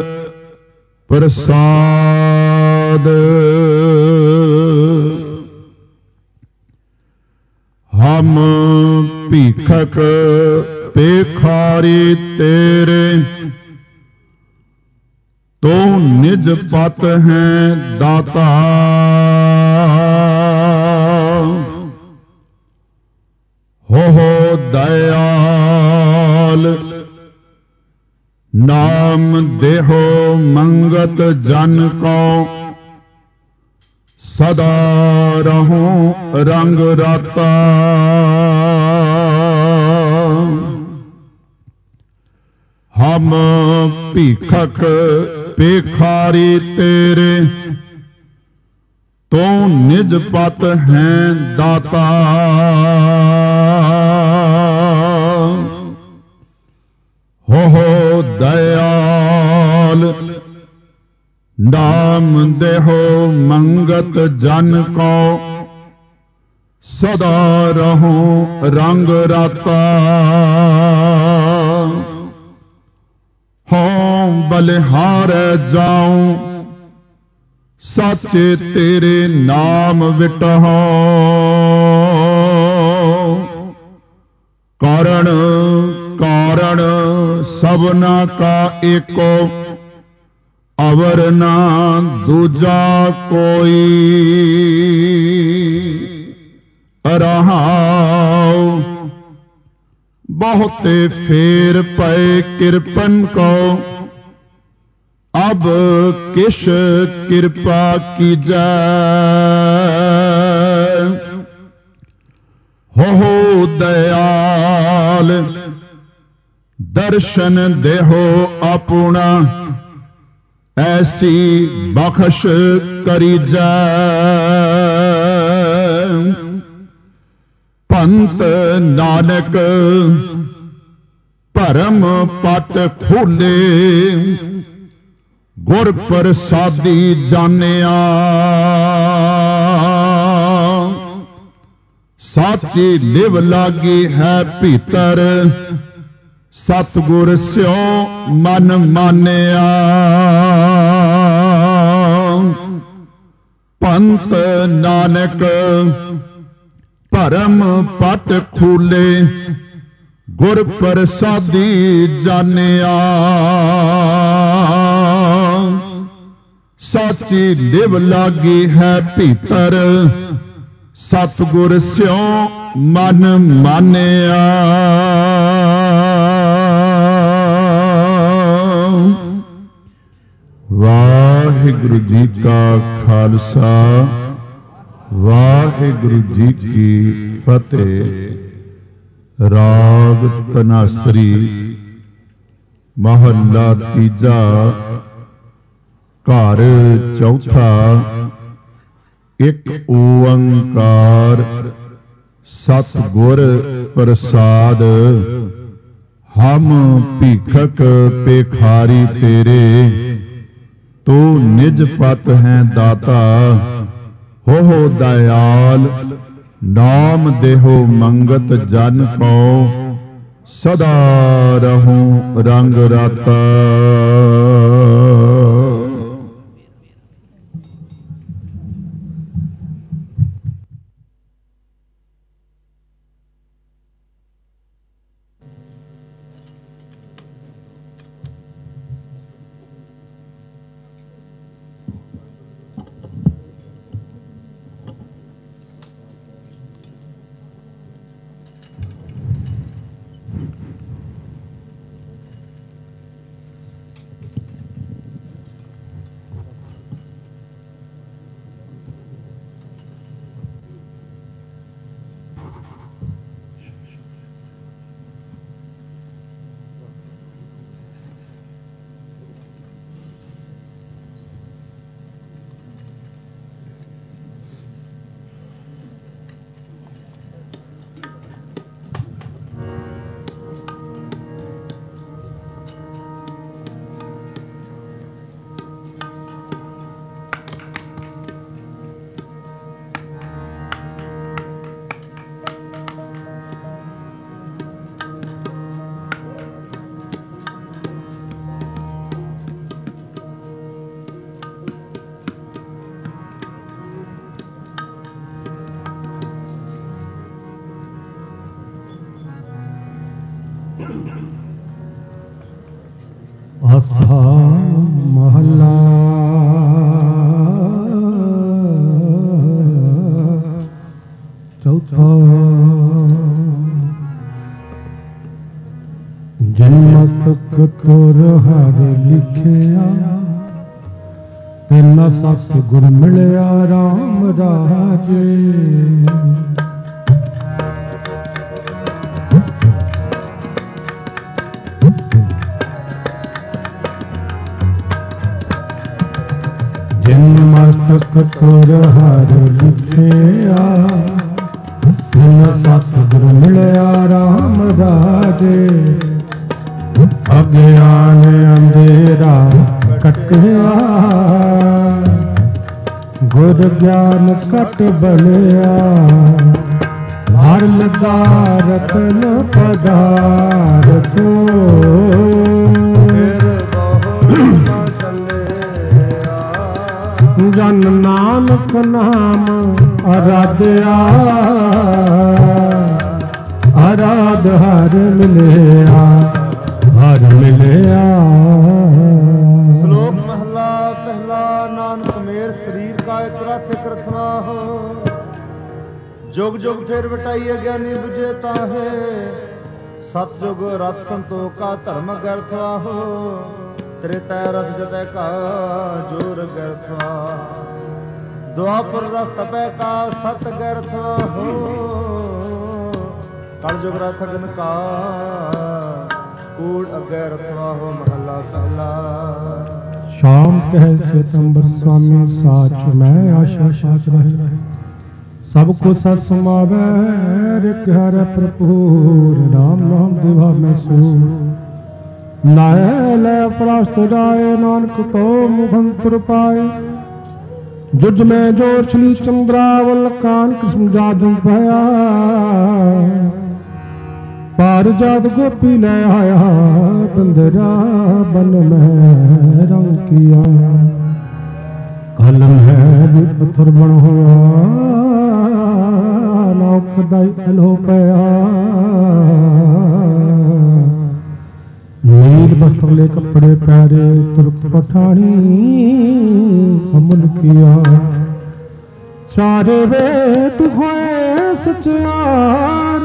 ਪ੍ਰਸਾਦ। ਹਮ ਭੀਖਕ ਭਿਖਾਰੀ ਤੇਰੇ, ਤੂੰ ਨਿਜ ਪਤ ਹੈ ਦਾਤਾ। ਹੋ ਦਇਆਲ, ਨਾਮ ਦੇਹੋ ਮੰਗਤ ਜਨ ਕੋ। ਸਦਾ ਰਹੂੰ ਰੰਗ ਰਾਤਾ। ਹਮ ਭੀਖਕ ਭਿਖਾਰੀ ਤੇਰੇ, ਤੂੰ ਨਿਜ ਪਤ ਹੈ ਦਾਤਾ। ਹੋ ਦਇਆਲ, ਨਾਮ ਦੇਹੋ ਮੰਗਤ ਜਨ ਕੋ। ਸਦਾ ਰਹੂੰ ਰੰਗ ਰਾਤਾ। ਹੋਂ ਬਲਿਹਾਰੈ ਜਾਉ, ਸਾਚੇ ਤੇਰੇ ਨਾਮ ਵਿਟਹੁ। ਕਾਰਣ ਕਾਰਣ ਸਭਨਾ ਕਾ ਏਕੋ, ਅਵਰ ਨਾ ਦੂਜਾ ਕੋਈ। ਰਹਾਉ ਬਹੁਤੇ ਫੇਰ ਪਏ ਕਿਰਪਨ ਕੋ। ਅਬ ਕਿਛ ਕਿਰਪਾ ਕੀਜੈ। ਹੋ ਦਇਆਲ, ਦਰਸ਼ਨ ਦੇਹੋ ਆਪਣਾ। ਐਸੀ ਬਖਸ਼ ਕਰੀਜੈ। ਪੰਤ ਨਾਨਕ ਭਰਮ ਪਟ ਖੋਲੇ, ਗੁਰ ਪ੍ਰਸਾਦੀ ਜਾਣਿਆ। ਸਾਚੀ ਲਿਵ ਲਾਗੀ ਹੈ ਭੀਤਰ, ਸਤਿਗੁਰ ਸਿਉ ਮਨ ਮਾਨਿਆ। ਪੰਤ ਨਾਨਕ ਭਰਮ ਪਟ ਖੂਲੇ ਗੁਰ ਪ੍ਰਸਾਦੀ ਜਾਣਿਆ ਸਾਚੀ ਲਿਵ ਲਾਗੀ ਹੈ ਭੀਤਰ ਸਤਿਗੁਰ ਸਿਉ ਮਨ ਮਾਨਿਆ ਵਾਹਿਗੁਰੂ ਜੀ ਕਾ ਖਾਲਸਾ ਵਾਹਿਗੁਰੂ ਜੀ ਕੀ ਫਤਿਹ। ਰਾਗ ਤਨਾਸਰੀ ਮਹੱਲਾ ਤੀਜਾ ਘਰ ਚੌਥਾ ਇੱਕ ਓੰਕਾਰ ਸਤਿਗੁਰ ਪ੍ਰਸਾਦ ਹਮ ਭੀਖਕ ਭਿਖਾਰੀ ਤੇਰੇ ਤੂੰ ਨਿਜ ਪਤ ਹੈ ਦਾਤਾ ਹੋ ਦਇਆਲ ਨਾਮ ਦੇਹੋ ਮੰਗਤ ਜਨ ਕੋ ਸਦਾ ਰਹੂੰ ਰੰਗ ਰਾਤਾ। ਆਸਾ ਮਹੱਲਾ ਚੌਥਾ ਜਿਨ ਮਸਤਕ ਤੁਰ ਹਰ ਲਿਖਿਆ ਤਿਨ ਸਤਿਗੁਰ ਮਿਲਿਆ ਰਾਮ ਰਾਜੇ। ਮਸਤਕ ਤੁਰ ਹਰ ਲਿਖਿਆ ਤਿਨ ਸਤਿਗੁਰ ਮਿਲਿਆ ਰਾਮ ਰਾਜੇ। ਅਗਿਆਨ ਅੰਧੇਰਾ ਕੱਟਿਆ ਗੁਰ ਗਿਆਨ ਕਟ ਬਲਿਆ। ਹਰ ਲਦਾ ਰਤਨ ਪਦਾਰਥੋ ਜਨ ਨਾਨਕ ਨਾਮ ਅਰਾਧਿਆ। ਅਰਾਧ ਹਰ ਮਿਲਿਆ ਹਰ ਮਿਲਿਆ। ਸ਼ਲੋਕ ਮਹਲਾ ਪਹਿਲਾ। ਨਾਨਕ ਮੇਰ ਸਰੀਰ ਕਾ ਇਕ ਰਥ ਇਕ ਰਥਵਾ ਹੋ। ਜੁਗ ਜੁਗ ਫਿਰ ਵਟਾਈਏ ਗਿਆਨੀ ਬੁਝੇ ਤਾਹੇ। ਸਤਜੁਗ ਰਥ ਸੰਤੋਖਾ ਧਰਮ ਗਰਥਵਾ ਹੋ। ਤ੍ਰੇਤੈ ਰਥ ਜਤੈ ਕਾ ਜੋਰ ਗਰਥਾ। ਦੁਆਪਰ ਰਥ ਤਪੈ ਕਾ ਸਤ ਗਰਥਾ ਹੋ। ਕਲਯੁਗ ਰਥ ਅਗਨ ਕਾ ਕੂੜ ਅਗੈ ਰਥਵਾ ਹੋ। ਮਹੱਲਾ ਪਹਿਲਾ। ਸ਼ਾਮ ਕਹਿ ਸਿਤੰਬਰ ਸੁਆਮੀ ਸਾਚ ਮੈਂ ਆਸ਼ਾ ਸਾਚ ਰਹੇ। ਸਭ ਕੋ ਸਤ ਸਮਾਵੈ ਰਿਕ ਹਰਿ ਭਰਪੂਰ। ਰਾਮ ਨਾਮ ਦਿਵਾ ਮੈਂ ਸੂਰ। ਨਾਇ ਲੈ ਪ੍ਰਾਸਤ ਜਾਏ ਨਾਨਕ ਤੋ ਮੁਖੰਤਰ ਪਾਏ। ਜੁਜ ਮੈਂ ਜੋਰ ਛਲੀ ਚੰਦਰਾਵਲ ਕਾਨ ਕਿਸਮ ਜਾਦੂ ਭਇਆ। ਪਾਰ ਜਾਤ ਗੋਪੀ ਲੈ ਆਇਆ ਬੰਦਰਾ ਬਨ ਮੈਂ ਰੰਗ ਕੀਆ। ਕਲਮ ਹੈ ਵੀ ਪੱਥਰ ਬਣ ਹੋਇਆ ਨਾਉ ਖਦਾਈ ਅਲੋ ਪਿਆ ਨੀਲ ਬਸਤਰ ਲੈ ਕੱਪੜੇ ਪੈਰੇ ਤੁਰਕ ਪਠਾਣੀ ਅਮਲ ਕੀਆ ਚਾਰੇ ਵੇਦ ਹੋਏ ਸਚਿਆਰ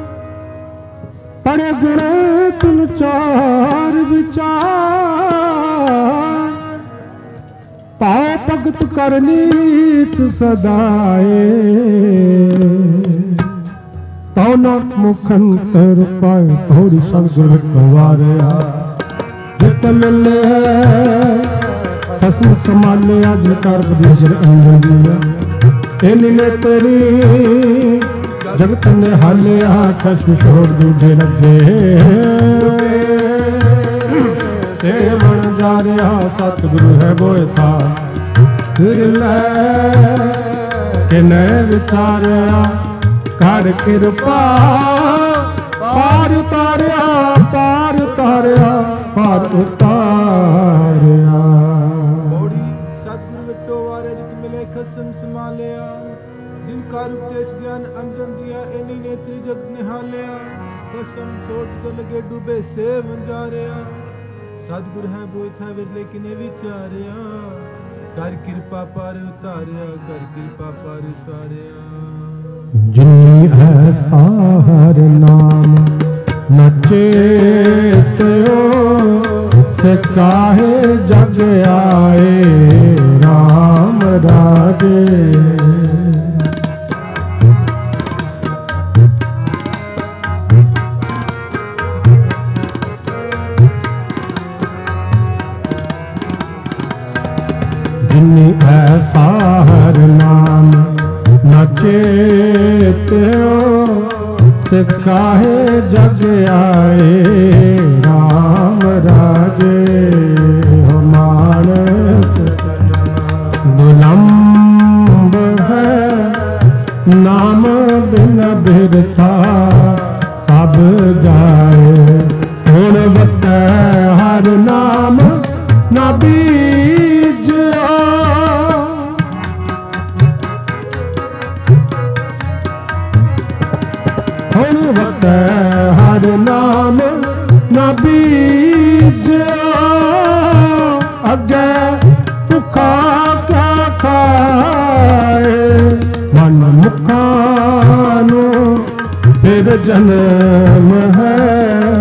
ਪੜੇ ਗੁਣੇ ਤਿਨ ਚਾਰ ਵਿਚਾਰ ਪਾਉ ਭਗਤ ਕਰ ਨੀਚ ਸਦਾਏ ਤਉ ਨ ਮੁਖੰਤਰ ਪਾਏ ਥੋੜੀ ਸਤਿਗੁਰ ਕਵਾਰਿਆ ਜਿਤ ਮਿਲੇ ਫਸਲ ਸੰਭਾਲਿਆ ਜਿ ਕਰ ਬਦੇਸ਼ਰ ਅੰਗਨ ਦੀਆ ਇਨ ਨੇ ਤੇਰੀ ਜਗਤ ਨੇ ਹਾਲਿਆ ਖਸਮ ਛੋੜ ਦੂਜੇ ਲੱਗੇ ਸੇਵਣ ਜਾ ਰਿਹਾ ਸਤਿਗੁਰੂ ਹੈ ਬੋਏ ਥਾ ਫਿਰ ਲੈ ਕਿ ਨੈ ਵਿਚਾਰਿਆ ਕਰ ਕਿਰਪਾ ਪਾਰ ਉਤਾਰਿਆ ਪਾਰ ਉਤਾਰਿਆ ਪਾਰ ਉਤਾਰਿਆ ਬੋੜੀ ਸਤਿਗੁਰੂ ਵਿਟੋ ਵਾਰੇ ਜਿਤ ਮਿਲੇ ਖਸਮ ਸੰਭਾਲਿਆ ਜਿਨ ਕਾਰ ਉਪਦੇਸ਼ ਗਿਆਨ ਅੰਜਨ ਦਿਆ ਇਨੀ ਨੇਤਰੀ ਜਗ ਨਿਹਾਲਿਆ ਖਸਮ ਛੋੜ ਤੋਂ ਲਗੇ ਡੁੱਬੇ ਸੇ ਵੰਜਾਰਿਆ ਸਤਿਗੁਰ ਹੈ ਬੋਇ ਥਾ ਵਿਰਲੇ ਕਿਨੇ ਵਿਚਾਰਿਆ ਕਰ ਕਿਰਪਾ ਪਾਰ ਉਤਾਰਿਆ ਕਰ ਕਿਰਪਾ ਪਾਰ ਉਤਾਰਿਆ ਜਿਨੀ ਐਸਾ ਹਰ ਨਾਮ ਨ ਚੇਤਿਓ ਸੇ ਕਾਹੇ ਜਗ ਆਏ ਰਾਮ ਰਾਜੇ ਜਿਨੀ ਐਸਾ ਹਰ ਨਾਮ ਨ ਚੇਤਿਓ ਸਿਖ ਕਾਹੇ ਜਗ ਆਏ ਰਾਮ ਰਾਜੇ ਹੋ ਮਾਨਸ ਦੁਲੰਬ ਹੈ ਨਾਮ ਬਿਨ ਬਿਰਥਾ ਸਭ ਜਾਏ ਹੁਣ ਵਤੈ ਹਰ ਨਾਮ ਨਾ ਬੀਜਿਆ ਹੁਣ ਵਤੈ ਹਰ ਨਾਮ ਨਾ ਬੀਜਿਆ ਅੱਗੇ ਭੁੱਖਾ ਕਿਆ ਖਾਏ ਮਨ ਮੁਖਾਂ ਨੂੰ ਫਿਰ ਜਨਮ ਹੈ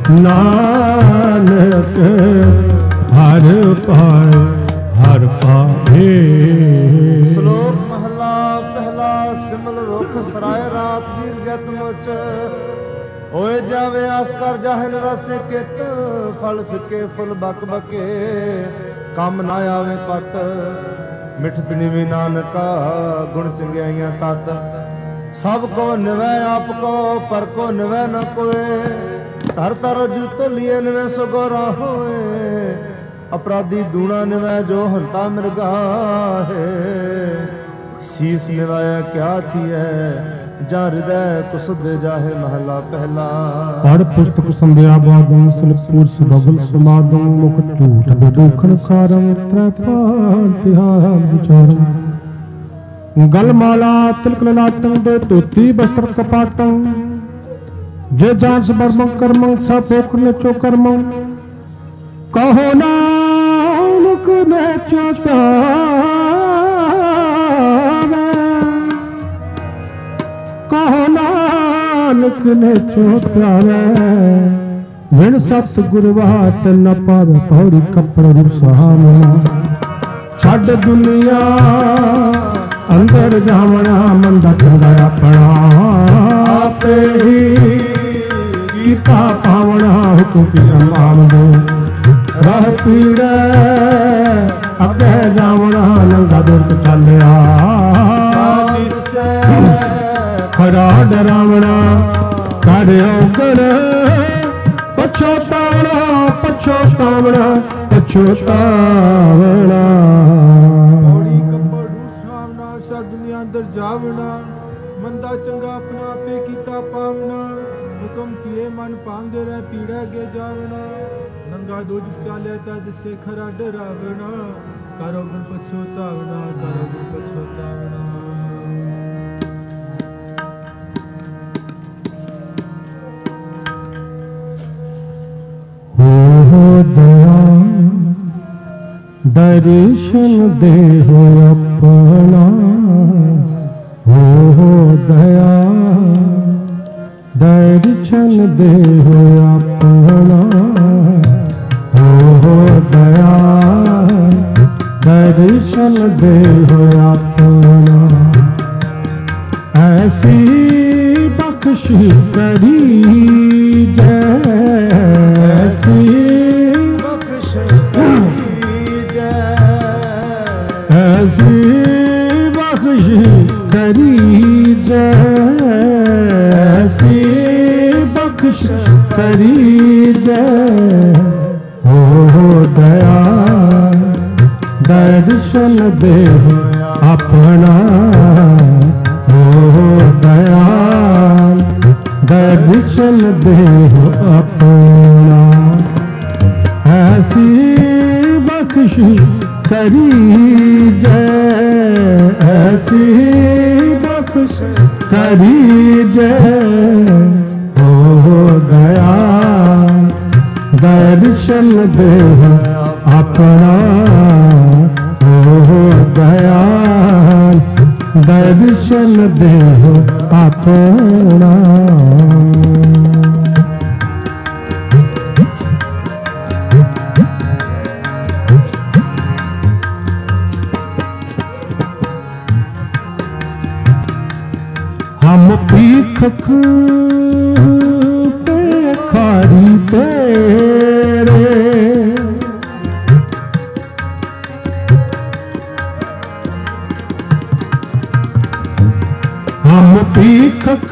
ਨਾਨਕ ਹਰ ਪਾਏ ਹਰ ਪਾਏ ਸ਼ਲੋਕ ਮਹਲਾ ਪਹਿਲਾ ਸਿਮਲ ਰੁਖ ਸਰਾਏ ਰਾਤ ਵੀਰ ਗਤ ਮੁਚ ਹੋਏ ਜਾਵੇ ਆਸ ਕਰ ਜਾਹਿਲ ਰਸੇ ਕਿਤ ਫਲ ਫਿੱਕੇ ਫੁੱਲ ਬਕ ਬਕੇ ਕੰਮ ਨਾ ਆਵੇ ਪਤ ਮਿਠਤ ਨਿਵੇ ਨਾਨਕਾ ਗੁਣ ਚੰਗਿਆਈਆਂ ਤਤ ਸਭ ਕੋ ਨਿਵੈ ਆਪ ਕੋ ਪਰ ਕੋ ਨਿਵੈ ਨ ਕੋਏ ਧਰ ਧਰ ਜੂ ਤੋਲੀਏ ਨਿਵੈ ਸੁਗੋਰਾ ਹੋਏ ਅਪਰਾਧੀ ਦੂਣਾ ਨਿਵੈ ਜੋ ਹੰਤਾ ਮਿਰਗਾ ਹੈ ਸੀਸ ਨਿਵਾਇਆ ਕਿਆ ਥੀਐ ਜਾਂ ਹਿਰਦੈ ਕੁਸੁਧ ਜਾਹੇ ਮਹਲਾ ਪਹਿਲਾ ਪੜ ਪੁਸਤਕ ਸੰਧਿਆ ਬਾਦੰ ਸਲਪੂਰ ਸਬਗਲ ਸਮਾਦੰ ਮੁਖ ਝੂਠ ਬਦੂਖਨ ਸਾਰੰ ਤ੍ਰੈਪਾਲ ਤਿਹਾਰ ਵਿਚਾਰੰ ਗਲ ਮਾਲਾ ਤਿਲਕ ਲਲਾਟੰ ਦੇ ਧੋਤੀ ਬਸਤਰ ਕਪਾਟੰ ਜੇ ਜਾਨ ਸਬਰਮੰ ਕਰਮੰ ਸਭ ਪੋਖਨ ਚੋ ਕਰਮੰ ਕਹੋ ਨਾਨਕ ਨੇ ਚੋਤਾ ਕਹੋ ਨਾਨਕ ਨੇ ਚੋਤਾਰੇ ਵਿਣ ਸਤ ਗੁਰਵਾਤ ਨ ਪਾਵੇ ਪੌੜੀ ਕੱਪੜ ਰੂਪ ਸਹਾਮਣਾ ਛੱਡ ਦੁਨੀਆ ਅੰਦਰ ਜਾਵਣਾ ਮੰਦਾ ਚੰਗਾ ਆਪਣਾ ਆਪੇ ਹੀ ਕੀਤਾ ਪਾਵਣਾ ਹੁਕਮ ਕੀ ਆਮਦੋ ਰਾਹ ਪੀੜੈ ਅੱਗੇ ਜਾਵਣਾ ਨੰਗਾ ਦੁਰਤ ਚੱਲਿਆ ਖਰਾ ਡਰਾਵਣਾ ਕਰਿਓ ਕਰ ਪਛੋਤਾਵਣਾ ਪਛੋਤਾਵਣਾ ਪਛੋਤਾਵਣਾ ਬੋੜੀ ਕੱਪੜ ਰੂਪ ਸਾਵਣਾ ਸਰ ਦੁਨੀਆ ਅੰਦਰ ਜਾਵਣਾ ਮੰਦਾ ਚੰਗਾ ਆਪਣਾ ਆਪੇ ਕੀਤਾ ਪਾਵਣਾ ਹੁਕਮ ਕੀਏ ਮਨ ਪਾਉਂਦੇ ਰਹਿ ਪੀੜਾ ਅੱਗੇ ਜਾਵਣਾ ਨੰਗਾ ਦੋਜਖ ਚਾਲਿਆ ਤਦ ਸੇ ਖਰਾ ਡਰਾਵਣਾ ਕਰੋ ਗੁਣ ਪਛੋਤਾਵਣਾ ਕਰੋ ਗੁਣ ਪਛੋਤਾਵਣਾ दर्शन देहो अपना हो दया, दर्शन देहो अपना हो दया, दर्शन देहो अपना। ऐसी बख्शी करी जय, ऐसी बख्श करी जय, ऐसी बख्शी करी जय, ऐसी बख्श करी जय हो दया, दर्शन देहो अपना हो दया, दर्शन देहो अपना। ऐसी बख्शी करी जय, ऐसी बख्श करी जय हो दया, दर्शन देहो अपना हो दया, दर्शन देहो अपना। हम पीखक पे खारी तेरे, हम पीखक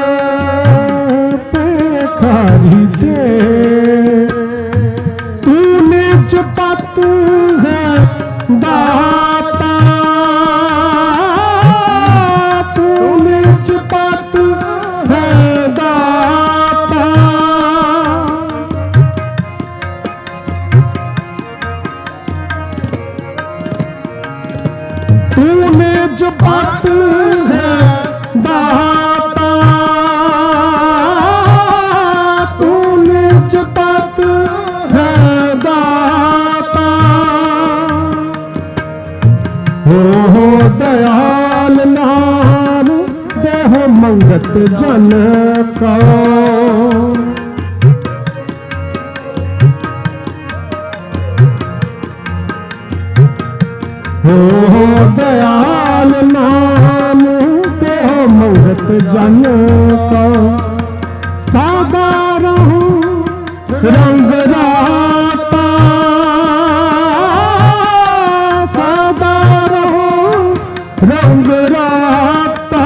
पे खारी तेरे, तूने जपत है दाता, तूने जपत है दाता, तूने जपत है दाता, तूने जपत है दाता। हो दयाल नाम देह मंगत जन का, हो दयाल नाम देह मंगत जन का। सादा रहूं रंग राता, सादा रहूं रंग राता,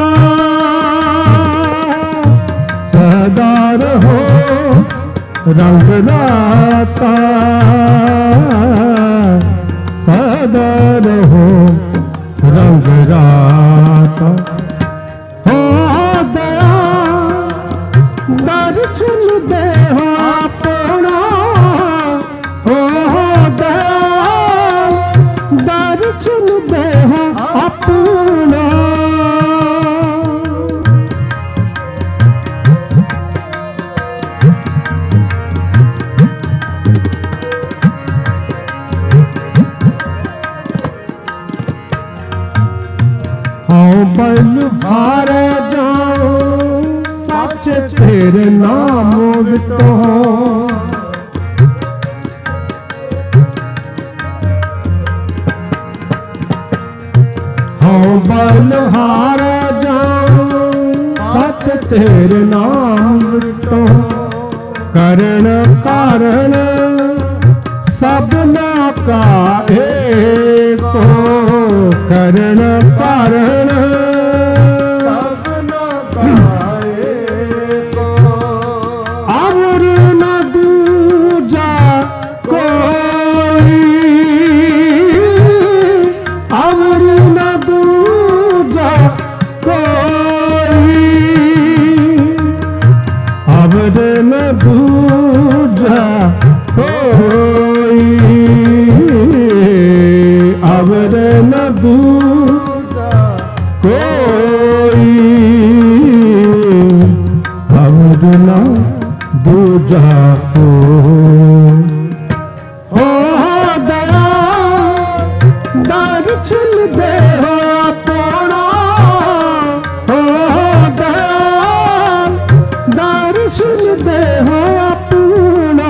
सदा रहो रंग राता, सदा रहो रंग राता। हो दया दर्शन देहो अपना, हो दया दर्शन देहो अपना। बल भार जाओ सच तेरे नाम वितो, हाँ बल हार जाओ सच तेरे नाम वितो। करण कारण सबना का एको, करण कारण सबना का एको, और न दूजा कोई, और न दूजा कोई, और न दूजा कोई, और न दूजा कोई, और न दूजा कोई। हो दया दे हो अपना हो दयाल दर्शन दे हो अपना।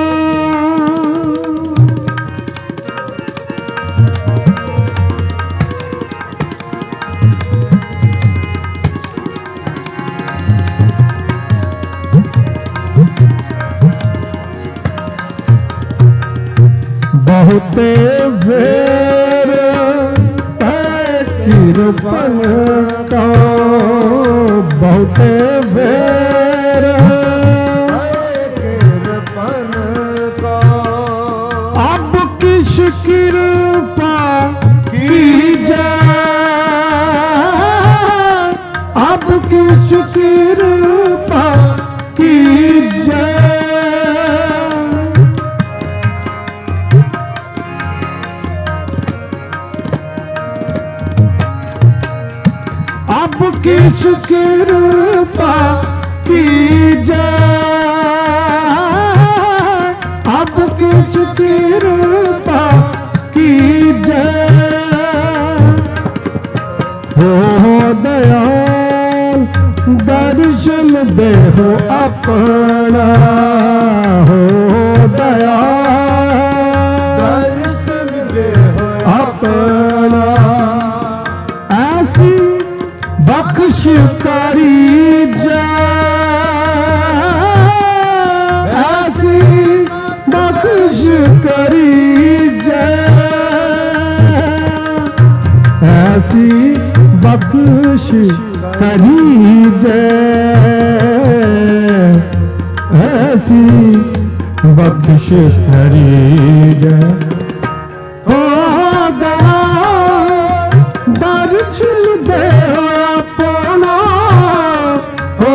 बहुते वेर किरपन का बहुते वेर किरपन का अब किस कृपा कीजिए अब किस कृपा कीजिए। अब किस कृपा कीजिए अब किस कृपा कीजिए। हो दयाल दर्शन दे हो अपना हो दयाल दर्शन दे हो अपना। ऐसी बख्श करी जाए ऐसी बख्श करी जाए ऐसी बख्श करी जाए ऐसी बख्श करी जाए। हो दयाल दर्शन दे हो अपना हो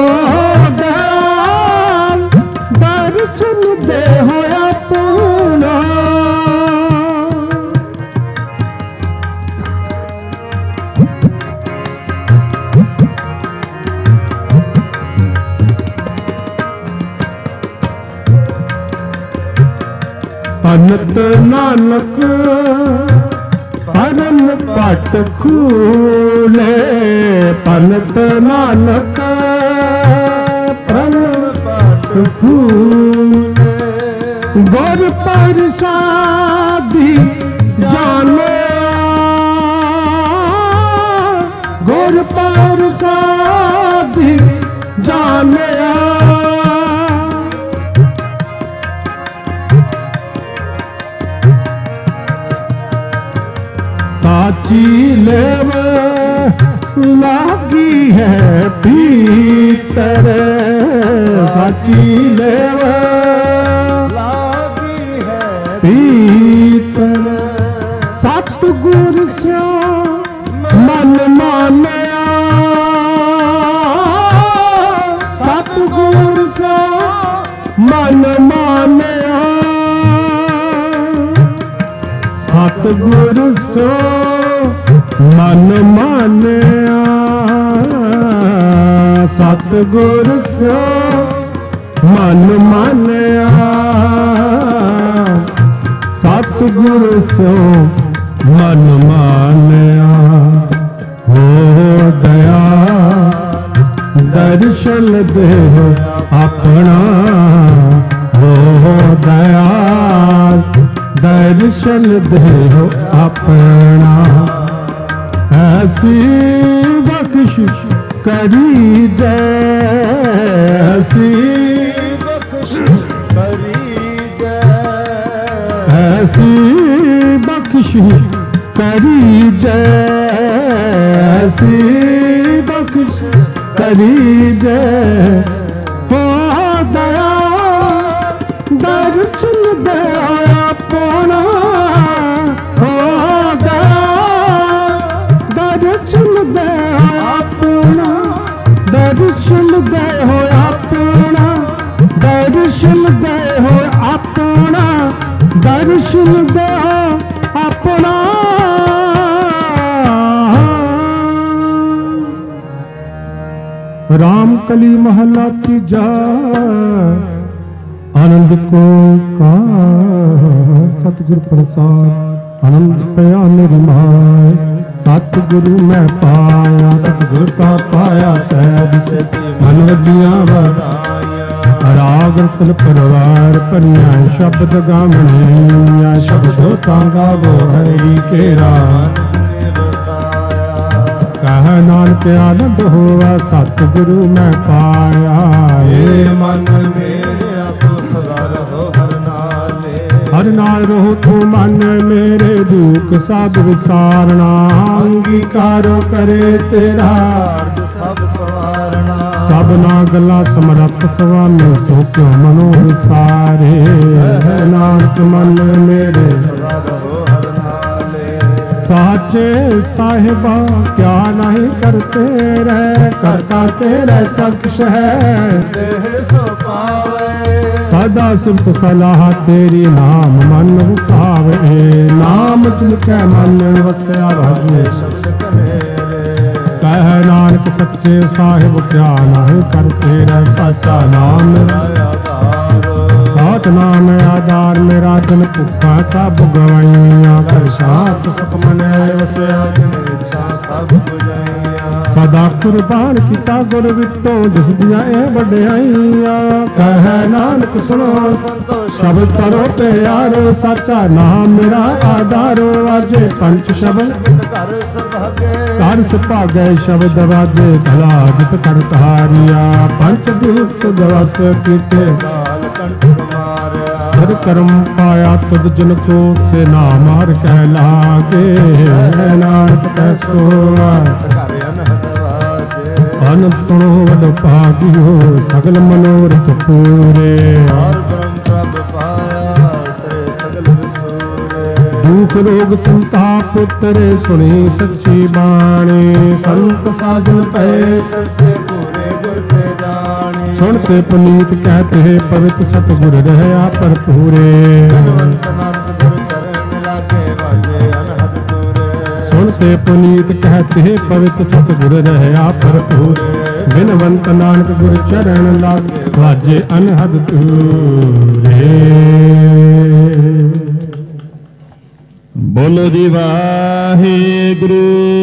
दयाल दर्शन दे हो अपना। अनंत नानक परम पट खूले पनत नानक परम पट खूले। गुर प्रसादी जाने गुर प्रसादी जाने। साची लेव लागी है भीतर साची लेव लागी है भीतर। सतगुर से मन मानया सतगुर से मन मानया सतगुर सो मन मानया सतगुर सो मन मानया सतगुर सो मन मानया। हो दया दर्शन दे अपना हो दया दर्शन दे अपना। ऐसी बख्शिश करी जाए ऐसी बख्शिश करी जाए ऐसी बख्शिश करी जाए ऐसी बख्शिश करी जाए। हो दया दर्शन दे अपना हो दया दर्शन दे अपना दर्शन दे हो अपना दर्शन दे हो अपना दर्शन दे हो अपना। राम कली महला तीजा आनंद को का सतगुर प्रसाद आनंद पया निर्माय। ਸਤਿਗੁਰੂ ਮੈਂ ਪਾਇਆ, ਸਤਿਗੁਰ ਕਾ ਪਾਇਆ ਸਹਿਜ ਸੇਤੀ ਮਨ ਵਜੀਆਂ ਵਧਾਈਆਂ। ਰਾਗ ਰਤਨ ਪਰਵਾਰ ਭਰੀਆਂ ਸ਼ਬਦ ਗਾਵਣੀਆਂ, ਸ਼ਬਦੋ ਤਾਂ ਗਾਵੋ ਹਰੀ ਕੇਰਾ ਮਨ ਵਸਾਇਆ। ਕਹਿ ਨਾਨਕ ਆਨੰਦ ਹੋਆ ਸਤਿਗੁਰੂ ਮੈਂ ਪਾਇਆ। ਏ ਮਨ ਮੇਰਿਆ ਤੂੰ ਸਦਾ ਰਹੋ ਹਰ ਨਾਲੇ, ਹਰ ਨਾਲ ਰਹੋ ਤੂੰ ਮਨ ਮੇਰੇ ਦੁਖ ਸਭ ਵਿਸਾਰਣਾ। ਅੰਗੀਕਾਰੋ ਕਰੇ ਤੇਰਾ ਕਾਰਜ ਸਭ ਸਵਾਰਣਾ। ਸਭਨਾ ਗੱਲਾਂ ਸਮਰੱਥ ਸੁਆਮੀ ਸੋ ਕਿਉ ਮਨੋ ਵਿਸਾਰੇ। ਨਾਨਕ ਮਨ ਮੇਰੇ ਸਦਾ ਰਹੋ ਹਰ ਨਾਲੇ। ਸਾਚੇ ਸਾਹਿਬਾ ਕਿਆ ਨਹੀਂ ਕਰਤੇ ਰਹਿ, ਕਰਤਾ ਤੇਰਾ ਸਭ ਕੁਛ ਹੈ ਦੇਹ ਸੋ ਪਾਵੇ। ਸਦਾ ਸਿਫਤ ਸਲਾਹ ਤੇਰੀ ਨਾਮ ਮਨ ਵਸਾਵੇ। ਨਾਮ ਚਿਲਕੈ ਮਨ ਵਸਿਆ ਰਹੇ ਸ਼ਬਦ ਕਮੇਰੇ। ਕਹਿ ਨਾਨਕ ਸੱਚੇ ਸਾਹਿਬ ਕਿਆ ਨਹੀਂ ਕਰਤੇ ਰਹਿ, ਸਾਚਾ ਨਾਮ ਮੇਰਾ ਆਧਾਰ। ਸਾਚ ਨਾਮ ਆਧਾਰ ਮੇਰਾ ਦਿਨ ਭੁੱਖਾ ਸਭ ਗਵਾਈਆਂ। ਕਰ ਸ਼ਾਂਤ ਸੁਖ ਮਨ ਵਸਿਆ ਦਿਨ ਇੱਛਾ ਸਭ ਬੁਝਾਈਆਂ। ਸਦਾ ਕੁਰਬਾਨ ਕੀਤਾ ਗੁਰ ਵਿਟੋ ਜਿਸ ਦੀਆਂ ਇਹ ਵਡਿਆਈਆਂ। ਕਹਿ ਨਾਨਕ ਸੁਣੋ ਸੰਤੋ ਸ਼ਬਦ ਕਰੋ ਪਿਆਰੋ। ਸਾਚਾ ਨਾਮ ਮੇਰਾ ਆਧਾਰੋ। ਵਾਜੇ ਪੰਚ ਸ਼ਬਦ ਘਰ ਸੁਭਾਗੇ, ਘਰ ਸੁਭਾਗੇ ਸ਼ਬਦ ਵਾਜੇ ਭਲਾ ਜਿਤ ਕਰ ਤਾਰਿਆ। ਪੰਚ ਦੂਤ ਦਵਸ ਕੀਤੇ ਕਾਲ ਕੰਠ ਮਾਰਿਆ। ਹਰ ਕਰਮ ਪਾਇਆ ਤੁਧ ਜਨ ਕੋ ਸੇ ਨਾ ਮਾਰ ਕਹਿ ਲਾਗੇ। ਨਾਨਕ ਕੈ ਸੋਆ ਘਰ ਅਨਹਦ ਵਾਜੇ। ਅਨੰਦ ਸੁਣੋ ਵਡ ਭਾਗਿਓ ਸਗਲ ਮਨੋਰਥ ਪੂਰੇ। ਹਰ ਬ੍ਰਹਮ ਪ੍ਰਭ ਪਾਇਆ ਤੇਰੇ ਸਗਲ ਵਿਸੂਰੇ। ਦੁਖ ਰੋਗ ਸੰਤਾਪ ਉਤਰੇ ਸੁਣੀ ਸੱਚੀ ਬਾਣੀ। ਸੰਤ ਸਾਜਨ ਪਏ ਸਰਸੇ ਪੂਰੇ ਗੁਰ ਤੇ ਜਾਣੀ। ਸੁਣਤੇ ਪੁਨੀਤ ਕਹਤੇ ਪਵਿੱਤ ਸਤਿਗੁਰ ਰਹਿਆ ਭਰਪੂਰੇ। ਧਨਵੰਤ ਨਾਨਕ ਗੁਰ ਚਰਨ ਲਾਗੇ ਵਾਜੇ ਅਨਹਦ ਪੂਰੇ। ਸੁਣਤੇ ਪੁਨੀਤ ਕਹਤੇ ਪਵਿੱਤ ਸਤਿਗੁਰ ਰਹਿਆ ਭਰਪੂਰੇ। ਬਿਨਵੰਤ ਨਾਨਕ ਗੁਰ ਚਰਨ ਲਾਗੇ ਵਾਜੇ ਅਨਹਦ ਪੂਰੇ। ਬੋਲੋ ਜੀ ਵਾਹਿਗੁਰੂ।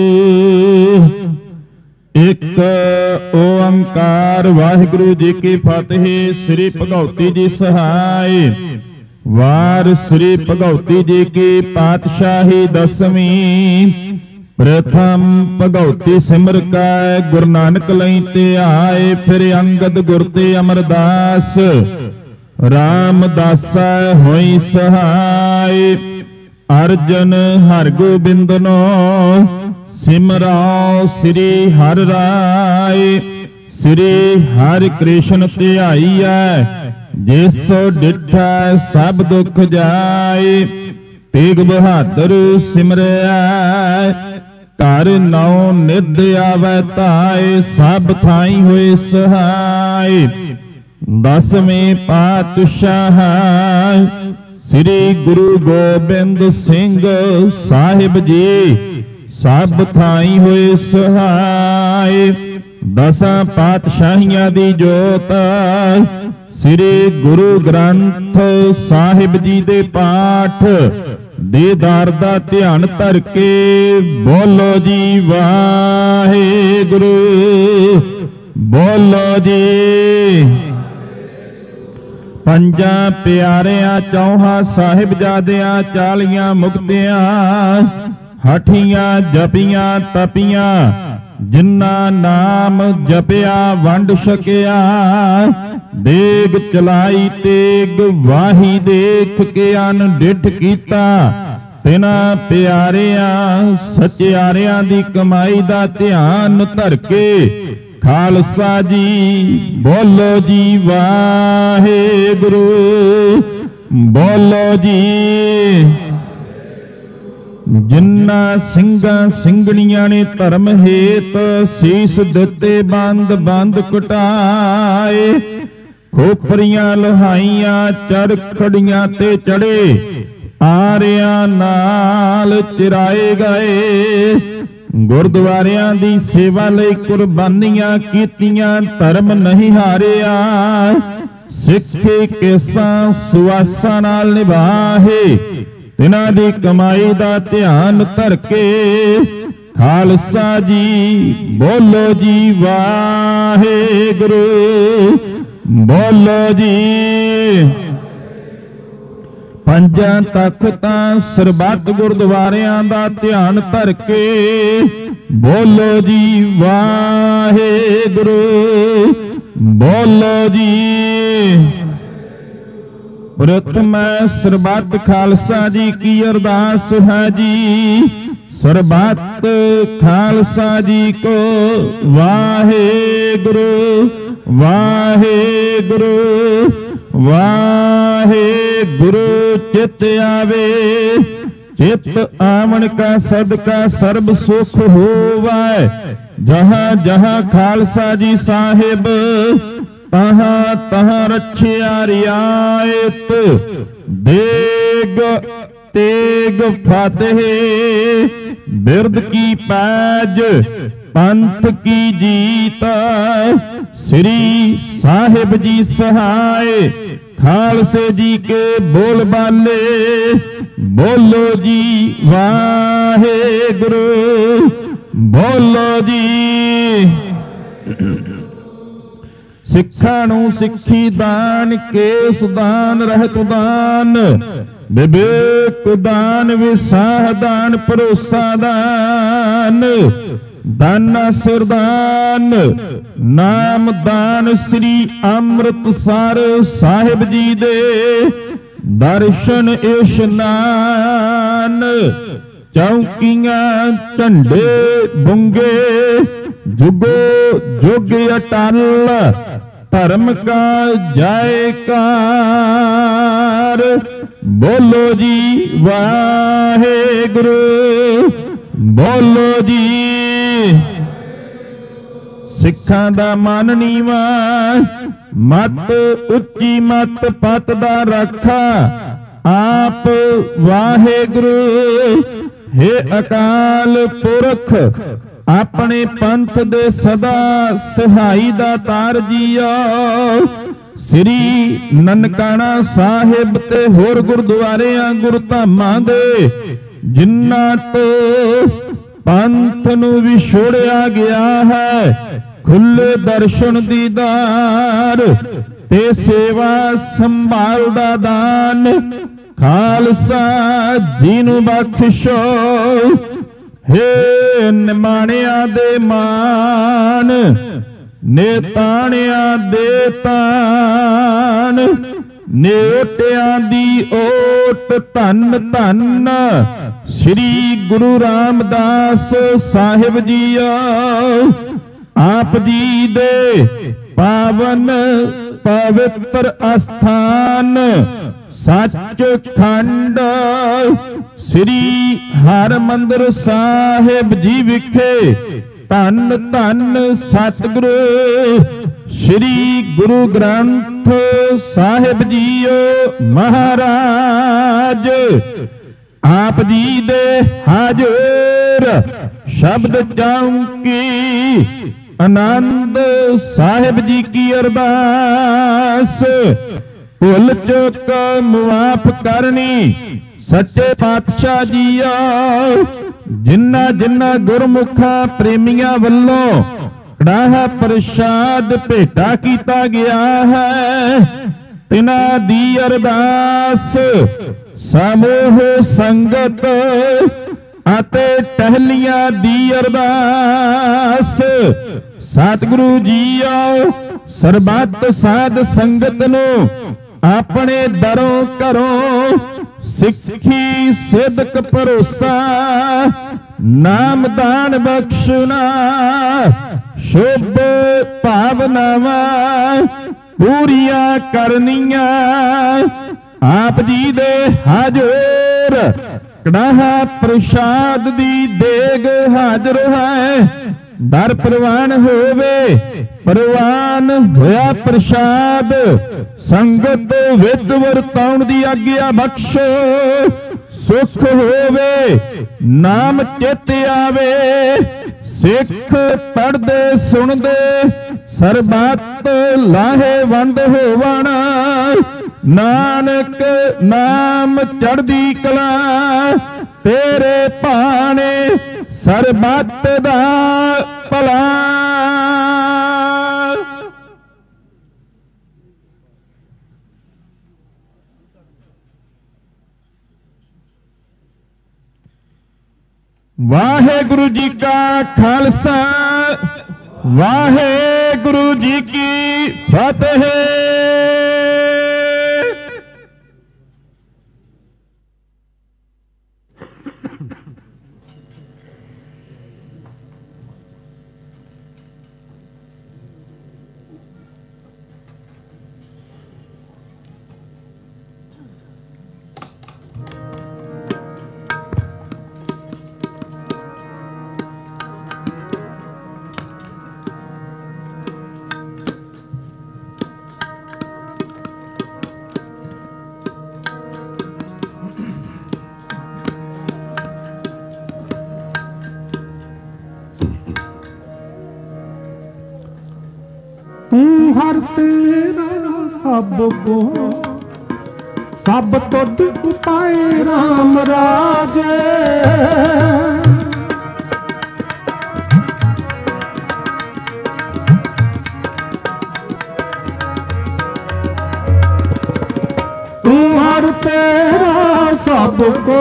ਇੱਕ ਓੰਕਾਰ ਵਾਹਿਗੁਰੂ ਜੀ ਕੀ ਫਤਿਹ। ਸ੍ਰੀ ਭਗਉਤੀ ਜੀ ਸਹਾਇ। ਵਾਰ ਸ੍ਰੀ ਭਗਉਤੀ ਜੀ ਕੀ ਪਾਤਸ਼ਾਹੀ ਦਸਵੀਂ। ਪ੍ਰਥਮ ਭਗਉਤੀ ਸਿਮਰ ਕੈ ਗੁਰੂ ਨਾਨਕ ਲਈ ਤੇ ਆਏ। ਫਿਰ ਅੰਗਦ ਗੁਰ ਤੇ ਅਮਰਦਾਸ ਰਾਮਦਾਸਾ ਹੋਈ ਸਹਾਇ। ਅਰਜਨ ਹਰਿ ਗੋਬਿੰਦਨੋ ਸਿਮਰਾਓ ਸ੍ਰੀ ਹਰਿ ਰਾਇ। ਸ੍ਰੀ ਹਰਿ ਕ੍ਰਿਸ਼ਨ ਧਿਆਈਐ ਜਿਸੋ ਡਿਠੈ ਸਭ ਦੁਖ ਜਾਏ। ਤੇਗ ਬਹਾਦਰ ਸਿਮਰਿਆ ਘਰ ਨੌ ਨਿਧ ਆਵੈ ਧਾਇ। ਸਭ ਥਾਈ ਹੋਏ ਸਹਾਇ। ਦਸਵੇਂ ਪਾਤਸ਼ਾਹ ਸ੍ਰੀ ਗੁਰੂ ਗੋਬਿੰਦ ਸਿੰਘ ਸਾਹਿਬ ਜੀ ਸਭ ਥਾਈ ਹੋਏ ਸਹਾਇ। ਦਸਾਂ ਪਾਤਸ਼ਾਹੀਆਂ ਦੀ ਜੋਤ ਸ੍ਰੀ ਗੁਰੂ ਗ੍ਰੰਥ ਸਾਹਿਬ ਜੀ ਦੇ ਪਾਠ ਦੀਦਾਰ ਦਾ ਧਿਆਨ ਧਰ ਕੇ ਬੋਲੋ ਜੀ ਵਾਹਿਗੁਰੂ। ਬੋਲੋ ਜੀ। ਪੰਜਾਂ ਪਿਆਰਿਆਂ ਚੌਹਾਂ ਸਾਹਿਬਜ਼ਾਦਿਆਂ 40 ਮੁਕਤਿਆਂ ਹਠੀਆਂ ਜਪੀਆਂ ਤਪੀਆਂ ਜਿਨ੍ਹਾਂ ਨਾਮ ਜਪਿਆ ਵੰਡ ਛਕਿਆ। ਦੇਗ ਚਲਾਈ ਤੇਗ ਵਾਹੀ ਦੇਖ ਕੇ ਅਨ ਡਿਠ ਕੀਤਾ। ਤਿਨਾਂ ਪਿਆਰਿਆਂ ਸਚਿਆਰਿਆਂ ਦੀ ਕਮਾਈ ਦਾ ਧਿਆਨ ਧਰ ਕੇ ਖਾਲਸਾ ਜੀ ਬੋਲੋ ਜੀ ਵਾਹਿਗੁਰੂ। ਬੋਲੋ ਜੀ। ਜਿਨ੍ਹਾਂ ਸਿੰਘਾਂ ਸਿੰਘਣੀਆਂ ਨੇ ਧਰਮ ਹੇਤ ਸੀਸ ਦਿੱਤੇ ਬੰਦ ਬੰਦ ਕਟਾਏ। ਖੋਪਰੀਆਂ ਲੋਹਾਈਆਂ ਚਰਖੜੀਆਂ ਤੇ ਚੜੇ ਆਰਿਆਂ ਨਾਲ ਚਿਰਾਏ ਗਏ। ਗੁਰਦੁਆਰਿਆਂ ਦੀ ਸੇਵਾ ਲਈ ਕੁਰਬਾਨੀਆਂ ਕੀਤੀਆਂ ਧਰਮ ਨਹੀਂ ਹਾਰਿਆ। ਸਿੱਖੀ ਕੇਸਾਂ ਸੁਆਸਾਂ ਨਾਲ ਨਿਭਾਹੇ। ਤਿਨਾਂ ਦੀ ਕਮਾਈ ਦਾ ਧਿਆਨ ਧਰ ਕੇ ਖਾਲਸਾ ਜੀ ਬੋਲੋ ਜੀ ਵਾਹਿਗੁਰੂ ਬੋਲੋ ਜੀ। ਪੰਜਾਂ ਤਖਤਾਂ ਸਰਬੱਤ ਗੁਰਦੁਆਰਿਆਂ ਦਾ ਧਿਆਨ ਧਰ ਕੇ ਬੋਲੋ ਜੀ ਵਾਹਿਗੁਰੂ ਬੋਲੋ ਜੀ। ਪ੍ਰਥਮੈ ਸਰਬੱਤ ਖਾਲਸਾ ਜੀ ਕੀ ਅਰਦਾਸ ਹੈ ਜੀ। ਸਰਬੱਤ ਖਾਲਸਾ ਜੀ ਕੋ ਵਾਹਿਗੁਰੂ ਵਾਹਿਗੁਰੂ ਵਾਹਿਗੁਰੂ। ਚਿਤ ਆਵੇ ਚਿਤ ਆਵਣ ਕਾ ਸਦਕਾ ਸਰਬ ਸੁਖ ਹੋਵੈ। ਜਹਾਂ ਜਹਾਂ ਖਾਲਸਾ ਜੀ ਸਾਹਿਬ ਤਹਾਂ ਤਹਾਂ ਰੱਖਿਆ ਰਿਆਇਤ। ਦੇਗ ਤੇਗ ਫਤਿਹ ਬਿਰਦ ਕੀ ਪੈਜ ਪੰਥ ਕੀ ਜੀਤ। ਸ੍ਰੀ ਸਾਹਿਬ ਜੀ ਸਹਾਇ ਖਾਲਸੇ ਜੀ ਕੇ ਬੋਲ ਬਾਲੇ ਬੋਲੋ ਜੀ ਵਾਹਿਗੁਰੂ ਬੋਲੋ ਜੀ। ਸਿੱਖਾਂ ਨੂੰ ਸਿੱਖੀ ਦਾਨ ਕੇਸ ਦਾਨ ਰਹਿਤ ਦਾਨ ਵਿਵੇਕ ਦਾਨ ਵਿਸਾਹ ਦਾਨ ਭਰੋਸਾ ਦਾਨ ਦਾਨਾ ਸਿਰਦਾਨ ਨਾਮ ਦਾਨ। ਸ੍ਰੀ ਅੰਮ੍ਰਿਤਸਰ ਸਾਹਿਬ ਜੀ ਦੇ ਦਰਸ਼ਨ ਇਸ਼ਨਾਨ। ਚੌਕੀਆਂ ਝੰਡੇ ਬੁੰਗੇ ਜੁਗੋ ਜੁਗ ਅਟਲ ਧਰਮ ਕਾ ਜੈਕਾਰ। ਬੋਲੋ ਜੀ ਵਾਹਿਗੁਰੂ ਬੋਲੋ ਜੀ। ਸਿੱਖਾਂ ਦਾ ਮਨ ਨੀਵਾ ਮਤ ਉੱਚੀ ਮਤ ਪਤ ਦਾ ਰਾਖਾ ਆਪ ਵਾਹਿਗੁਰੂ। ਹੇ ਅਕਾਲ ਪੁਰਖ ਆਪਣੇ ਪੰਥ ਦੇ ਸਦਾ ਸਹਾਈ ਦਾ ਤਾਰ ਜੀਓ। ਸ੍ਰੀ ਨਨਕਾਣਾ ਸਾਹਿਬ ਤੇ ਹੋਰ ਗੁਰਦੁਆਰਿਆਂ ਗੁਰਧਾਮਾਂ ਦੇ ਜਿਨ੍ਹਾਂ ਤੋਂ ਪੰਥ ਨੂੰ ਵਿਛੋੜਿਆ ਗਿਆ ਹੈ ਖੁੱਲੇ ਦਰਸ਼ਨ ਦੀਦਾਰ ਤੇ ਸੇਵਾ ਸੰਭਾਲ ਦਾ ਦਾਨ ਖਾਲਸਾ ਜੀ ਨੂੰ ਬਖਸ਼ੋ। ਹੇ ਨਿਮਾਣਿਆਂ ਦੇ ਮਾਨ ਨੇਤਾਣਿਆਂ ਦੇ ਤਾਨ ਨੇਟਿਆਂ ਦੀ ਓਟ ਧੰਨ ਧੰਨ ਸ੍ਰੀ ਗੁਰੂ ਰਾਮਦਾਸ ਸਾਹਿਬ ਜੀਓ। ਆਪ ਜੀ ਦੇ ਪਾਵਨ ਪਵਿੱਤਰ ਅਸਥਾਨ ਸੱਚਖੰਡ ਸ੍ਰੀ ਹਰਿਮੰਦਰ ਸਾਹਿਬ ਜੀ ਵਿਖੇ ਧੰਨ ਧੰਨ ਸਤਿਗੁਰੂ ਸ੍ਰੀ ਗੁਰੂ ਗ੍ਰੰਥ ਸਾਹਿਬ ਜੀਓ ਮਹਾਰਾਜ। ਆਪ ਜੀ ਦੇ ਹਾਜ਼ਰ ਸ਼ਬਦ ਚੌਂਕੀ ਆਨੰਦ ਸਾਹਿਬ ਜੀ ਕੀ ਅਰਦਾਸ। ਭੁੱਲ ਚੁੱਕ ਮੁਆਫ ਕਰਨੀ ਸੱਚੇ ਪਾਤਸ਼ਾਹ ਜੀਓ। ਜਿਨ੍ਹਾਂ ਜਿਨ੍ਹਾਂ ਗੁਰਮੁਖਾਂ ਪ੍ਰੇਮੀਆਂ ਵੱਲੋਂ ਕੜਾਹਾ ਪ੍ਰਸ਼ਾਦ ਭੇਟਾ ਕੀਤਾ ਗਿਆ ਹੈ ਤਿਨਾਂ ਦੀ ਅਰਦਾਸ ਸਮੂਹ ਸੰਗਤ ਅਤੇ ਟਹਿਲੀਆਂ ਦੀ ਅਰਦਾਸ। ਸਤਿਗੁਰੂ ਜੀਓ ਸਰਬੱਤ ਸਾਧ ਸੰਗਤ ਨੂੰ ਆਪਣੇ ਦਰੋਂ ਘਰੋਂ ਸਿੱਖੀ ਸਿਦਕ ਭਰੋਸਾ ਨਾਮਦਾਨ ਬਖਸ਼ਣਾ ਸ਼ੁਭ ਭਾਵਨਾਵਾਂ ਪੂਰੀਆਂ ਕਰਨੀਆਂ। ਆਪ ਜੀ ਦੇ ਹਾਜ਼ਰ ਕੜਾਹਾ ਪ੍ਰਸ਼ਾਦ ਦੀ ਦੇਗ ਹਾਜ਼ਰ ਹੈ। ਦਰ ਪ੍ਰਵਾਨ ਹੋਵੇ ਪ੍ਰਵਾਨ ਹੋਇਆ ਪ੍ਰਸ਼ਾਦ ਸੰਗਤ ਵਿੱਚ ਵਰਤਾਉਣ ਦੀ ਆਗਿਆ ਬਖਸ਼ੋ। ਸੁਖ ਹੋਵੇ ਨਾਮ ਚਿਤ ਆਵੇ ਸਿੱਖ ਪੜਦੇ ਸੁਣਦੇ ਸਰਬੱਤ ਲਾਹੇਵੰਦ ਹੋਵਣ। ਨਾਨਕ ਨਾਮ ਚੜ੍ਹਦੀ ਕਲਾ ਤੇਰੇ ਭਾਣੇ ਸਰਬੱਤ ਦਾ ਭਲਾ। ਵਾਹਿਗੁਰੂ ਜੀ ਕਾ ਖਾਲਸਾ, ਵਾਹਿਗੁਰੂ ਜੀ ਕੀ ਫਤਿਹ। ਤੂੰ ਹਰ ਤੇਰਾ ਸਭ ਕੋ ਸਭ ਤੁਧ ਉਪਾਏ ਰਾਮ ਰਾਜੇ। ਤੂੰ ਹਰ ਤੇਰਾ ਸਭ ਕੋ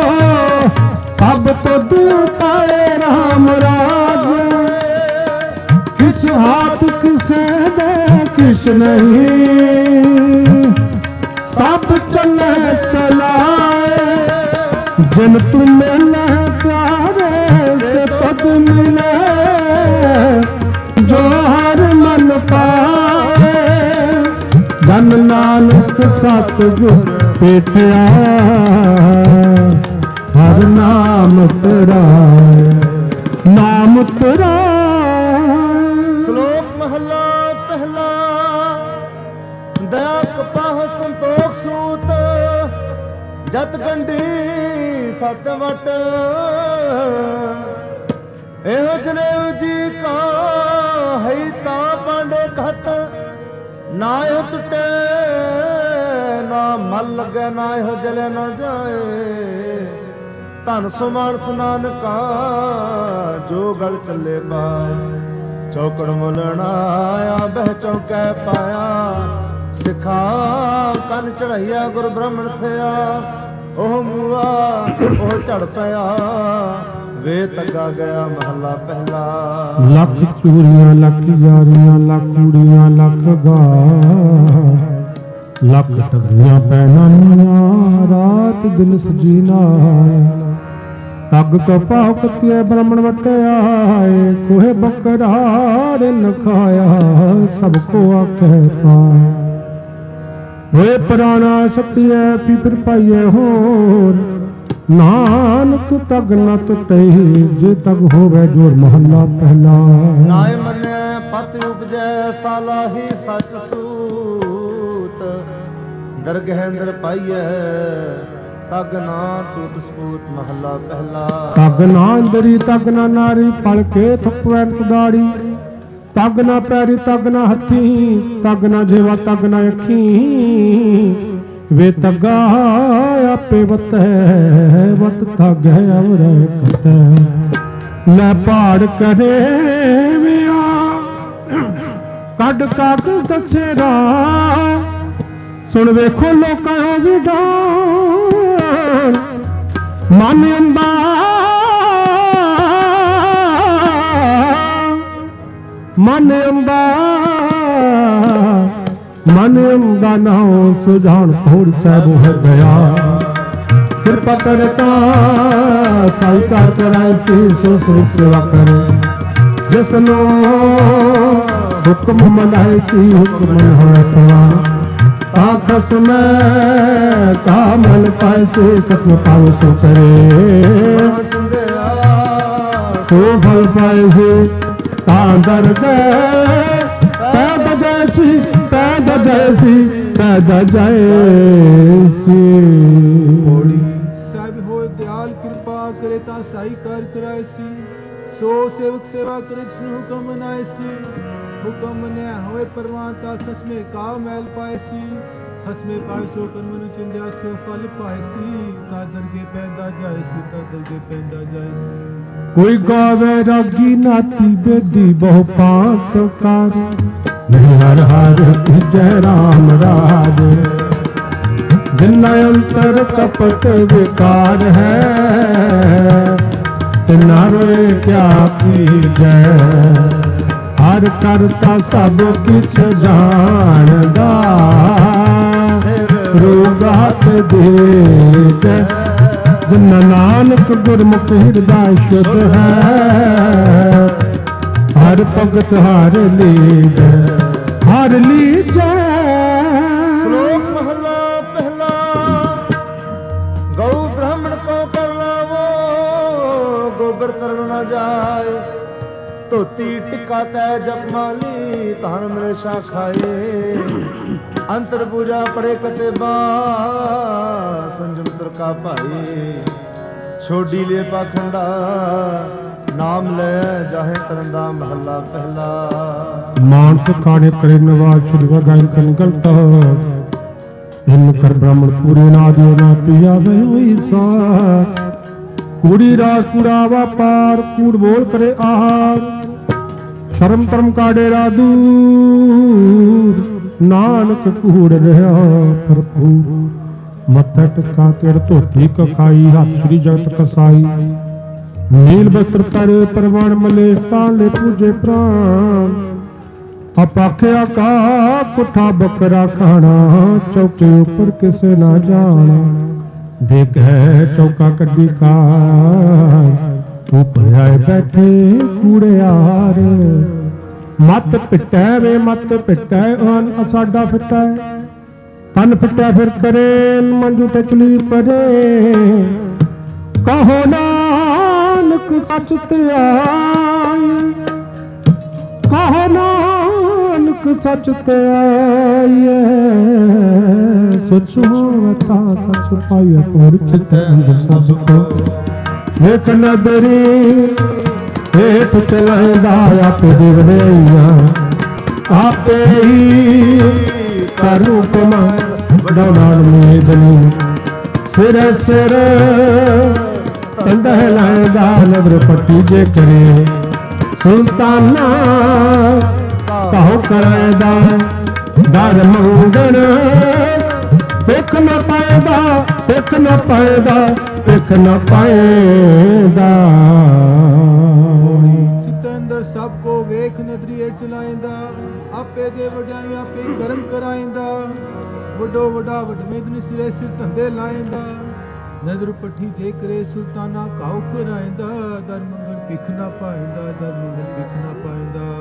ਸਭ ਤੁਧ ਉਪਾਏ ਰਾਮ ਰਾਜੇ। किस हाथ किसे दे किस नहीं, सब चले चलाए। जिन तुम मिले प्यारे से तब मिले, जो हर मन पाए। धन नानक सतगुर पेटिया, हर नाम तेरा नाम तेरा। ਸ਼ਲੋਕ ਮਹਲਾ ਪਹਿਲਾ। ਦਇਆ ਕਪਾਹ ਸੰਤੋਖ ਸੂਤ, ਜਤ ਗੰਢੀ ਸਤ ਵਟ। ਇਹੋ ਜਨੇਊ ਜੀ ਕਾ ਹੈ ਤਾਂ ਪਾਂਡੇ ਘਤ। ਨਾ ਇਹੋ ਟੁੱਟੇ ਨਾ ਮਲ ਲਗੇ, ਨਾ ਇਹੋ ਜਲੇ ਨਾ ਜਾਏ। ਧਨ ਸੁਮਾਨਸ ਨਾਨਕਾ ਜੋ ਗਲ ਚੱਲੇ ਪਾਏ। ਚੌਕੜ ਮੁਲਣਾ ਆਇਆ ਬਹਿ ਚੌਕੈ ਪਾਇਆ। ਸਿਖਾ ਕੰਨ ਚੜਾਈਆ ਗੁਰ ਬ੍ਰਾਹਮਣ ਥਿਆ। ਉਹ ਮੂਆ ਉਹ ਝੜ ਪਿਆ, ਵੇ ਤੱਗਾ ਗਿਆ ਮਹੱਲਾ ਪਹਿਲਾ। ਲੱਖ ਚੂੜੀਆਂ ਲੱਖ ਯਾਰੀਆਂ, ਲੱਖ ਕੁੜੀਆਂ ਲੱਖ ਗਾ। ਲੱਖ ਟੱਗੀਆਂ ਪੈਣਾਂ ਰਾਤ ਦਿਨ ਸਜੀਨਾ। ਅੱਗ ਕਪਾਹ ਕਤਿਐ ਬ੍ਰਾਹਮਣ ਵਟਿਆਏ। ਕੋਹੇ ਬਕਰਾਰ ਨ ਖਾਇਆ, ਸਭ ਕੋ ਆਖੈ ਪਾਇਆ। ਹੋਏ ਪੁਰਾਣਾ ਸਤਿਐ ਪੀਪਰ ਪਾਈਐ ਹੋਰ। ਨਾਨਕ ਤਗ ਨ ਟੁੱਟੇ, ਜੇ ਤਗ ਹੋਵੇ ਜੋਰ ਮਹੱਲਾ ਪਹਿਲਾ। ਨਾਇ ਮੰਨੈ ਪਤ ਉਪਜੈ, ਸਾਲਾਹੀ ਸੱਚ ਸੂਤ। ਦਰਗਹਿ ਅੰਦਰ ਪਾਈਐ, ਤਗ ਨਾ ਤੂਤ ਸਪੂਤ ਮਹੱਲਾ ਪਹਿਲਾ। ਤਗ ਨਾ ਅੰਦਰੀ ਤਗ ਨਾ ਨਾਰੀ, ਪਲ ਕੇ ਥੱਪਵੈ ਕੁਦਾੜੀ। ਤਗ ਨਾ ਪੈਰੀ ਤਗ ਨਾ ਹੱਥੀ, ਤਗ ਨਾ ਜੇਵਾ ਤਗ ਨਾ ਅੱਖੀ। ਵੇ ਤਗਾ ਆਪੇ ਵਤੈ, ਵਤ ਤਗ ਹੈ ਅਵਰੈ ਕਤੈ। ਲੈ ਪਹਾੜ ਕਰੇ ਵਿਆ, ਕੱਢ ਕੱਢ ਦੱਸੇ ਰਾਹ। ਸੁਣ ਵੇਖੋ ਲੋਕਾਂ ਉਹ ਵੀ ਡਾਨ। ਮਨ ਅੰਦਾ ਮਨ ਅੰਦਾ ਮਨ ਅੰਦਾ ਨਾਉ ਸੁਝਾਣ ਖੋੜ ਸਾਹਿਬ ਹੈ ਦਇਆ। ਕਿਰਪਾ ਕਰਤਾ ਸਾਈ ਕਾ ਕਰਾਇ ਸੀ, ਸੋ ਸ੍ਰੀ ਸੇਵਾ ਕਰੇ। ਜਿਸ ਨੂੰ ਹੁਕਮ ਮਨਾਏ ਸੀ, ਹੁਕਮ ਹੋਇ ਤਵਾ। ਤਾ ਖਸਮ ਕਾ ਮਨ ਪਾਇ ਸੇ, ਖਸਮ ਪਾਉ ਸੋ ਕਰੇ। ਸੋ ਫਲ ਪਾਇ ਸੇ ਤਾ ਦਰਦ ਪੈਦਾ ਜੈਸੀ, ਪੈਦਾ ਜੈਸੀ, ਪੈਦਾ ਜੈਸੀ। ਸਾਹਿਬ ਹੋਏ ਦਿਆਲ ਕਿਰਪਾ ਕਰੇ ਤਾਂ ਸਾਈ ਕਾਰ ਕਰਾਏ ਸੀ। ਸੋ ਸੇਵਕ ਸੇਵਾ ਕਰੇ ਜਿਸਨੂੰ ਹੁਕਮ ਮਨਾਏ ਸੀ। ਹੁਕਮ ਮੰਨਿਆ ਹੋਏ ਪਰਵਾਨ ਤਾ ਖਸਮੇ ਕਾ ਮੈਲ ਪਾਏ ਸੀ। ਹਸਮੇ ਪਾਇ ਸੋ ਕਰਮ ਨੂੰ ਚਿੰਦਿਆ ਸੋ ਫਲ ਪਾਇਸੀ ਤਾ ਦਰਗੇ ਪੈਂਦਾ ਜਾਇਸੀ ਤਾ ਦਰਗੇ ਪੈਂਦਾ ਜਾਇਸੀ। ਕੋਈ ਗਾਵੇ ਰਾਗੀ ਨਾਤੀ ਬੇਦੀ ਬਹੁ ਪਾਤ ਕਾਰ ਹਰ ਹਰ ਜੈ ਰਾਮ ਰਾਜ ਜਿਨਾ ਅੰਤਰ ਕਪਟ ਵਿਕਾਰ ਹੈ ਤਿਨਾ ਰੋਏ ਕਿਆ ਕੀਜੈ ਹਰ ਕਰਤਾ ਸਭ ਕਿਛ ਜਾਣਦਾ ਰੋਗ ਹੱਥ ਦੇ ਜਿਨਾ ਨਾਨਕ ਗੁਰਮੁਖ ਹਿਰਦਾ ਸ਼ੁੱਧ ਹੈ ਹਰ ਭਗਤ ਹਰ ਲੀਜੈ ਹਰ ਲੀਜੈ। ਸ਼ਲੋਕ ਮਹਲਾ ਪਹਿਲਾ। ਗਊ ਬ੍ਰਾਹਮਣ ਕੋ ਕਰ ਲਾਵੋ ਗੋਬਰ ਤਰਨ ਨਾ ਜਾਏ ਧੋਤੀ ਟਿਕਾ ਤੈ ਜਪ ਮਾਲੀ ਧਨ ਮਿਲੇ ਸ਼ਾ ਖਾਏ ਅੰਤਰ ਪੂਜਾ ਪੜੇ ਕਤੇਬਾ ਸੰਜਮ ਤਰਕਾ ਭਾਈ ਛੋਡੀ ਲੈ ਪਾਖੰਡਾ ਨਾਮ ਲੈ ਜਾਹੇ ਤਰਨ ਦਾ ਮਹੱਲਾ ਪਹਿਲਾ। ਮਾਨਸ ਖਾਣੇ ਕਰੇ ਨਵਾਜ ਛੁੜਵਾ ਗਾਇਨ ਕਰਨ ਗਲਤ ਇਨ ਕਰ ਬ੍ਰਾਹਮਣ ਪੂਰੇ ਨਾ ਦਿਓ ਨਾ ਪਿਆਵੇ ਹੋਈ ਸਾ ਕੂੜੀ ਰਾਸ ਕੂੜਾ ਵਪਾਰ ਕੂੜ ਬੋਲ ਕਰੇ ਆਹਾਰ ਸ਼ਰਮ ਧਰਮ ਕਾ ਡੇਰਾ ਦੂਰ ਨਾਨਕ ਕੂੜ ਰਿਹਾ ਭਰਪੂਰ ਮੱਥਾ ਟਿਕਾ ਕੇ ਧੋਤੀ ਕਖਾਈ ਹੱਥ ਸ੍ਰੀ ਜਗਤ ਕਸਾਈ ਨੀਲ ਬਸਤਰ ਪਰ ਪਰਵਾਨ ਮਲੇ ਤਾਲੇ ਪੂਜੇ ਪ੍ਰਾਨ ਆਪਾਖਿਆ ਕਾ ਕੁੱਠਾ ਬੱਕਰਾ ਖਾਣਾ ਚੌਕੇ ਉੱਪਰ ਕਿਸੇ ਨਾ ਜਾਣਾ ਦੇਖ ਹੈ ਚੌਕਾ ਕੱਢੀ ਕਾ ਉੱਪਰ ਆਏ ਬੈਠੇ ਕੂੜਿਆਰ ਮਤ ਪਿੱਟੈ ਵੇ ਮਤ ਪਿੱਟੈ ਅਨ ਸਾਡਾ ਫਿੱਟੈ ਤਨ ਫਿੱਟੈ ਫਿਰ ਕਰੇ ਮੰਜੂ ਤੇ ਚਲੀ ਪਰੇ ਕਹੋ ਨਾਨਕ ਸੱਚ ਤੇ ਆਏ ਕਹੋ ਨਾਨਕ ਸੱਚ ਤੇ ਆਏ ਸੱਚ ਹੋਵੇ ਤਾਂ ਸੱਚ ਪਾਇਆ ਪੁਰ ਚਿਤੈ ਅੰਦਰ ਸਭ ਕੋ ਵੇਖ ਨਦਰੀ ਹੇਠ ਚਲਾਇਦਾ ਆਪੇ ਦਿਵੜਿਆ ਆਪੇ ਹੀ ਕਰੂ ਕਮਾ ਵਡਾਉਣਾ ਮੇਦਨੀ ਸਿਰ ਸਿਰ ਤੰਦਹ ਲਾਇਦਾ ਨਦਰ ਪੱਟੀ ਜੇ ਕਰੇ ਸੁਲਤਾਨਾ ਕਹੋ ਕਰਾਇਦਾ ਦਰ ਮੰਗਣ ਵੇਖ ਨਾ ਪਾਇਦਾ ਵੇਖ ਨਾ ਪਾਇਦਾ ਵੇਖ ਨਾ ਪਾਇਦਾ। ਚਿਤੰਦਰ ਸਭ ਕੋ ਵੇਖ ਨਦਰੀ ਏਟ ਚਲਾਇੰਦਾ ਆਪੇ ਦੇ ਵਡਿਆਈ ਆਪੇ ਕਰਮ ਕਰਾਇੰਦਾ ਵੱਡੋ ਵੱਡਾ ਵਡਮੇਦਨੀ ਸਿਰੇ ਸਿਰ ਧੰਦੇ ਲਾਇੰਦਾ ਨਦਰ ਪੱਠੀ ਜੇ ਕਰੇ ਸੁਲਤਾਨਾ ਕਾਉ ਕਰਾਇੰਦਾ ਦਰ ਮੰਗਲ ਭਿਖ ਨਾ ਪਾਇੰਦਾ ਦਰ ਮੰਗਲ ਭਿਖ ਨਾ ਪਾਇੰਦਾ।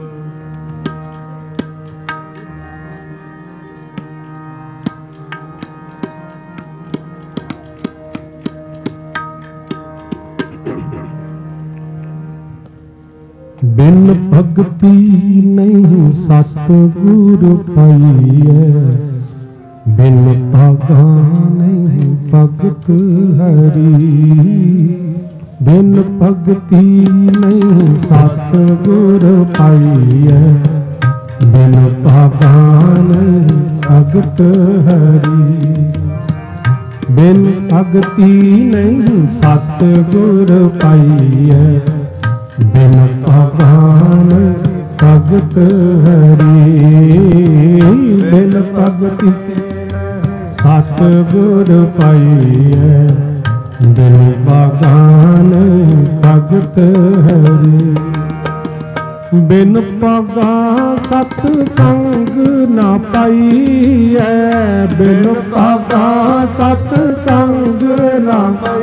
ਬਿਨ ਭਗਤੀ ਨਹੀਂ ਸਤਿਗੁਰ ਪਾਈਐ ਬਿਨ ਭਾਗਾ ਨਹੀਂ ਭਗਤ ਹਰੀ ਬਿਨ ਭਗਤੀ ਨਹੀਂ ਸਤਿਗੁਰ ਪਾਈਐ ਬਿਨ ਭਾਗਾ ਨਹੀਂ ਭਗਤ ਹਰੀ ਬਿਨ ਭਗਤੀ ਨਹੀਂ ਸਤਿਗੁਰ ਪਾਈਐ ਬਿਨ ਭਗਵਾਨ ਭਗਤ ਹਰੀ ਬਿਨ ਭਗਤੀ ਸਤਿਗੁਰ ਪਾਈਐ ਬਿਨ ਭਗਵਾਨ ਭਗਤ ਹਰੀ ਬਿਨ ਭਾਗਾ ਸਤ ਸੰਗ ਨਾ ਪਾਈਐ ਬਿਨ ਭਾਗਾ ਸਤ ਸੰਗ ਨਾ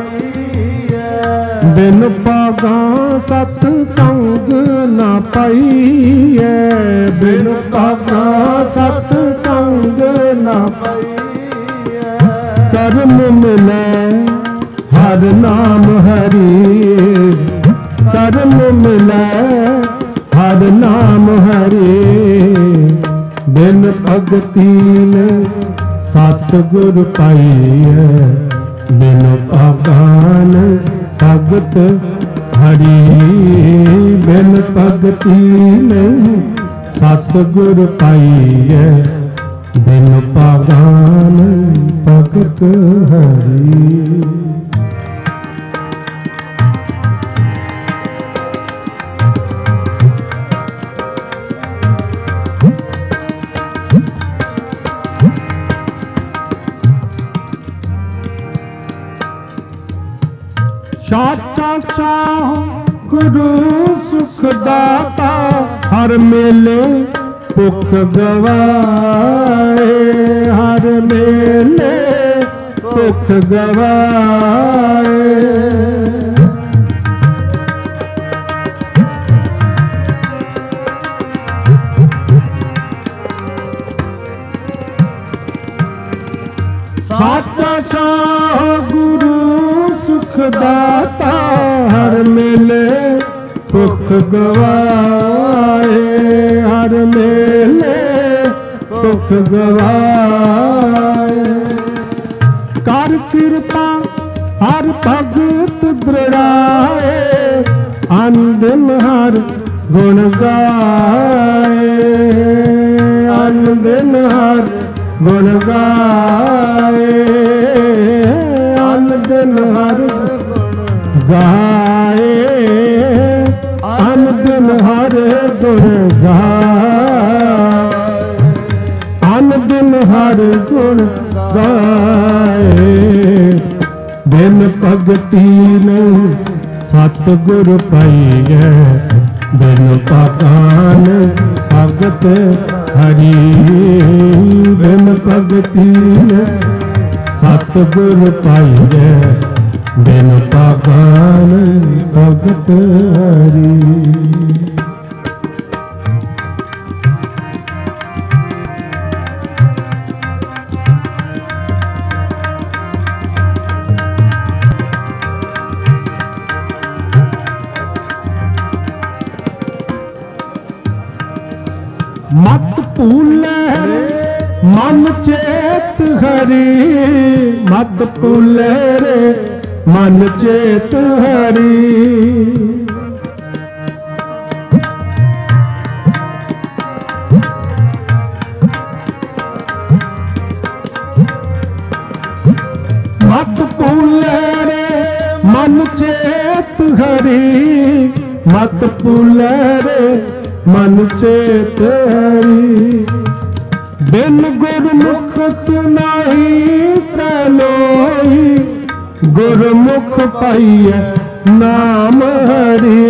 ਪਾਈਐ ਬਿਨ ਭਾਗਾ ਸਤ ਸੰਗ ਨਾ ਪਾਈਐ ਬਿਨ ਭਾਗਾ ਸਤ ਸੰਗ ਨਾ ਪਾਈਐ ਕਰਮ ਮਿਲੈ ਹਰ ਨਾਮ ਹਰੀ ਕਰਮ ਮਿਲੈ ਹਰ ਨਾਮ ਹਰੀ ਬਿਨ ਭਗਤੀ ਨੇ ਸਤਿਗੁਰ ਪਾਈਐ ਬਿਨ ਭਾਗਾਨ ਭਗਤ ਹਰੀ ਬਿਨ ਭਗਤੀ ਨੇ ਸਤਿਗੁਰ ਪਾਈਐ ਬਿਨ ਪਾਗਾਨ ਭਗਤ ਹਰੀ। ਸਾਚਾ ਸਾਹ ਗੁਰੂ ਸੁਖ ਦਾਤਾ ਹਰ ਮੇਲੇ ਭੁਖ ਗਵਾਏ, ਹਰ ਮੇਲੇ ਭੁਖ ਗਵਾਏ। ਸਾਚਾ ਸਾਹ ਗੁਰੂ ਸੁਖ ਦਾਤਾ ਹਰ ਮੇਲੇ ਭੁਖ ਗਵਾਏ, ਹਰ ਮੇਲੇ ਭੁਖ ਗਵਾਏ। ਕਰ ਕਿਰਪਾ ਹਰ ਭਗਤ ਦ੍ਰਿੜਾਏ, ਅਨੰਦਿਨ ਹਰ ਗੁਣ ਗਾਏ, ਅਨੰਦਿਨ ਹਰ ਗੁਣ ਗਾਏ, ਅਨੰਦਿਨ ਹਰ ਗਾਏ, ਅਨੰਦਿਨ ਹਰ ਗੁਣ ਗਾਏ, ਅਨੰਦਿਨ ਹਰ ਗੁਣ ਗਾਏ। ਬਿਨ ਭਗਤੀ ਨਹੀਂ ਸਤਿਗੁਰ ਪਾਈਐ, ਬਿਨ ਪਾਗਾਨ ਭਗਤ ਹਰੀ। ਬਿਨ ਭਗਤੀ ਨਹੀਂ ਸਤਿਗੁਰ ਪਾਈਐ, ਬਿਨ ਪਾਗਾਨ ਭਗਤ ਹਰੀ। ਮਤ ਭੂਲੈ ਮਨ ਚੇਤ ਹਰੀ, ਮਤ ਭੂਲੈ ਰੇ ਮਨ ਚੇਤ ਹਰੀ। ਮਤ ਭੂਲੈ ਰੇ ਮਨ ਚੇਤ ਹਰੀ, ਮਤ ਭੂਲੈ ਰੇ ਮਨ ਚੇਤ ਹਰੀ। ਬਿਨ ਗੁਰਮੁਖ ਨਾਹੀ ਪ੍ਰਲੋਈ, ਗੁਰਮੁਖ ਪਾਈਐ ਨਾਮ ਹਰੀ,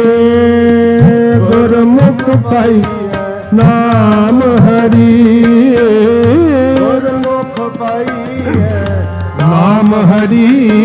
ਗੁਰਮੁਖ ਪਾਈਐ ਨਾਮ ਹਰੀ, ਗੁਰਮੁਖ ਪਾਈਐ ਨਾਮ ਹਰੀ,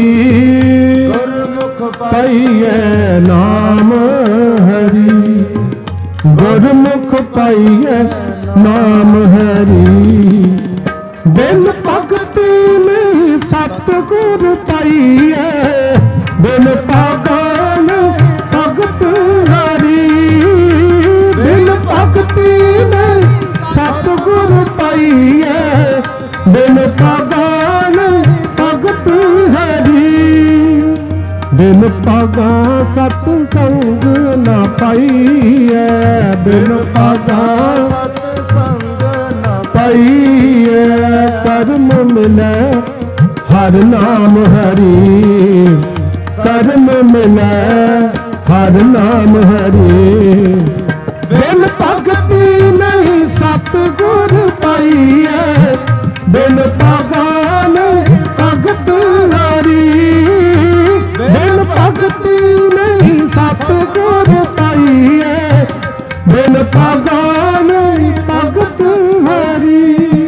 ਗੁਰਮੁਖ ਪਾਈਐ ਨਾਮ ਹਰੀ, ਗੁਰਮੁਖ ਪਾਈਐ ਨਾਮ ਹਰੀ। ਬਿਨ ਭਗਤੀ ਨਹੀਂ ਸਤਿਗੁਰ ਪਾਈਐ, ਬਿਨ ਪਾਗਾਨ ਭਗਤ ਹਰੀ। ਬਿਨ ਭਗਤੀ ਨਹੀਂ ਸਤਿਗੁਰ ਪਾਈਐ, ਬਿਨ ਪਾਗਾਨ ਭਗਤ ਹਰੀ। ਬਿਨ ਪਾਗਾ ਸਤ ਸੰਗ ਨਾ ਪਾਈਐ, ਬਿਨ ਪਾਗਾ ਸਤ ਸੰਗ ਨਾ ਪਾਈਐ। ਕਰਮ ਮਿਲੈ ਹਰ ਨਾਮ ਹਰੀ, ਕਰਮ ਮਿਲੈ ਹਰ ਨਾਮ ਹਰੀ। ਬਿਨ ਭਗਤੀ ਨਹੀਂ ਸਤਿਗੁਰ ਪਾਈਐ, ਬਿਨ ਪਾਗਾਨ ਭਗਤ ਹਰੀ। ਬਿਨ ਭਗਤੀ ਨਹੀਂ ਸਤਿਗੁਰ ਪਾਈਐ, ਬਿਨ ਪਾਗਾਨ ਭਗਤ ਹਰੀ।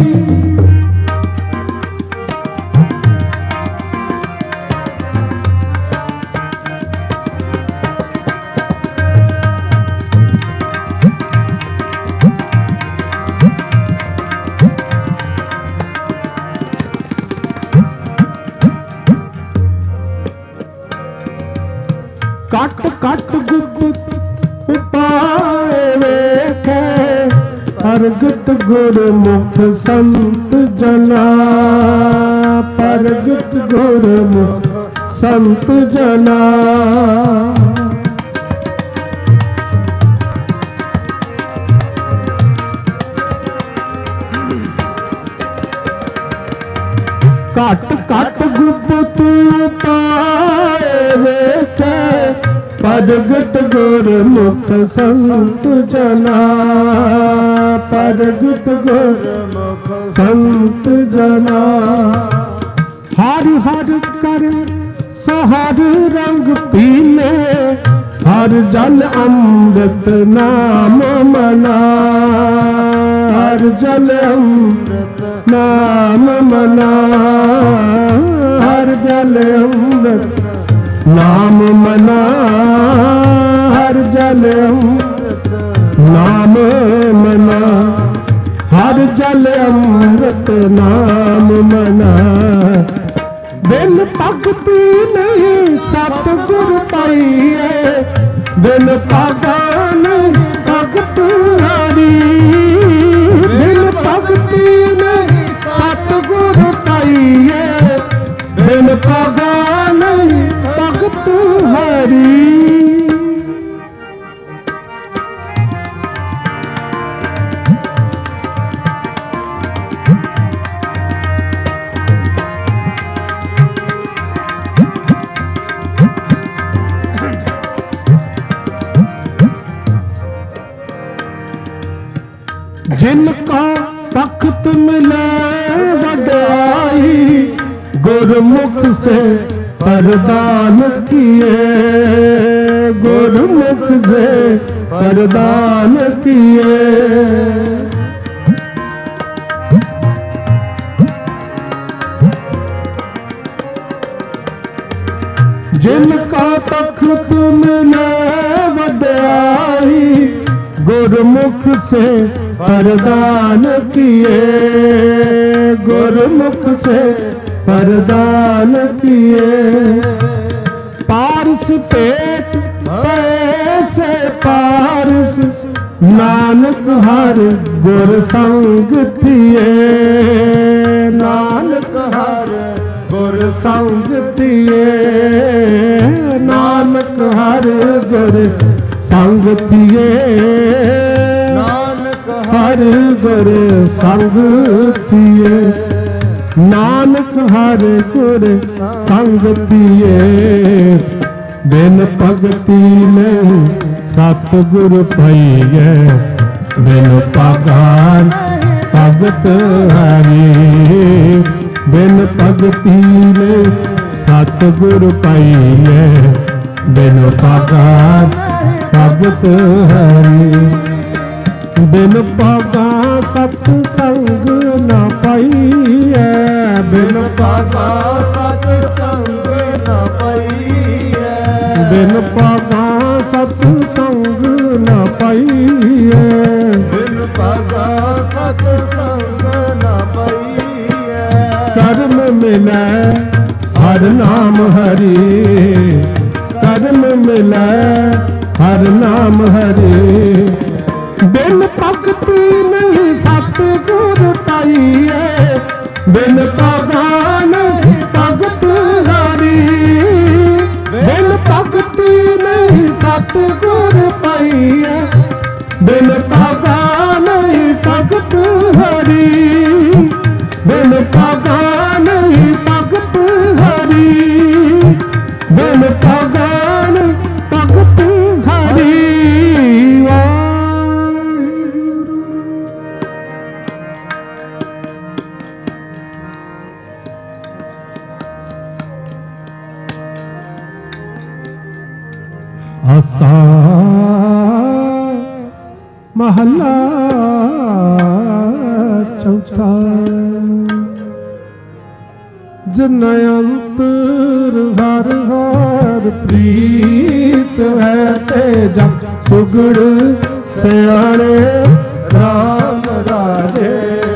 ਕਟ ਕਟ ਗੁਪਤ ਉਪਾਏ ਵੇਖੇ, ਪ੍ਰਗਟ ਗੁਰਮੁਖ ਸੰਤ ਜਨਾ, ਪ੍ਰਗਟ ਗੁਰਮੁਖ ਸੰਤ ਜਨਾ। ਘਟ ਘਟ ਗੁਪਤ ਪਾਏ ਵੇਖੇ ਪ੍ਰਗਟ ਗੁਰਮੁਖ ਸੰਤ ਜਨਾ ਪ੍ਰਗਟ ਗੁਰਮੁਖ ਸੰਤ ਜਨਾ ਹਰ ਹਰ ਕਰ ਸਹਰ ਰੰਗ ਪੀਲੇ ਹਰ ਜਲ ਅੰਮ੍ਰਿਤ ਨਾਮ ਮਨਾ ਹਰ ਜਲ ਅੰਮ੍ਰਿਤ ਨਾਮ ਮਨਾ ਹਰ ਜਲ ਅੰਮ੍ਰਿਤ ਨਾਮ ਮਨਾ ਹਰ ਜਲ ਅੰਮ੍ਰਿਤ ਨਾਮ ਮਨਾ ਹਰ ਜਲ ਅੰਮ੍ਰਿਤ ਨਾਮ ਮਨਾ ਬਿਨ ਭਗਤੀ ਨਹੀਂ ਸਤਿਗੁਰ ਪਾਈਏ ਬਿਨ ਭਾਗਾ ਨਹੀਂ ਭਗਤ ਹਾਰੀ ਬਿਨ ਭਗਤੀ ਨਹੀਂ ਸਤਿਗੁਰ ਪਾਈਏ ਬਿਨ ਭਾਗਾ ਨਹੀਂ ਭਗਤ ਹਾਰੀ जिनका तख्त मिले वडाई गुरमुख से प्रदान किए गुरमुख से प्रदान किए जिनका तख्त मिले वडाई गुरमुख से प्रदान किए गुरमुख से प्रदान किए पारस पेट पैसे पारस नानक हर गुर संग थिए नानक हर गुर संग थिए नानक हर गुर संग थिए हर गुर संग थिए नानक हर गुर संग थिए बिन भगति नहीं सतगुर पाइए बिन पगार भगत हरि बिन भगति नहीं सतगुर पाइए बिन पगार भगत हरि बिन पागा सत्संग न पाइए बिन पागा सत्संग न पाइए बिन पागा सत्संग न पाइए बिन पागा सत्संग न पाइए कर्म मिले हर नाम हरि कर्म मिले हर नाम हरि बिन भगति नहीं सतगुर पाइए बिन पागा नहीं भगत हारी बिन भगति नहीं सतगुर पाइए बिन पागा नहीं भगत हारी बिन पागा नहीं भगत हारी बिन पागा नहीं भगत हारी आसा महला चौथा जन अंतर हर हर प्रीत है तेजा सुगड़ सियाणे राम राजे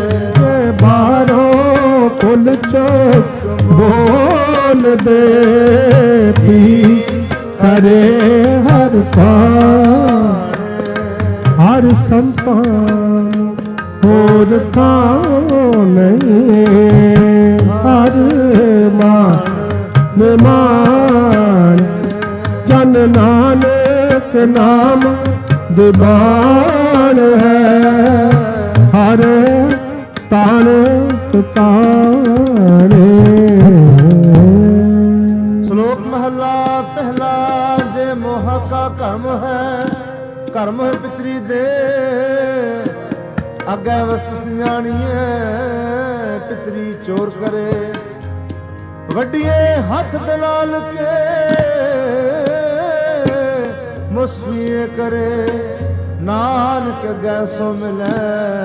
बारों कुल चौक बोल दे पी करे हर पार हर संतान होर थां नहीं हर मान जन नानक नाम दीवान है हर तान ताने का कर्म है, कर्म है पितरी दे अगे वस्त सियाणीए पितरी चोर करे वड्डिए हथ दलाल के मुस्वीए करे नानक गैसो मिले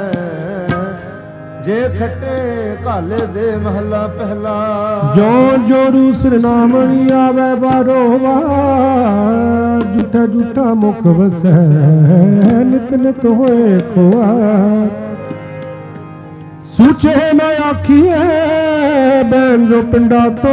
जे खट्टे काले दे महला पहला जो जो रूसर नामणी आवे बारो बार झूठा झूठा मुख वसै नित नित होए खोआ सूचे न आखिए बैन जो पिंडा तो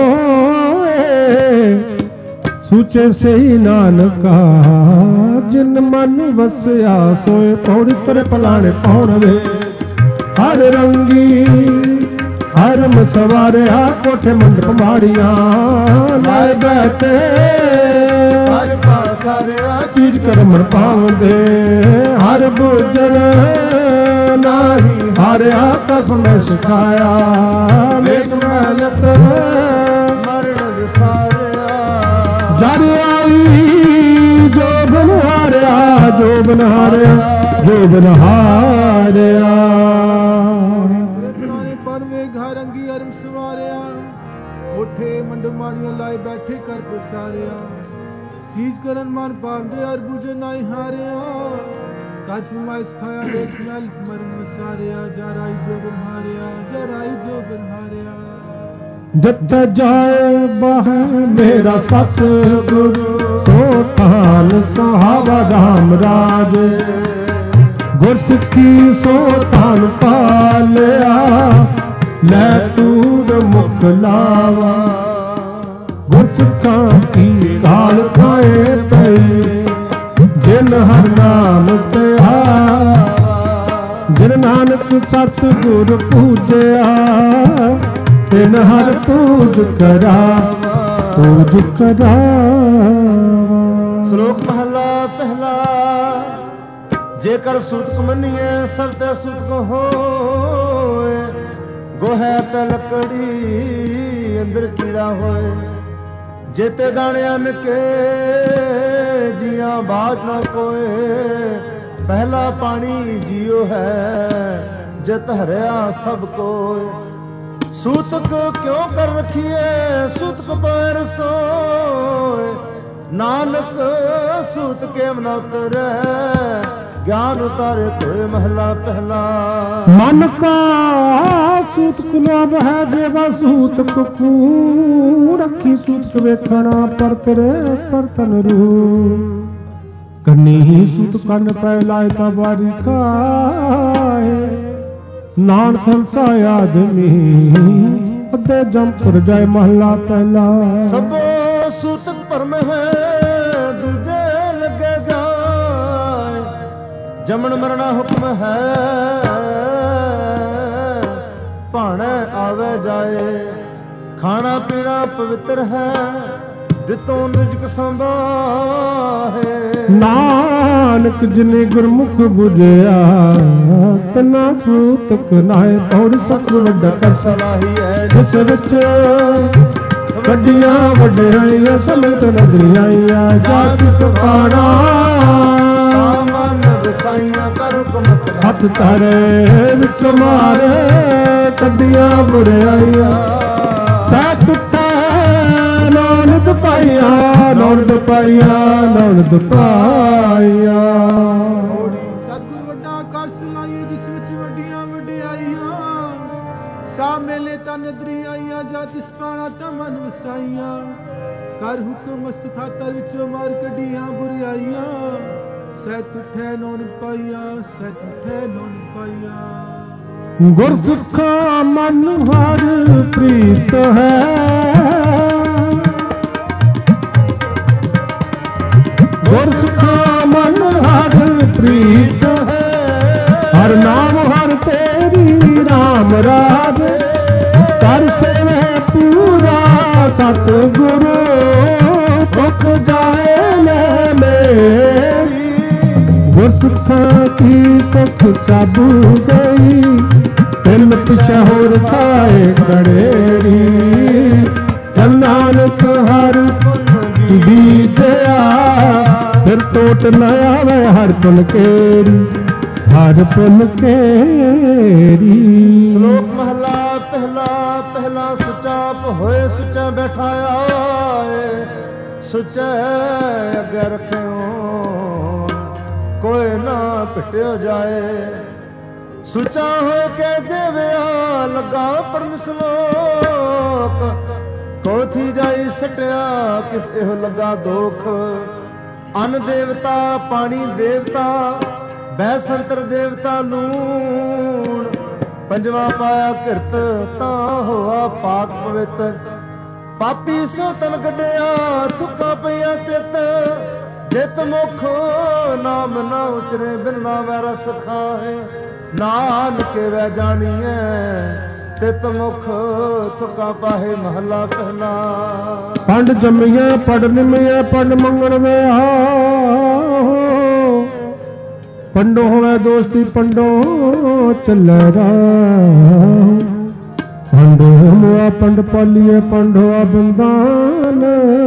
सूचे से ही नानका जिन मन वसया सोए पौड़ी तेरे पलाने पौड़ वे हर रंगी हर मसवारे कोठे मंडप माड़िया लाए बैठे हर पासारे चीज करमन पावदे हर बुजन नाही हारिया कफ में सिखाया वेद मेहनत मरण विसारिया जर आई जो बनहारिया जो बनहारिया जो बनहारिया रंगी अरम सवारिया उठे मंड माड़िया लाए बैठे कर पसारिया चीज करन मन पांदे अर बुझे नाई हारिया काज फुमाइश खाया देख मैल मरन वसारिया जराई जो बनहारिया जराई जो बनहारिया जत जाए बाह मेरा सतगुरु सो तान सहाबा राम राज गुरसिੱਖੀ सो तान पालिया ਲੈ ਤੂਰ ਮੁਖ ਲਾਵਾ ਗੁਰਸਿੱਖਾਂ ਕੀ ਕਾਲ ਖਾਏ ਪਈ ਜਿਨ ਹਰ ਨਾਮ ਧਿਆ ਜਿਨ ਨਾਨਕ ਸਤ ਗੁਰ ਪੂਜਿਆ ਤਿਨ ਹਰ ਪੂਜ ਕਰਾਵਾ ਪੂਜ ਕਰਾਵਾ। ਸ਼ਲੋਕ ਮਹਲਾ ਪਹਿਲਾ ਜੇਕਰ ਸੁਤ ਮੰਨੀਏ ਸਭ ਤੇ ਸੁਤ ਹੋਏ गोहे ते लकड़ी अंदर कीड़ा होए जेते दाने अन के जिया बाज ना कोए पहला पानी जियो है जत हरिया सब कोय सूतक क्यों कर रखिए सूतक पैर सोए नानक सूत के न उतरे ज्ञान उतारे तोय महला पहला मन का सूत कुलाब है देवा सूत कू रखी सूत वेखना पर तेरे पर तन रू कन्नी ही सूत कन पहलाए तबारी खाए नान खलसा आदमी अदे जमपुर जाए महला पहला सब सूतक परम है दूजे लगे जाए जमन मरना हुक्म है भाणे आवे जाए खाना पीना पवित्र है दितो निजक संभाहे नानक जिने गुरमुख बुझिया तना सूतक नाए और सत वड्डा कर सलाही है जिस विच वड्डियां वड्डियां समेत नदरियां जात सफाड़ा मन विसाइयां कर मस्त हथ तारे विच मारे कड्डियां बुराइयां सत नौनद पाइया नौनद पाइया नौनद पाइया सतगुर वड्डा कर सलाइए जिस विच वड्डियां वड्डियाइयां सा मेले ता नदरी आइयां जा तिस पाना ता मन वसाइयां कर हुक्म मस्त खातर विचों मार कड्डियां बुराइयां सत उठे नौन पाइया सत उठे नौन पाइया गुरसिੱਖਾ मन हर प्रीत है गुरसिੱਖਾ मन हर प्रीत है हर नाम हर तेरी राम राज कर सेवे पूरा सतगुरु भुख जाए ले मेरी गुरसिੱਖਾ की भुख सब गई तिल पिछे होर खाए कड़ेरी जन नानक हर बीजया ਨਿਤ ਨ ਆਵੇ ਹਰ ਪੁਲ ਕੇਰੀ, ਹਰ ਪੁਲ ਕੇਰੀ। ਸ਼ਲੋਕ ਮਹਲਾ ਪਹਿਲਾ ਪਹਿਲਾ ਸੁਚਾਪ ਹੋਏ ਸੁਚਾ ਬੈਠਾਇਆ ਏ, ਸੁਚੇ ਅੱਗੇ ਰੱਖਿਓ ਕੋਈ ਨਾ ਪਿਟਿਓ ਜਾਏ। ਸੁਚਾ ਹੋਏ ਕੇ ਜਿਵਿਆ ਲੱਗਾ ਪੜਨ ਸ਼ਲੋਕ, ਕੋਥੀ ਜਾਈ ਸਟਿਆ ਕਿਸ ਇਹੋ ਲੱਗਾ ਦੋਖ। ਅੰਨ ਦੇਵਤਾ ਪਾਣੀ ਦੇਵਤਾ ਬੈ ਸੰਤਰ ਦੇਵਤਾ ਲੂਣ, ਪੰਜਵਾ ਪਾਇਆ ਕਿਰਤ ਤਾਂ ਹੋਆ ਪਾਕ ਪਵਿੱਤ। ਪਾਪੀ ਸੋ ਤਨ ਕੱਢਿਆ ਥੁੱਕਾਂ ਪਈਆਂ ਤਿੱਤ, ਜਿਤ ਮੁਖ ਨਾਮ ਨਾ ਉਚਰੇ ਬਿਨ ਨਾ ਵੈ ਰਸ ਖਾਏ। ਨਾਨਕ ਵੈ ਜਾਣੀਐ ਤਿਤ ਮੁਖ ਥੁੱਕਾਂ ਪਾਹੇ। ਮਹਲਾ ਪਹਿਲਾ। ਪੰਡ ਜੰਮੀਆਂ ਪੜ ਨਿਮੀਆਂ ਪੰਡ ਮੰਗਣ ਵੇ ਆਓ, ਪੰਡੋ ਹੋਵੇ ਦੋਸਤੀ ਪੰਡੋ ਚੱਲੇ ਰਾਹ। ਪੰਡੋ ਮੁਆ ਪੰਡ ਪਾਲੀਏ ਪੰਡ ਹੋਆ ਬੰਦਾਨ,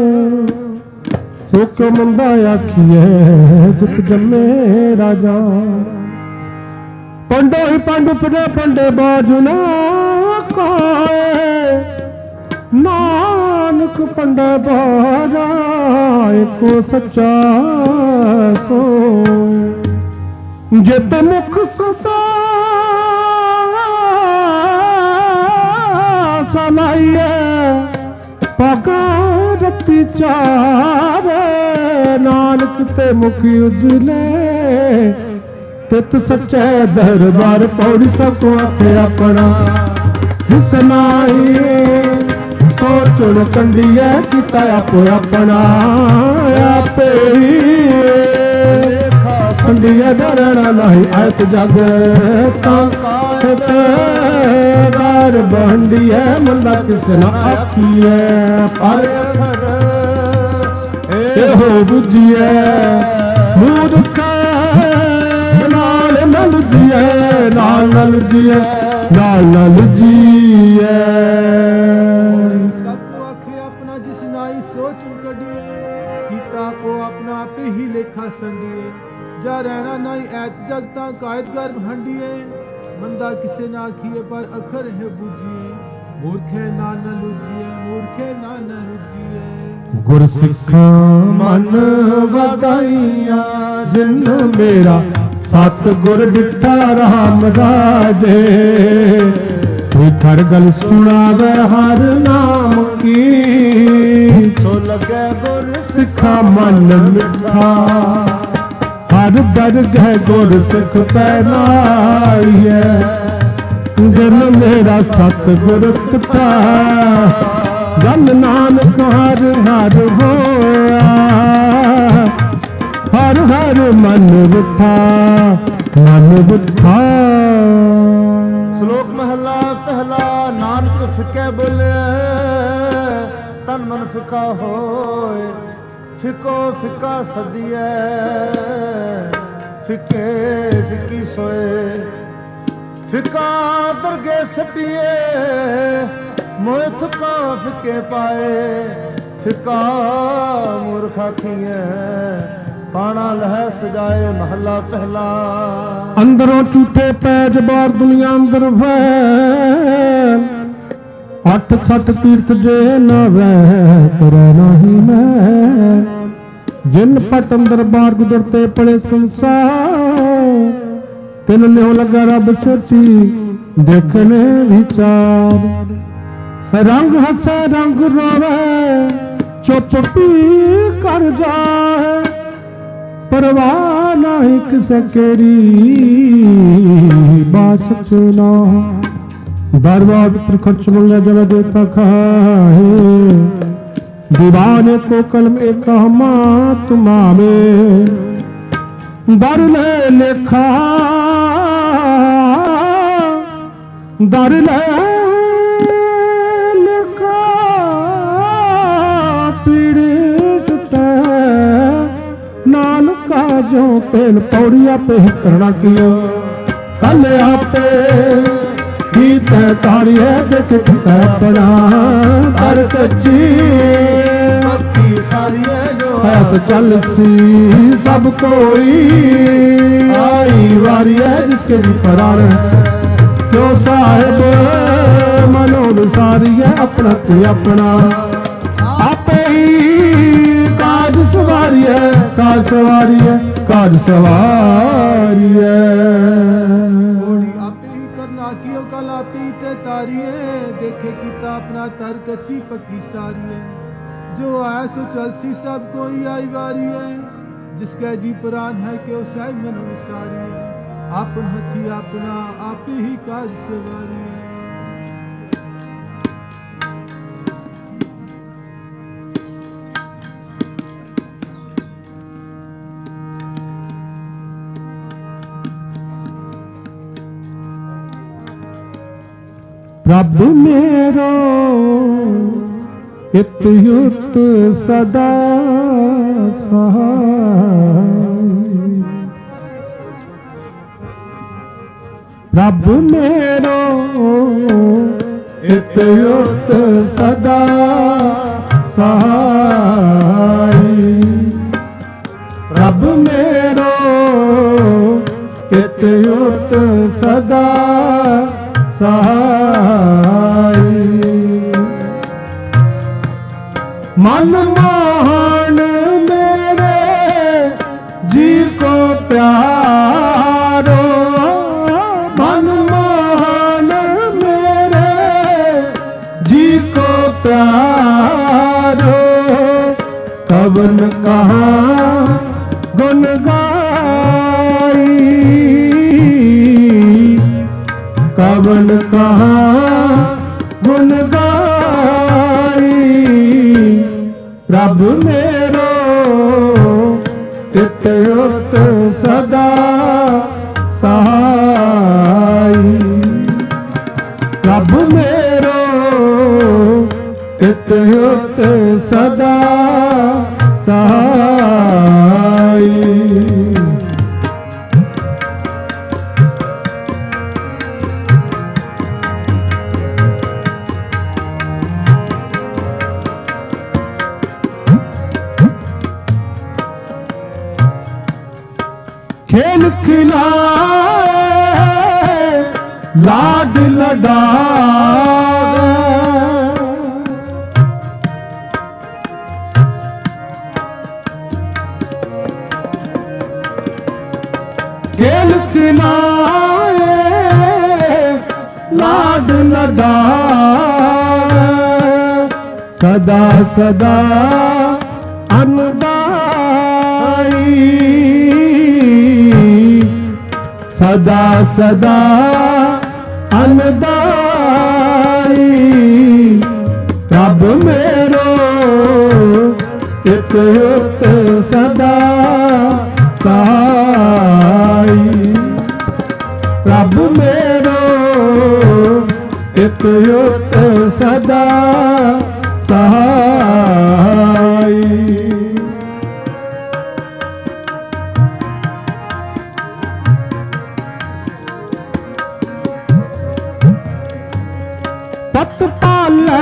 ਸੁਖ ਮੰਦਾ ਆਖੀਏ ਜਿਤ ਜੰਮੇ ਰਾਜਾ। ਪੰਡੋ ਹੀ ਪੰਡ ਉਪਜੇ ਪੰਡੇ ਬਾਜੂ ਨਾ ਖਾਏ, ਨਾਨਕ ਪੰਡਾ ਬਾਜਾ ਏਕੋ ਸੱਚਾ ਸੋ। ਜਿਤ ਮੁਖ ਸਸਾ ਸਲਾਈਏ ਪਾਗਾ ਰਤੀ ਚਾਰੇ, ਨਾਨਕ ਤੇ ਮੁਖ ਉਜਲੇ ਤਿਤ ਸੱਚੇ ਦਰਬਾਰ। ਪੌੜੀ ਸਭ ਕੋ ਆਖੇ ਆਪਣਾ ਜਿਸ ਨਾਈ, ਸੋਚਣ ਕੰਡੀਐ ਕੀਤਾ ਆਪੋ ਆਪਣਾ। ਆਪੇ ਲੇਖਾ ਸੰਡੀਐ ਡਰਣਾ ਨਹੀਂ ਐਤ ਜਗ ਤਾਂ ਦਾਰ ਬੰਡੀਐ ਮੰਦਾ ਕਿਸ ਨਾ ਆਖੀਐ। ਪਰ ਇਹੋ ਬੁਝੀਐ ਮੂਰਖ ਨਾਲ ਨਲ ਜੀਐ, ਨਾਲ ਨਲ ਜੀਐ, ਨਾਲ ਨਲ ਜੀਐ। ਸਭ ਕੋ ਆਖੇ ਆਪਣਾ ਜਿਸ ਨਾਈ ਸੋਚ ਕੱਢੀਏ, ਕੀਤਾ ਕੋ ਆਪਣਾ ਆਪੇ ਹੀ ਲੇਖਾ ਸੰਡੀਏ। ਜਾ ਰਹਿਣਾ ਨਾਈ ਐਤ ਜਗ ਤਾਂ ਕਾਇਦ ਗਰਭ ਹੰਡੀਏ, ਮੰਦਾ ਕਿਸੇ ਨਾ ਆਖੀਏ ਪਰ ਅਖਰ ਹੈ ਬੁਝੀਏ। ਮੂਰਖੇ ਨਾ ਲੁਝੀਏ, ਮੂਰਖੇ ਨਾ ਲੁਝੀਏ। ਗੁਰ ਸਿੱਖਾਂ ਮਨ ਵਧਾਈਆਂ ਜਿਨ ਮੇਰਾ, ਸਤ ਗੁਰ ਡਿਠਾ ਰਾਮ ਰਾਜੇ। ਕੋਈ ਥਰ ਗਲ ਸੁਣਾਵੇ ਹਰ ਨਾਮ ਕੀ, ਸੋ ਲੱਗੇ ਗੁਰ ਸਿੱਖਾ ਮਨ ਮਿੱਠਾ। ਹਰ ਦਰਗਹਿ ਗੁਰ ਸਿੱਖ ਪਹਿਨਾਈਐ, ਜਿਨ ਮੇਰਾ ਸਤ ਗੁਰ ਟਿਠਾ। ਜਨ ਨਾਨਕ ਹਰ ਹਰ ਹੋਇਆ, ਹਰ ਹਰ ਮਨ ਬਿਠਾ, ਮਨ ਬਿਠਾ। ਸ਼ਲੋਕ ਮਹਲਾ ਪਹਿਲਾ। ਨਾਨਕ ਫਿੱਕੇ ਬੋਲਿਆ ਤਨ ਮਨ ਫਿੱਕਾ ਹੋਏ, ਫਿੱਕੋ ਫਿੱਕਾ ਸਦੀਐ ਫਿੱਕੇ ਫਿੱਕੀ ਸੋਏ। ਫਿੱਕਾ ਦਰਗੇ ਸਟੀਏ ਮੋਹ ਥੁੱਕਾ ਫਿੱਕੇ ਪਾਏ। ਫਿੱਕਾ ਮੂਰਖ ਆਖੀਐ ਪਾਣਾ ਲਹਿ ਸਜਾਏ। ਮਹਲਾ ਪਹਿਲਾ। ਅੰਦਰੋਂ ਝੂਠੇ ਪੈਜ ਬਾਹਰ ਦੁਨੀਆ ਅੰਦਰ ਵੈ, ਅੱਠ ਸੱਠ ਤੀਰਥ ਜੇ ਨਾ ਵੈ ਤੁਰੈ ਨਹੀਂ ਮੈਂ। ਜਿਨ ਪਟ ਅੰਦਰ ਬਾਹਰ ਗੁਜ਼ਰਤੇ ਪੜੇ ਸੰਸਾਰ, ਤਿਨ ਲਿਓ ਲੱਗਾ ਰੱਬ ਸੋਚੀ ਦੇਖਣੇ ਵਿਚਾਰ। ਰੰਗ ਹੱਸੇ ਰੰਗ ਰੋਵੇ ਚੁੱਪ ਪੀ ਕਰ ਜਾਏ, ਪਰਵਾਹ ਨਹੀਂ ਕਿਸੇ ਕਿਹੜੀ ਬਾਤ ਸਚਨਾ। दरबार पर खर्च मंगा जब देता खाए, दीवाने को कलम एक हमा तुमामे। दर ले लेखा दर ले लेखा पीड़ित नाल का जो तेल पौड़िया पे ही करना किया। कल आपे गीत तारी है देख अपना दर कच्ची पक्की सारी है जो ऐस चल सी सब कोई आई वारी है जिसके जी परार क्यों साहेब मनोनुसारी है अपना ते अपना आपे ही काज सवारी है काज सवारी है काज सवारी है आपे ही करना कियो कल आपी ते तारी है देखे किता अपना तर कच्ची पक्की सारी है जो आया सो चलसी सब कोई आई वारी है जिसके जी प्राण है कि साई मनोनुसारी है आपन हथी अपना आप ही काज सवारी है प्रभु मेरो इतयुत सदा सहाय प्रभु मेरो इतयुत सदा सहाय प्रभु मेरो इतयुत सदा सहाय मन मोहन मेरे जी को प्यारो मन मोहन मेरे जी को प्यारो कवन कहाँ गुन गाई कवन कहाँ गुन गाई प्रभु मेरो इतयुत सदा सहाय प्रभु मेरो इतयुत सदा सहाय खेल खिलाए लाड लडाए खेल खिलाए लाड लडाए सदा सदा अनुदाई सदा सदा अनदाई प्रभु मेरो इतयुत सदा सहाय प्रभु मेरो इतयुत सदा सहाय पत पाले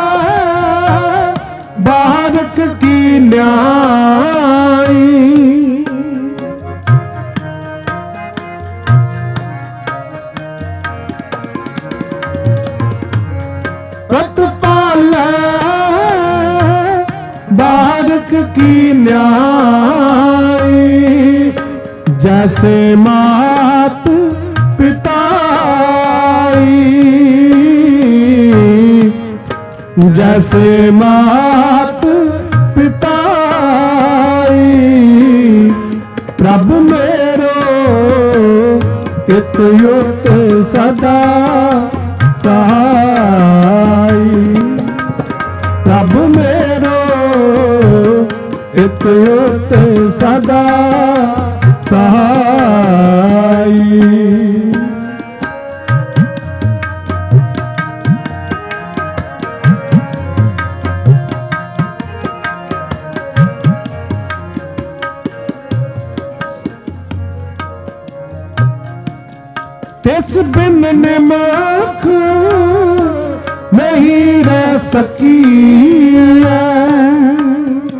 बारक की न्याई पत पाले बारक की न्याई जैसे मात पिताई जैसे मात पिताई प्रभु मेरो इतयुत सदा सहाय प्रभु मेरो इतयुत सदा सहाय तिस बिन निमक नहीं रह सकी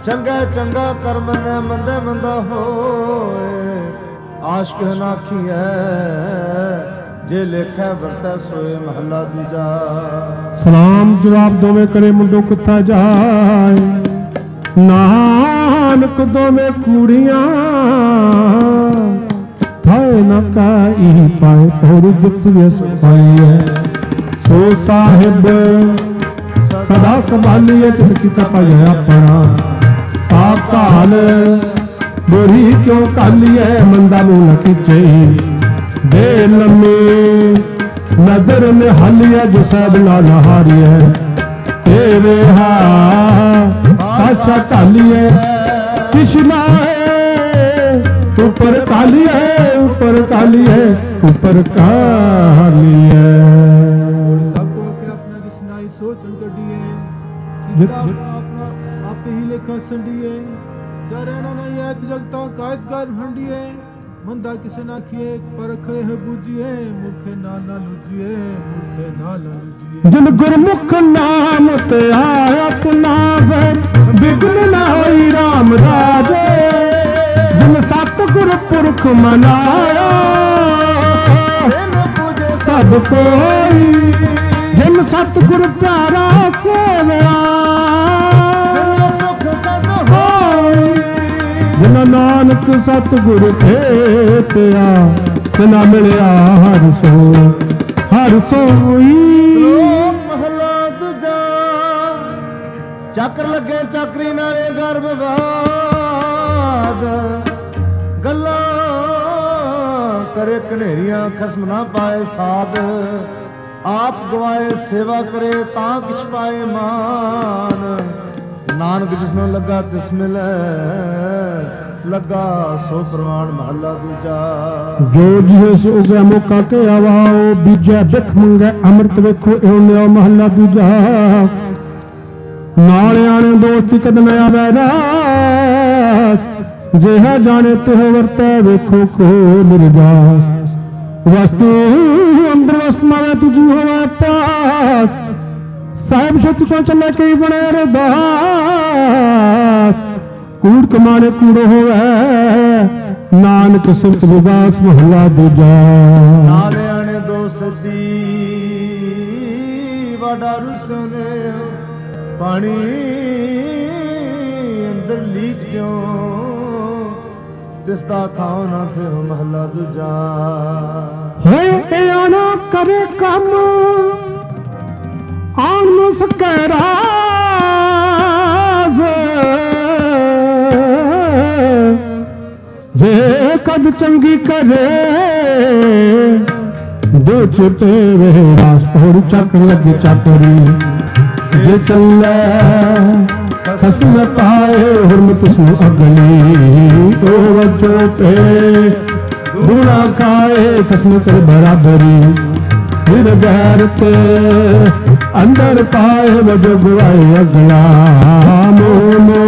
ਚੰਗਾ ਚੰਗਾ ਕਰ ਮੰਨੈ ਮੰਦੇ ਮੰਦਾ ਹੋਏ। ਆਸ਼ਕ ਨਾ ਆਖੀਐ ਜੇ ਲੇਖੈ ਵਰਤੈ ਸੋਏ। ਮਹੱਲਾ ਦੂਜਾ। ਸਲਾਮ ਜਵਾਬ ਦੋਵੇਂ ਕਰੇ ਮੁੰਡੋ ਕਿੱਥਾ ਜਾਏ। ਨਾਨਕ ਦੋਵੇਂ ਕੂੜੀਆਂ ਥਾਏ ਨਾ ਕਾਈ ਪਾਏ ਹੋਰ ਜਿਸ ਵਿਸ ਪਾਈਐ। ਸੋ ਸਾਹਿਬ ਸਦਾ ਸੰਭਾਲੀਏ ਤਿਤ ਕੀਤਾ ਪਾਇਆ ਆਪਣਾ। ਸਾਬ ਕਾਲ ਬੋਰੀ ਕਿਉਂ ਕਾਲੀਏ ਮੰਦਾ ਨੂੰ ਨ ਕੀਚੇ। ਦੇ ਲੰਮੀ ਨਦਰ ਨਿਹਾਲੀਏ ਜੋ ਸਹਿਬ ਨਾਲ ਹਾਰੀਏ। ਤੇਰੇ ਆਸ਼ਾ ਢਾਲੀਏ ਕਿਛ ਲਾਏ ਉੱਪਰ ਕਾਲੀਏ ਉੱਪਰ ਕਾਲੀਏ ਉੱਪਰ ਕਾਲੀਏ। ਸਭ ਕੋ ਆਖਿਆ ਆਪਣਾ ਜਿਸ ਨਾਈ ਸੋਚਣ ਕੱਢੀਏ। ਕੀਤਾ ਆਪਣਾ ਆਪੇ ਹੀ ਲੇਖਾ ਸੰਡੀਏ। ਜਾ ਰਹਿਣਾ ਨਹੀਂ ਐਤ ਜਗਤਾਂ ਕਾਇਦ ਕਰ ਹੰਡੀਏ। ਮੰਦਾ ਕਿਸੇ ਨਾ ਆਖੀਏ ਪਰ ਖੜੇ ਹੈ ਬੂਝੀਏ। ਮੁਖੇ ਨਾਲ ਨਾ ਲੁਝੀਏ ਮੁਖੇ ਨਾਲ ਨਾ ਲੁਝੀਏ। ਜਿਨ ਗੁਰਮੁਖ ਨਾਮ ਤੇ ਆਇਤ ਨਾਵੇ ਬਿਗਨ ਨਾ ਹੋਈ ਰਾਮ ਰਾਜੇ। ਜਿਨ ਸਤਿਗੁਰ ਪੁਰਖ ਮਨਾਇਆ ਸਭ ਕੋਈ। ਜਿਨ ਸਤਿਗੁਰ ਪਿਆਰਾ ਸੇਵਿਆ ਸੁਖ ਸਦ ਹੋਈ। ਜਿਨ ਨਾਨਕ ਸਤਿਗੁਰ ਭੇਟਿਆ ਤਿਨਾ ਮਿਲਿਆ ਹਰਿ ਸੋ ਹਰਿ ਸੋਈ। ਸ਼ਲੋਕ ਮਹਲਾ ਦੂਜਾ। ਚੱਕਰ ਲੱਗੇ ਚੱਕਰੀ ਨਾਲੇ ਗਰਭ ਬਾਦ। ਗੱਲਾਂ ਕਰੇ ਕਨੇਰੀਆਂ ਖਸਮ ਨਾ ਪਾਏ ਸਾਧ। ਆਪ ਗਵਾਏ ਸੇਵਾ ਕਰੇ ਤਾਂ ਕਿਛ ਪਾਏ ਮਾਨ। ਨਾਨਕ ਜਿਸਨੂੰ ਲੱਗਾ ਤਿਸ ਮਿਲੈ ਲੱਗਾ ਸੋ ਪ੍ਰਮਾਣ। ਮਹੱਲਾ ਦੂਜਾ। ਜੋ ਜਿਹ ਸੋ ਉਗਿਆ ਮੌਕਾ ਕੇ ਆਵਾਓ ਬੀਜੈ ਬਿਖ ਮੰਗੈ ਅੰਮ੍ਰਿਤ ਵੇਖੋ ਇਉ ਲਿਓ। ਮਹੱਲਾ ਦੂਜਾ। ਨਾਲਿਆਣੇ ਦੋਸਤੀ ਕਦਮ ਆਵੈ ਰਾਸ। ਜਿਹਾ ਜਾਣੇ ਤਿਹ ਵਰਤੈ ਵੇਖੋ ਕੋ ਨਿਰਜਾਸ। ਵਸਤੂ ਅੰਦਰ ਵਸਤ ਮਾਵੇ ਤੁਝੀ ਹੋਵੇ ਪਾਸ। ਸਾਹਿਬ ਛੁੱਟ ਚੋਂ ਚੱਲੇ ਕਈ ਬਣੇ ਅਰਦਾਸ। ਕੂੜ ਕਮਾਣੇ ਕੂੜੋ ਹੋਵੇ ਨਾਨਕ ਸਿਫਤ ਵਿਗਾਸ। ਮਹੱਲਾ ਦੂਜਾ। ਨਾਲਿਆਣੇ ਦੋ ਸਦੀ ਵਾਡਾ ਰੁਸਨੇ ਪਾਣੀ ਅੰਦਰ ਲੀਕ ਜੋ ਤਿਸ ਦਾ ਥਾਂ ਨਾ ਥੇ। ਮਹੱਲਾ ਦੂਜਾ। ਹੋਏ ਇਹ ਨਾ ਕਰੇ ਕੰਮ ਆਣ ਨੂੰ ਸਕੈ ਰਾਜ਼। ਜੇ ਕਦ ਚੰਗੀ ਕਰੇ ਦੋ ਛੁੱਟੇ ਵੇ ਰਾਸ ਪੌੜ ਚੱਕ ਲੱਗੇ ਚਾਕਰੀ। ਜੇ ਚੱਲੇ ਖਸਮ ਪਾਏ ਹੁਰਮਤ ਸੋ ਅਗਲੀ। ਉਹ ਵਜੋ ਤੇ ਦੂਣਾ ਖਾਏ ਖਸਮ ਕਰ ਬਰਾਬਰੀ। ਫਿਰ ਗੈਰ ਤੇ ਅੰਦਰ ਪਾਏ ਵਜੋ ਗੁਆਏ ਅਗਲਾ। ਮੋਮੋ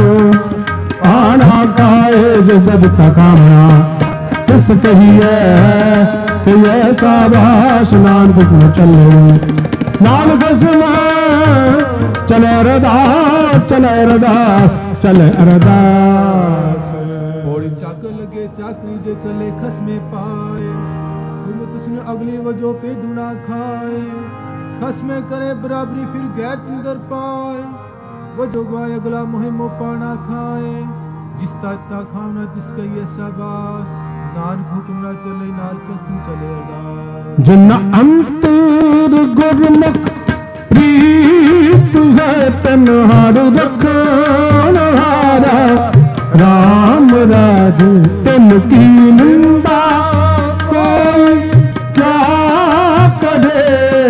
ਆਣਾ ਕਾਏ ਜਦ ਤੱਕ ਕਾਮਣਾ। ਕਿਸ ਕਹੀਏ ਕਿ ਐਸਾ ਬਾਸ਼ ਨਾਨਕ ਨੂੰ ਚੱਲੇ। ਨਾਲ ਖਸਮ ਚਲੇ ਅਰਦਾਸ ਚਲੇ ਅਰਦਾਸ ਚਲੇ ਅਰਦਾਸ। ਪੌੜੀ ਚਾਕਰ ਲੱਗੇ ਚਾਕਰੀ ਜੇ ਚੱਲੇ ਖਸਮੇ ਪਾਏ। ਗੁਰਮਤਿ ਉਸਨੇ ਅਗਲੀ ਵਜੋ ਪੇ ਦੁਣਾ ਖਾਏ। ਖਸਮੇ करे बराबरी फिर गैर तिंदर पाए। वजो गवाए अगला मुहिमो पाना खाए। जिसता इतना खाना जिसका ये शाबाश। नानक हुक्म ना चले नाल कसम चले अरदास। जिन अंतर गुरमुख प्रीत है तन्हार रखन हारा। राम राज तिन की निंदा कोई क्या करे।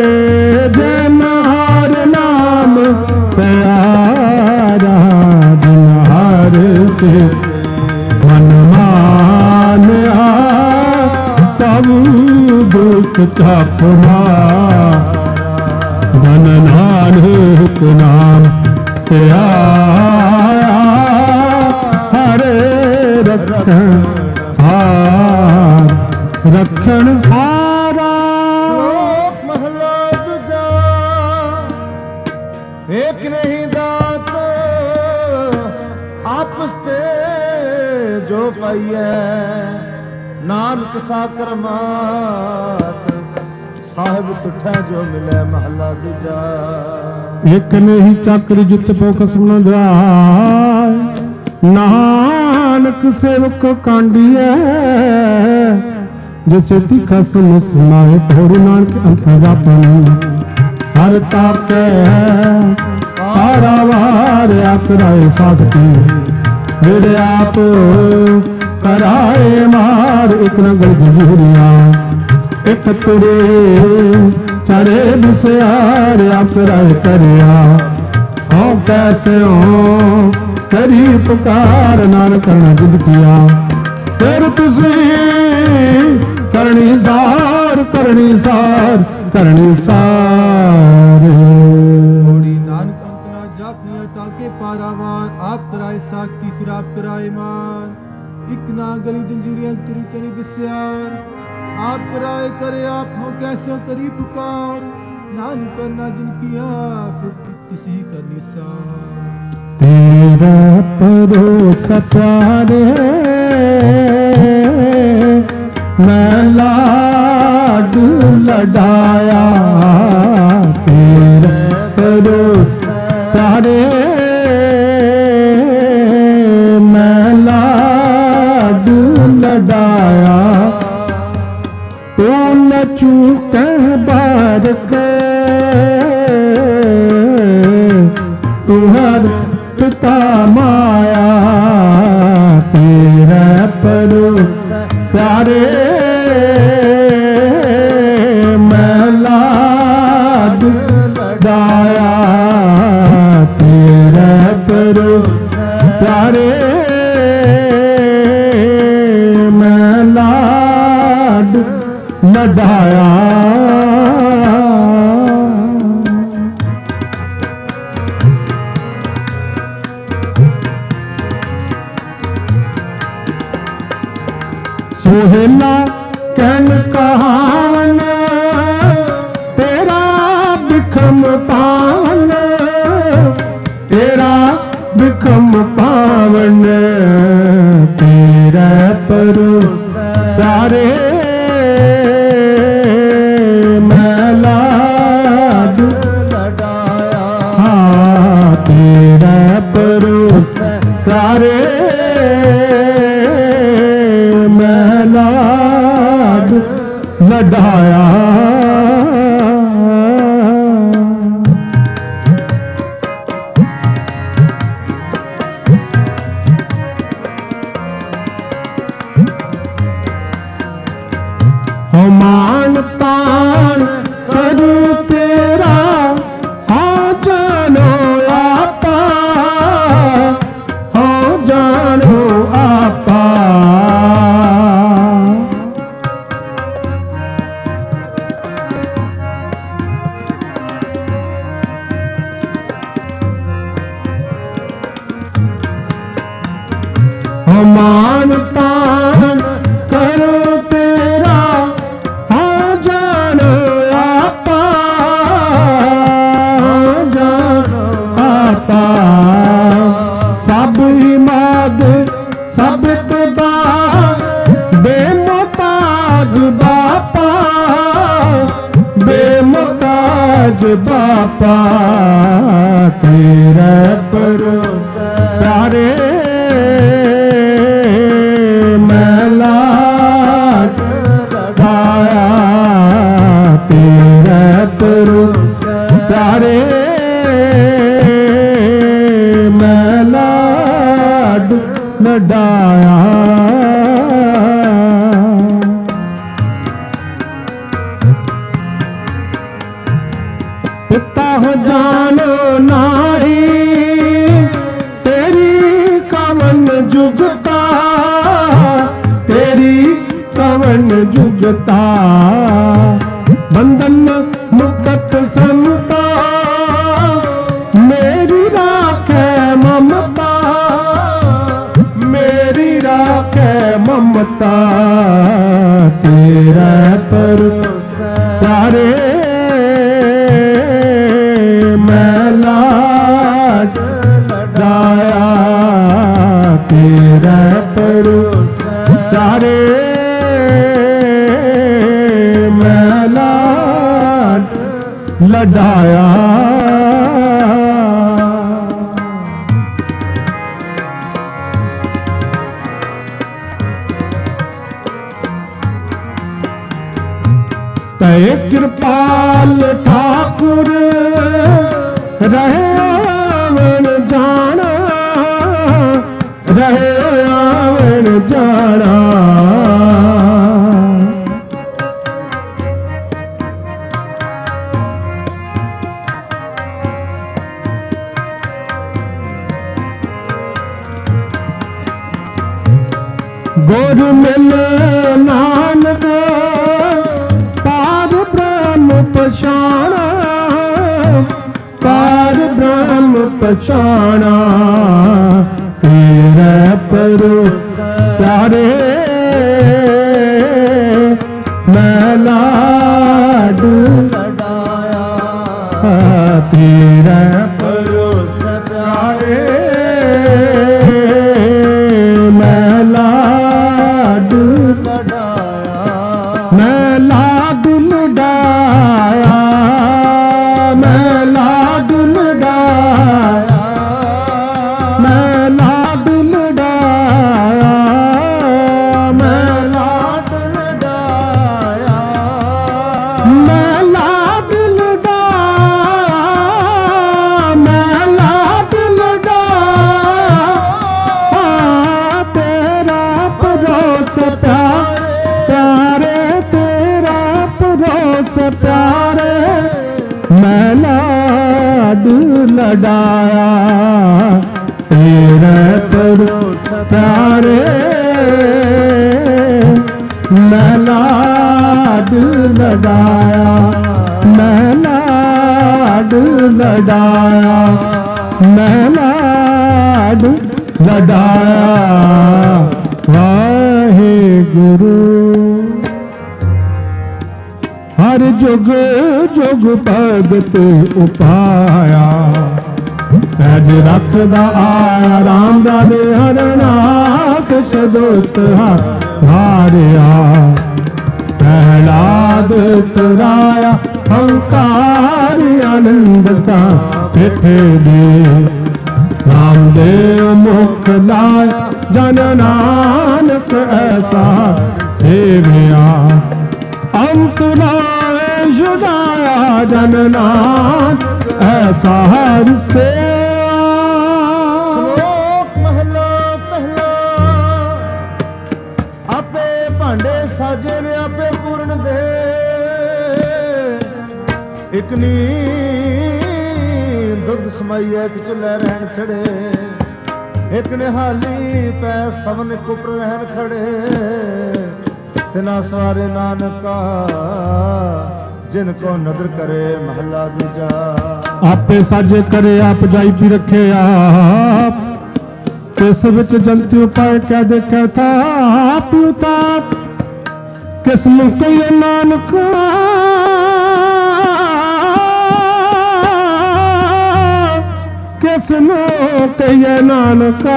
जिनहार नाम प्यारा जिनहार से मन मानया। सब दुख चापना धन नानक नाम प्यारा। हरे रखन हार रखन हारा। ਸ਼ਲੋਕ ਮਹਲਾ ਦੂਜਾ। ਏਕ ਨਹੀਂ ਦਾਤ ਪਾਈਐ ਨਾਨਕ ਸਾਕਰ ਮਾਤ ਸਾਹਿਬ ਤੁਠੈ ਜੋ ਮਿਲੈ ਮਹਲਾ ਦੂਜਾ। ਇੱਕ ਨਹੀਂ ਚੱਕਰ ਜਿਤ ਪੋਕਸ ਨ ਦਰਾਇ ਨਾਨਕ ਸੇਵਕ ਕਾਂਡੀਐ ਜਿਸੇ ਤਿਖਸ ਨ ਸੁਨਾਏ ਥੋੜੀ ਨਾਨਕ ਅੰਤਰ ਜਾਪਨ ਹਰ ਤਾਪੈ ਪਾਰਾਵਾਰ ਆਕਰਾਏ ਸਾਧਤੀ ਮੇਰੇ ਆਪ ਕਰਾਏ ਮਾਰ ਇਕ ਨਗਲ ਜੂਰੀਆ ਇੱਕ ਤੁਰੇ ਚੜੇ ਬਿਸਿਆਰ ਆਕਰਾਏ ਕਰਿਆ ਹਉ ਕੈਸੇ ਹੋ ਕਰੀ ਪੁਕਾਰ ਨਾਨਕ ਕਰਨਾ ਜਿਦ ਕੀਆ ਫਿਰ ਤੁਸੀਂ ਕਰਨੀ ਸਾਰ ਕਰਨੀ ਸਾਰ ਕਰਨੀ ਸਾਰ। ਹੋੜੀ ਨਾਨਕ ਅੰਤਨਾ ਜਾਪਨੀਆਂ ਟਾਕੇ ਪਾਰਾਵਾਰ ਆਪ ਕਰਾਏ ਸਾਖਤੀ ਫਿਰ ਆਪ ਕਰਾਏ ਮਾਰ ਇੱਕ ਨਾ ਗਲੀ ਜੰਜੀਰੀਆਂ ਤੁਰੀ ਚੜੀ ਬਿਸਿਆਰ आप कराए करे आप हो कैसे करी पुकार नानक करना जिनकी आप किसी का निशान तेरा परोसा प्यारे मैं लाड लडाया तेरा परोसा प्यारे मैं लाड लडाया न चूक बार के तुहर पिता माया तेरा परोसा प्यारे मैं लाड लडाया तेरा परोसा प्यारे मैं लाड लडाया। सोहेला कहन कहावन तेरा बिखम पावन तेरा बिखम पावन तेरा परोसा प्यारे तेरा परोसा प्यारे मैं लाड लडाया। मान तान करूं तेरा हाँ जानो आपा हाँ जानो आपा मान तान करूं तेरा हाँ जानो आपा सब इमाद सब तबा बेमुताज बापा बेमुताज बापा तेरा परोसा प्यारे मैं लाड लडाया तेरा परोसा प्यारे मैं लाड लडाया। पिता हो जानो नारी तेरी कवन जुगता तेरी कवन जुगता बंधन मुकत समता मेरी राखे ममता मेरी राखे ममता तेरा परोसा प्यारे मैं लाड लडाया तेरा परोसा प्यारे मैं लाड लडाया। तय कृपाल ठाकुर रहे आवन जाना, रहे आवन जाना। गुर मिल नानक पार ब्रह्म पछाना, पार ब्रह्म पछाना। तेरे भरोसे प्यारे मैं लाड लडाया। तेरे भरोसे प्यारे मैं लाड लडाया। मैं लाड लडाया, मैं लाड लडाया, मैं लाड लडाया, मैं लाड लडाया, मैं लाड लडाया, मैं लाड लडाया। तेरा परोस प्यारे, तेरा परोस प्यारे मैं लाड लडाया। तेरे परोस प्यारे मैं लाड लडाया, मैं लाड लडाया, मैं लाड लडाया। वाहे गुरु हर जुग जुग भगत उपाया। पैज रखदा आया राम राजे हरनाथ सदोत हारिया। प्रहलाद तराया हंकार आनंद का पिठ दे। रामदेव मुख लाया जन नानक ऐसा सेविया। अंत लाए जुदाया जन नानक ऐसा हर से। श्लोक महला पहला। आपे भांडे साजे वे आपे पूर्ण दे। एक नी दुध समाइए एक चुल्हे रहन चढ़े। एक निहाली पै सबन कुपर रहन खड़े। तिना सवारे नानका जिनको नदर करे महला दूजा। आपे साजे करे आप जाई पी रखे आप। किस विच जंतु पाए कह दे कहता आप उताप। किस मुस्किल नानका किस नो कहिए नानका।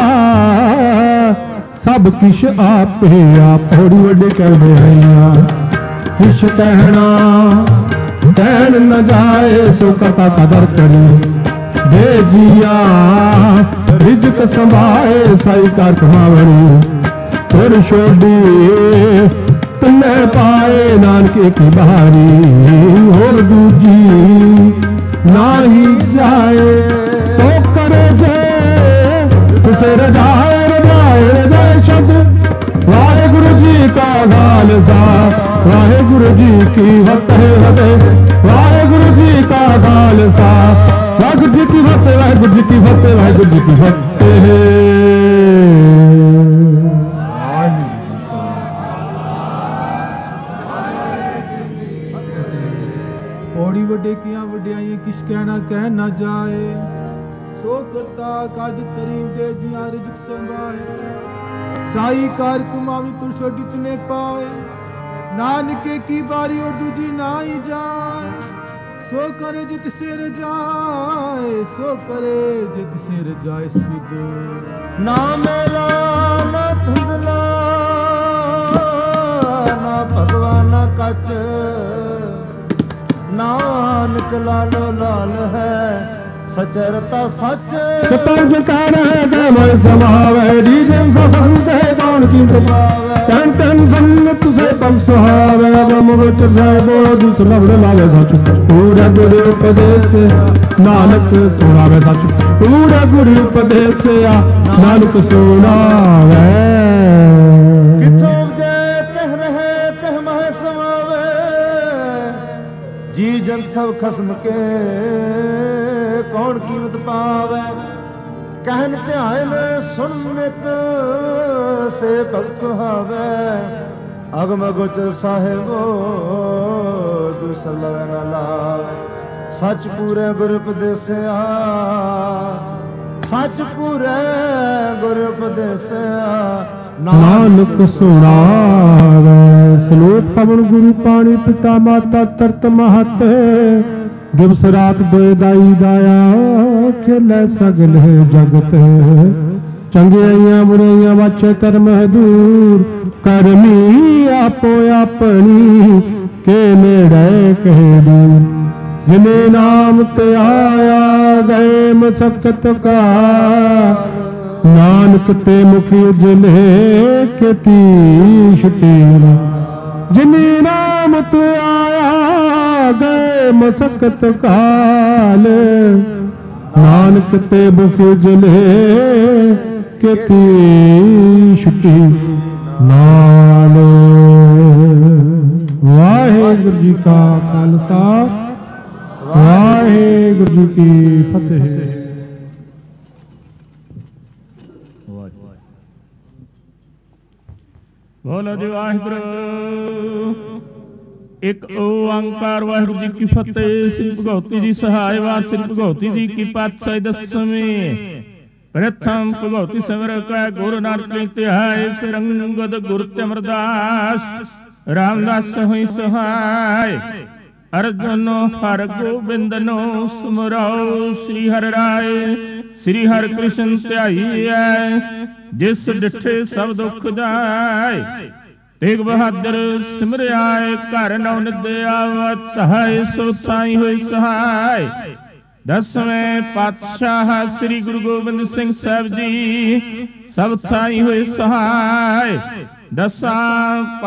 सब किश आप ही आप थोड़ी वड्डे कहते हैं। किश कहना कहन न जाए सो कथा कदर करी। दे जिया रिजक संभाए साई कर कमावरी। तुर छोड़ी तुने पाए नानके की बहारी। और दूजी ना ही जाए सो करे जे तुसे रजाए रजाए रजाए शब्द। वाहेगुरु जी का खालसा वाहेगुरु जी की फतेह। वाहेगुरु जी का खालसा वाहेगुरु जी की फतेह। वाहेगुरु जी की फतेह। वाहेगुरु जी की फतेह। पौड़ी वड्डे किया वड्डियाई किश कहना कह ना जाए। सो करता काज करीम दे जिया रिजक संभाए। साई कार कुमावी तुर छोड़ी तने पाए। नानके की बारी और दूजी ना ही जाए। सो करे जित सिर जाए सो करे जित सिर जाए सिद्ध। ना मेला ना धुंधला ਕੱਚ ਨਾਨਕ ਲਾਲੋ ਲਾਲ ਹੈ ਸਚੇ ਰਤਾ ਸੱਚ ਤਨ ਜਕਾਰ ਹੈ ਗਮਨ ਸਮਾਵੇ ਜੀ ਜਨ ਸਭੰ ਦੇ ਕੌਣ ਕੀਮਤ ਪਾਵੇ ਤਨ ਤਨ ਸੰਤ ਸੇ ਪਲ ਸੁਹਾਵੇ ਬ੍ਰਹਮ ਵਿਚ ਸਹਿਬੋ ਜਿਸ ਲਵੜ ਲਾਵੇ ਸੱਚ ਪੂਰਾ ਗੁਰ ਉਪਦੇਸ ਨਾਨਕ ਸੁਣਾਵੇ ਸੱਚ ਪੂਰਾ ਗੁਰ ਉਪਦੇਸ ਨਾਨਕ ਸੁਣਾਵੇ ਕਿਥੋਂ ਜੇ ਕਹਿ ਰਹੇ ਕਹਿ ਮਹਿ ਸਮਾਵੇ ਜੀ ਜਨ ਸਭ ਖਸਮ ਕੇ ਕੌਣ ਕੀਮਤ ਪਾਵੇ ਕਹਿਨ ਧਿਆਨ ਸੁਣ ਨਿਤ ਸੇ ਭਗਤ ਸੁਹਾਵੇ ਅਗਮ ਗੁਚ ਸਾਹਿਬੋ ਦੂਸਰ ਲਵੇ ਨਾ ਲਾਵੇ ਸੱਚ ਪੂਰੇ ਗੁਰ ਉਪਦੇਸਿਆ ਸੱਚ ਪੂਰੇ ਗੁਰ ਉਪਦੇਸਿਆ ਨਾਨਕ ਸੁਣਾਵੇ ਸਲੋਕ ਪਵਨ ਗੁਰੂ ਪਾਣੀ ਪਿਤਾ ਮਾਤਾ ਤਰਤ ਮਹਤ ਦਿਵਸ ਰਾਤ ਦੋਇ ਦਾਈ ਦਾਇਆ ਖੇਲੇ ਸਗਲ ਜਗਤ ਚੰਗਿਆਈਆਂ ਬੁਰਾਈਆਂ ਵਾਚੇ ਧਰਮ ਦੂਰ ਕਰਮੀ ਆਪੋ ਆਪਣੀ ਕੇ ਨੇੜੇ ਕਹਿ ਦੂਰ ਜਿਨੇ ਨਾਮ ਤੇ ਆਇਆ ਗਏ ਮਸਕਤ ਕਾ ਨਾਨਕ ਤੇ ਮੁਖ ਉਜਲੇ ਕੀਤੀ ਛੁਟੇਰਾ ਜਿਨੇ ਨਾਮ ਤੇ ਆਇਆ ਗਏ ਮਸਕਤ ਕਾਲ ਨਾਨਕ ਤੇ ਮੁਖ ਉਜਲੇ ਕੀਤੀ ਛੁਟੀ ਨਾਲ ਵਾਹਿਗੁਰੂ ਜੀ ਕਾ ਖਾਲਸਾ ਵਾਹਿਗੁਰੂ ਜੀ ਕੀ ਫਤਿਹ। ਬੋਲੋ ਜੀ ਵਾਹਿਗੁਰੂ। ਇੱਕ ਓੰਕਾਰ ਵਾਹਿਗੁਰੂ ਜੀ ਕੀ ਫਤਿਹ। ਸ੍ਰੀ ਭਗਉਤੀ ਜੀ ਸਹਾਇ ਵਾਰ ਸ੍ਰੀ ਭਗਉਤੀ ਜੀ ਕੀ ਪਾਤਸ਼ਾਹੀ ਦਸਵੀਂ। ਪ੍ਰਥਮ ਭਗਉਤੀ ਸਿਮਰ ਕੈ ਗੁਰੂ ਨਾਨਕ ਲਈ ਧਿਆਏ ਫਿਰ ਅੰਗਦ ਗੁਰ ਤੇ ਅਮਰਦਾਸ ਰਾਮਦਾਸ ਹੋਈ ਸਹਾਇ। ਅਰਜੁਨੋ ਹਰ ਗੋਬਿੰਦਨੋ ਸੁਮਰਾਓ ਸ੍ਰੀ ਹਰਿ ਰਾਏ ਸ੍ਰੀ ਹਰਿ ਕ੍ਰਿਸ਼ਨ ਧਿਆਈਐ ਜਿਸ ਡਿਠੇ ਸਭ ਦੁਖ ਜਾਏ। ਤੇਗ ਬਹਾਦਰ ਸਿਮਰਿਆਏ ਘਰ ਨਉ ਨਿਦਿਆਵਤ ਹੈ ਸੋ ਥਾਈ ਹੋਈ ਸਹਾਇ। ਦਸਵੇਂ ਪਾਤਸ਼ਾਹ ਸ੍ਰੀ ਗੁਰੂ ਗੋਬਿੰਦ ਸਿੰਘ ਸਾਹਿਬ ਜੀ ਸਭ ਥਾਈ ਹੋਏ ਸਹਾਇ। ਦਸਾਂ